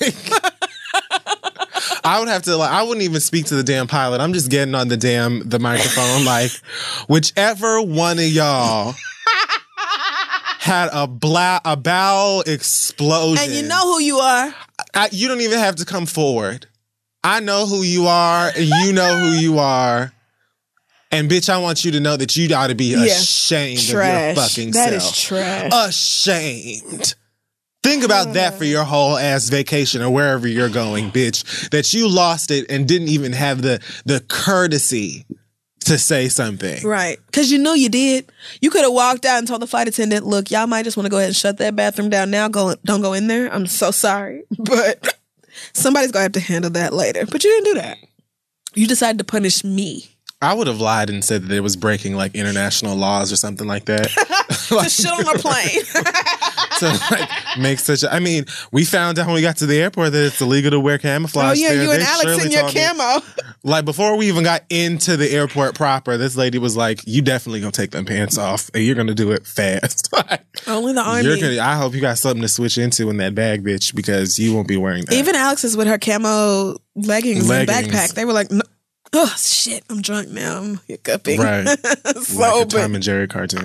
I would have to, I wouldn't even speak to the damn pilot. I'm just getting on the microphone, like, whichever one of y'all had a bowel explosion. And you know who you are. You don't even have to come forward. I know who you are, and you know who you are. And bitch, I want you to know that you ought to be ashamed of your fucking self. That is trash. Ashamed. Think about that for your whole ass vacation or wherever you're going, bitch. That you lost it and didn't even have the courtesy to say something. Right. Because you know you did. You could have walked out and told the flight attendant, look, y'all might just want to go ahead and shut that bathroom down now. Don't go in there. I'm so sorry. But somebody's going to have to handle that later. But you didn't do that. You decided to punish me. I would have lied and said that it was breaking like international laws or something like that. To shit on a plane. To make such a... I mean, we found out when we got to the airport that it's illegal to wear camouflage. Oh, yeah, there. you and They Alex surely in your told me- camo. Like, before we even got into the airport proper, this lady was like, you definitely gonna take them pants off and you're gonna do it fast. Like, Only the Army. I hope you got something to switch into in that bag, bitch, because you won't be wearing that. Even Alex is with her camo leggings and backpack. They were like, no. Oh, shit, I'm drunk now. I'm hiccuping. Right. So, like a but- Tom and Jerry cartoon.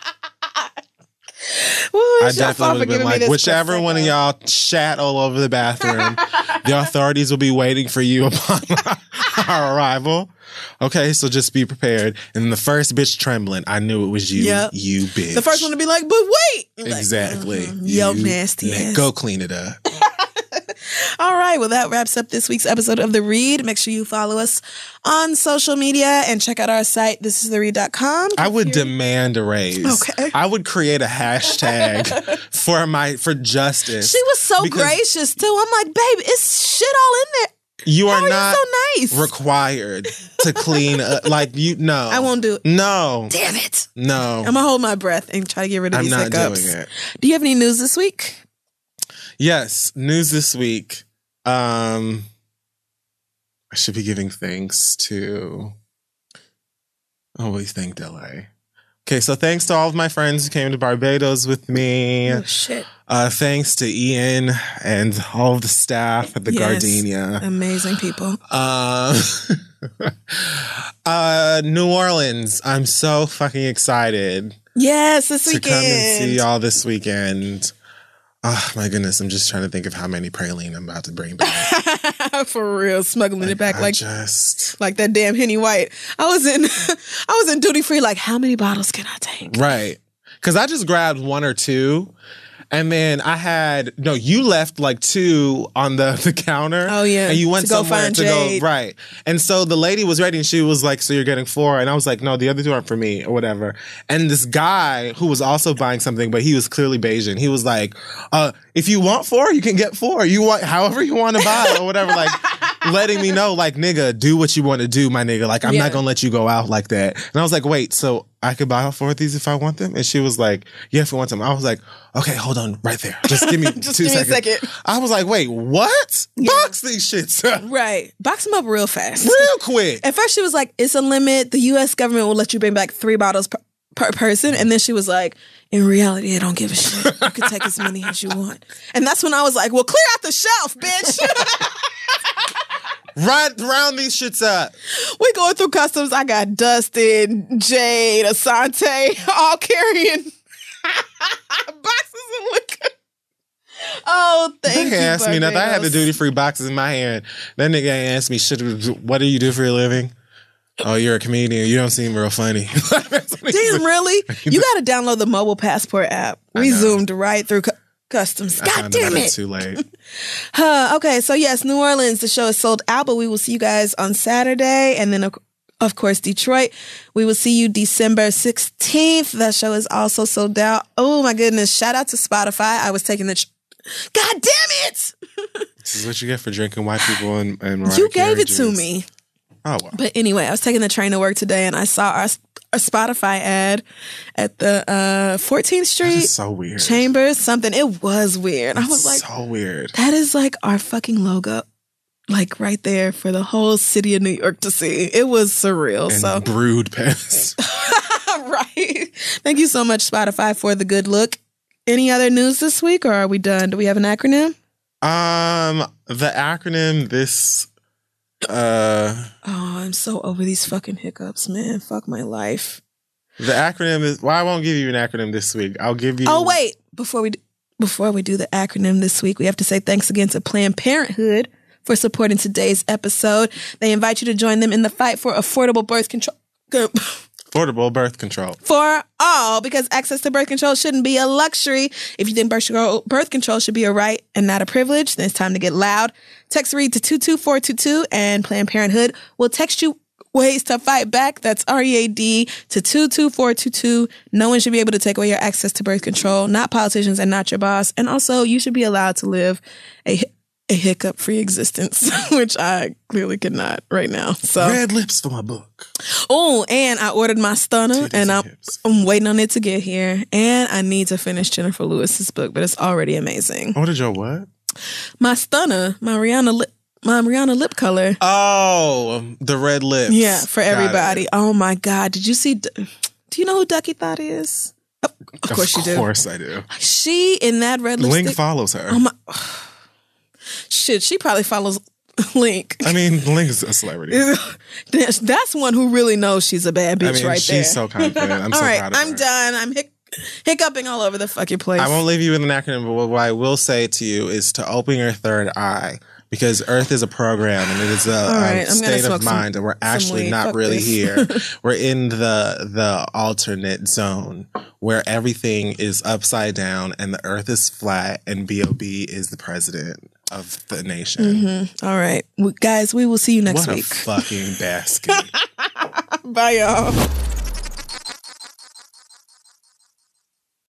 Ooh, I it's your fault definitely for would have been giving me like, this whichever one of prosecco. y'all shat all over the bathroom, the authorities will be waiting for you upon our arrival. Okay, so just be prepared. And the first bitch trembling, I knew it was you, Yep. you bitch. The first one to be like, but wait. Like, Exactly. Yo, You nasty ass. Go clean it up. All right. Well, that wraps up this week's episode of The Read. Make sure you follow us on social media and check out our site, thisistheread.com. I would demand a raise. Okay. I would create a hashtag for justice. She was so gracious, too. I'm like, babe, it's shit all in there. You are not so nice? required to clean up. No. I won't do it. No. Damn it. No. I'm going to hold my breath and try to get rid of these hiccups. I'm not doing it. Do you have any news this week? Yes. News this week. I should be giving thanks to... Always thank Delay. Okay, so thanks to all of my friends who came to Barbados with me. Oh, shit. Thanks to Ian and all of the staff at the Gardenia. Amazing people. New Orleans. I'm so fucking excited. Yes, this weekend. To come and see y'all this weekend. Oh, my goodness. I'm just trying to think of how many praline I'm about to bring back. For real. Smuggling it back like that damn Henny White. I was in duty free like, how many bottles can I take? Right. Because I just grabbed one or two. And then you left like two on the counter. Oh, yeah. And you went somewhere to Jade. go. Right. And so the lady was ready and she was like, so you're getting 4. And I was like, no, the other 2 aren't for me or whatever. And this guy who was also buying something, but he was clearly Bayesian. He was like, if you want 4, you can get 4. You want however you want to buy or whatever. Like letting me know, like, nigga, do what you want to do, my nigga. Like, I'm not going to let you go out like that. And I was like, wait, so I could buy all 4 of these if I want them? And she was like, yeah, if you want them. I was like, okay, hold on right there. Just give me 2 seconds. Me a second. I was like, wait, what? Yeah. Box these shits up. Right. Box them up real fast. Real quick. At first she was like, it's a limit. The U.S. government will let you bring back 3 bottles per person. And then she was like, in reality, they don't give a shit. You can take as many as you want. And that's when I was like, well, clear out the shelf, bitch. Right around these shits up. We going through customs. I got Dustin, Jade, Asante, all carrying boxes of liquor. Oh, thank you. They asked me nothing. I had the duty-free boxes in my hand. That nigga asked me, what do you do for a living? Oh, you're a comedian. You don't seem real funny. Damn, really? You got to download the mobile passport app. We zoomed right through customs. God damn it. Too late. Okay, so yes, New Orleans, the show is sold out, but we will see you guys on Saturday. And then, of course, Detroit, we will see you December 16th. That show is also sold out. Oh, my goodness. Shout out to Spotify. I was taking the... God damn it! This is what you get for drinking white people and you gave it to me. Oh, wow. But anyway, I was taking the train to work today and I saw our Spotify ad at the 14th Street. That is so weird. Chambers, something. It was weird. I was like, so weird. That is like our fucking logo. Like right there for the whole city of New York to see. It was surreal. And brewed piss. Right. Thank you so much, Spotify, for the good look. Any other news this week or are we done? Do we have an acronym? The acronym this... Oh, I'm so over these fucking hiccups, man. Fuck my life. The acronym is... Well, I won't give you an acronym this week. I'll give you... Oh, wait. Before we do the acronym this week, we have to say thanks again to Planned Parenthood for supporting today's episode. They invite you to join them in the fight for affordable birth control. Affordable birth control. For all, because access to birth control shouldn't be a luxury. If you think birth control should be a right and not a privilege, then it's time to get loud. Text READ to 22422 and Planned Parenthood will text you ways to fight back. That's READ to 22422. No one should be able to take away your access to birth control, not politicians and not your boss. And also, you should be allowed to live a hiccup-free existence, which I clearly cannot right now. So red lips for my book. Oh, and I ordered my stunner, and I'm waiting on it to get here. And I need to finish Jennifer Lewis's book, but it's already amazing. Ordered your what? My stunner, my Rihanna lip color. Oh, the red lips. Yeah, for everybody. Oh my God, did you see? Do you know who Ducky Thought is? Of course you do. Of course I do. She in that red lipstick. Link follows her. Oh my. Shit, she probably follows Link. I mean, Link is a celebrity. That's one who really knows she's a bad bitch right there. She's so confident. I'm so proud of her. I'm done. I'm hiccuping all over the fucking place. I won't leave you with an acronym, but what I will say to you is to open your third eye. Because Earth is a program and it is a state of mind, and we're actually not really here. We're in the alternate zone where everything is upside down and the Earth is flat and B.O.B. is the president. of the nation. All right. Guys, we will see you next week. What a fucking basket. Bye, y'all.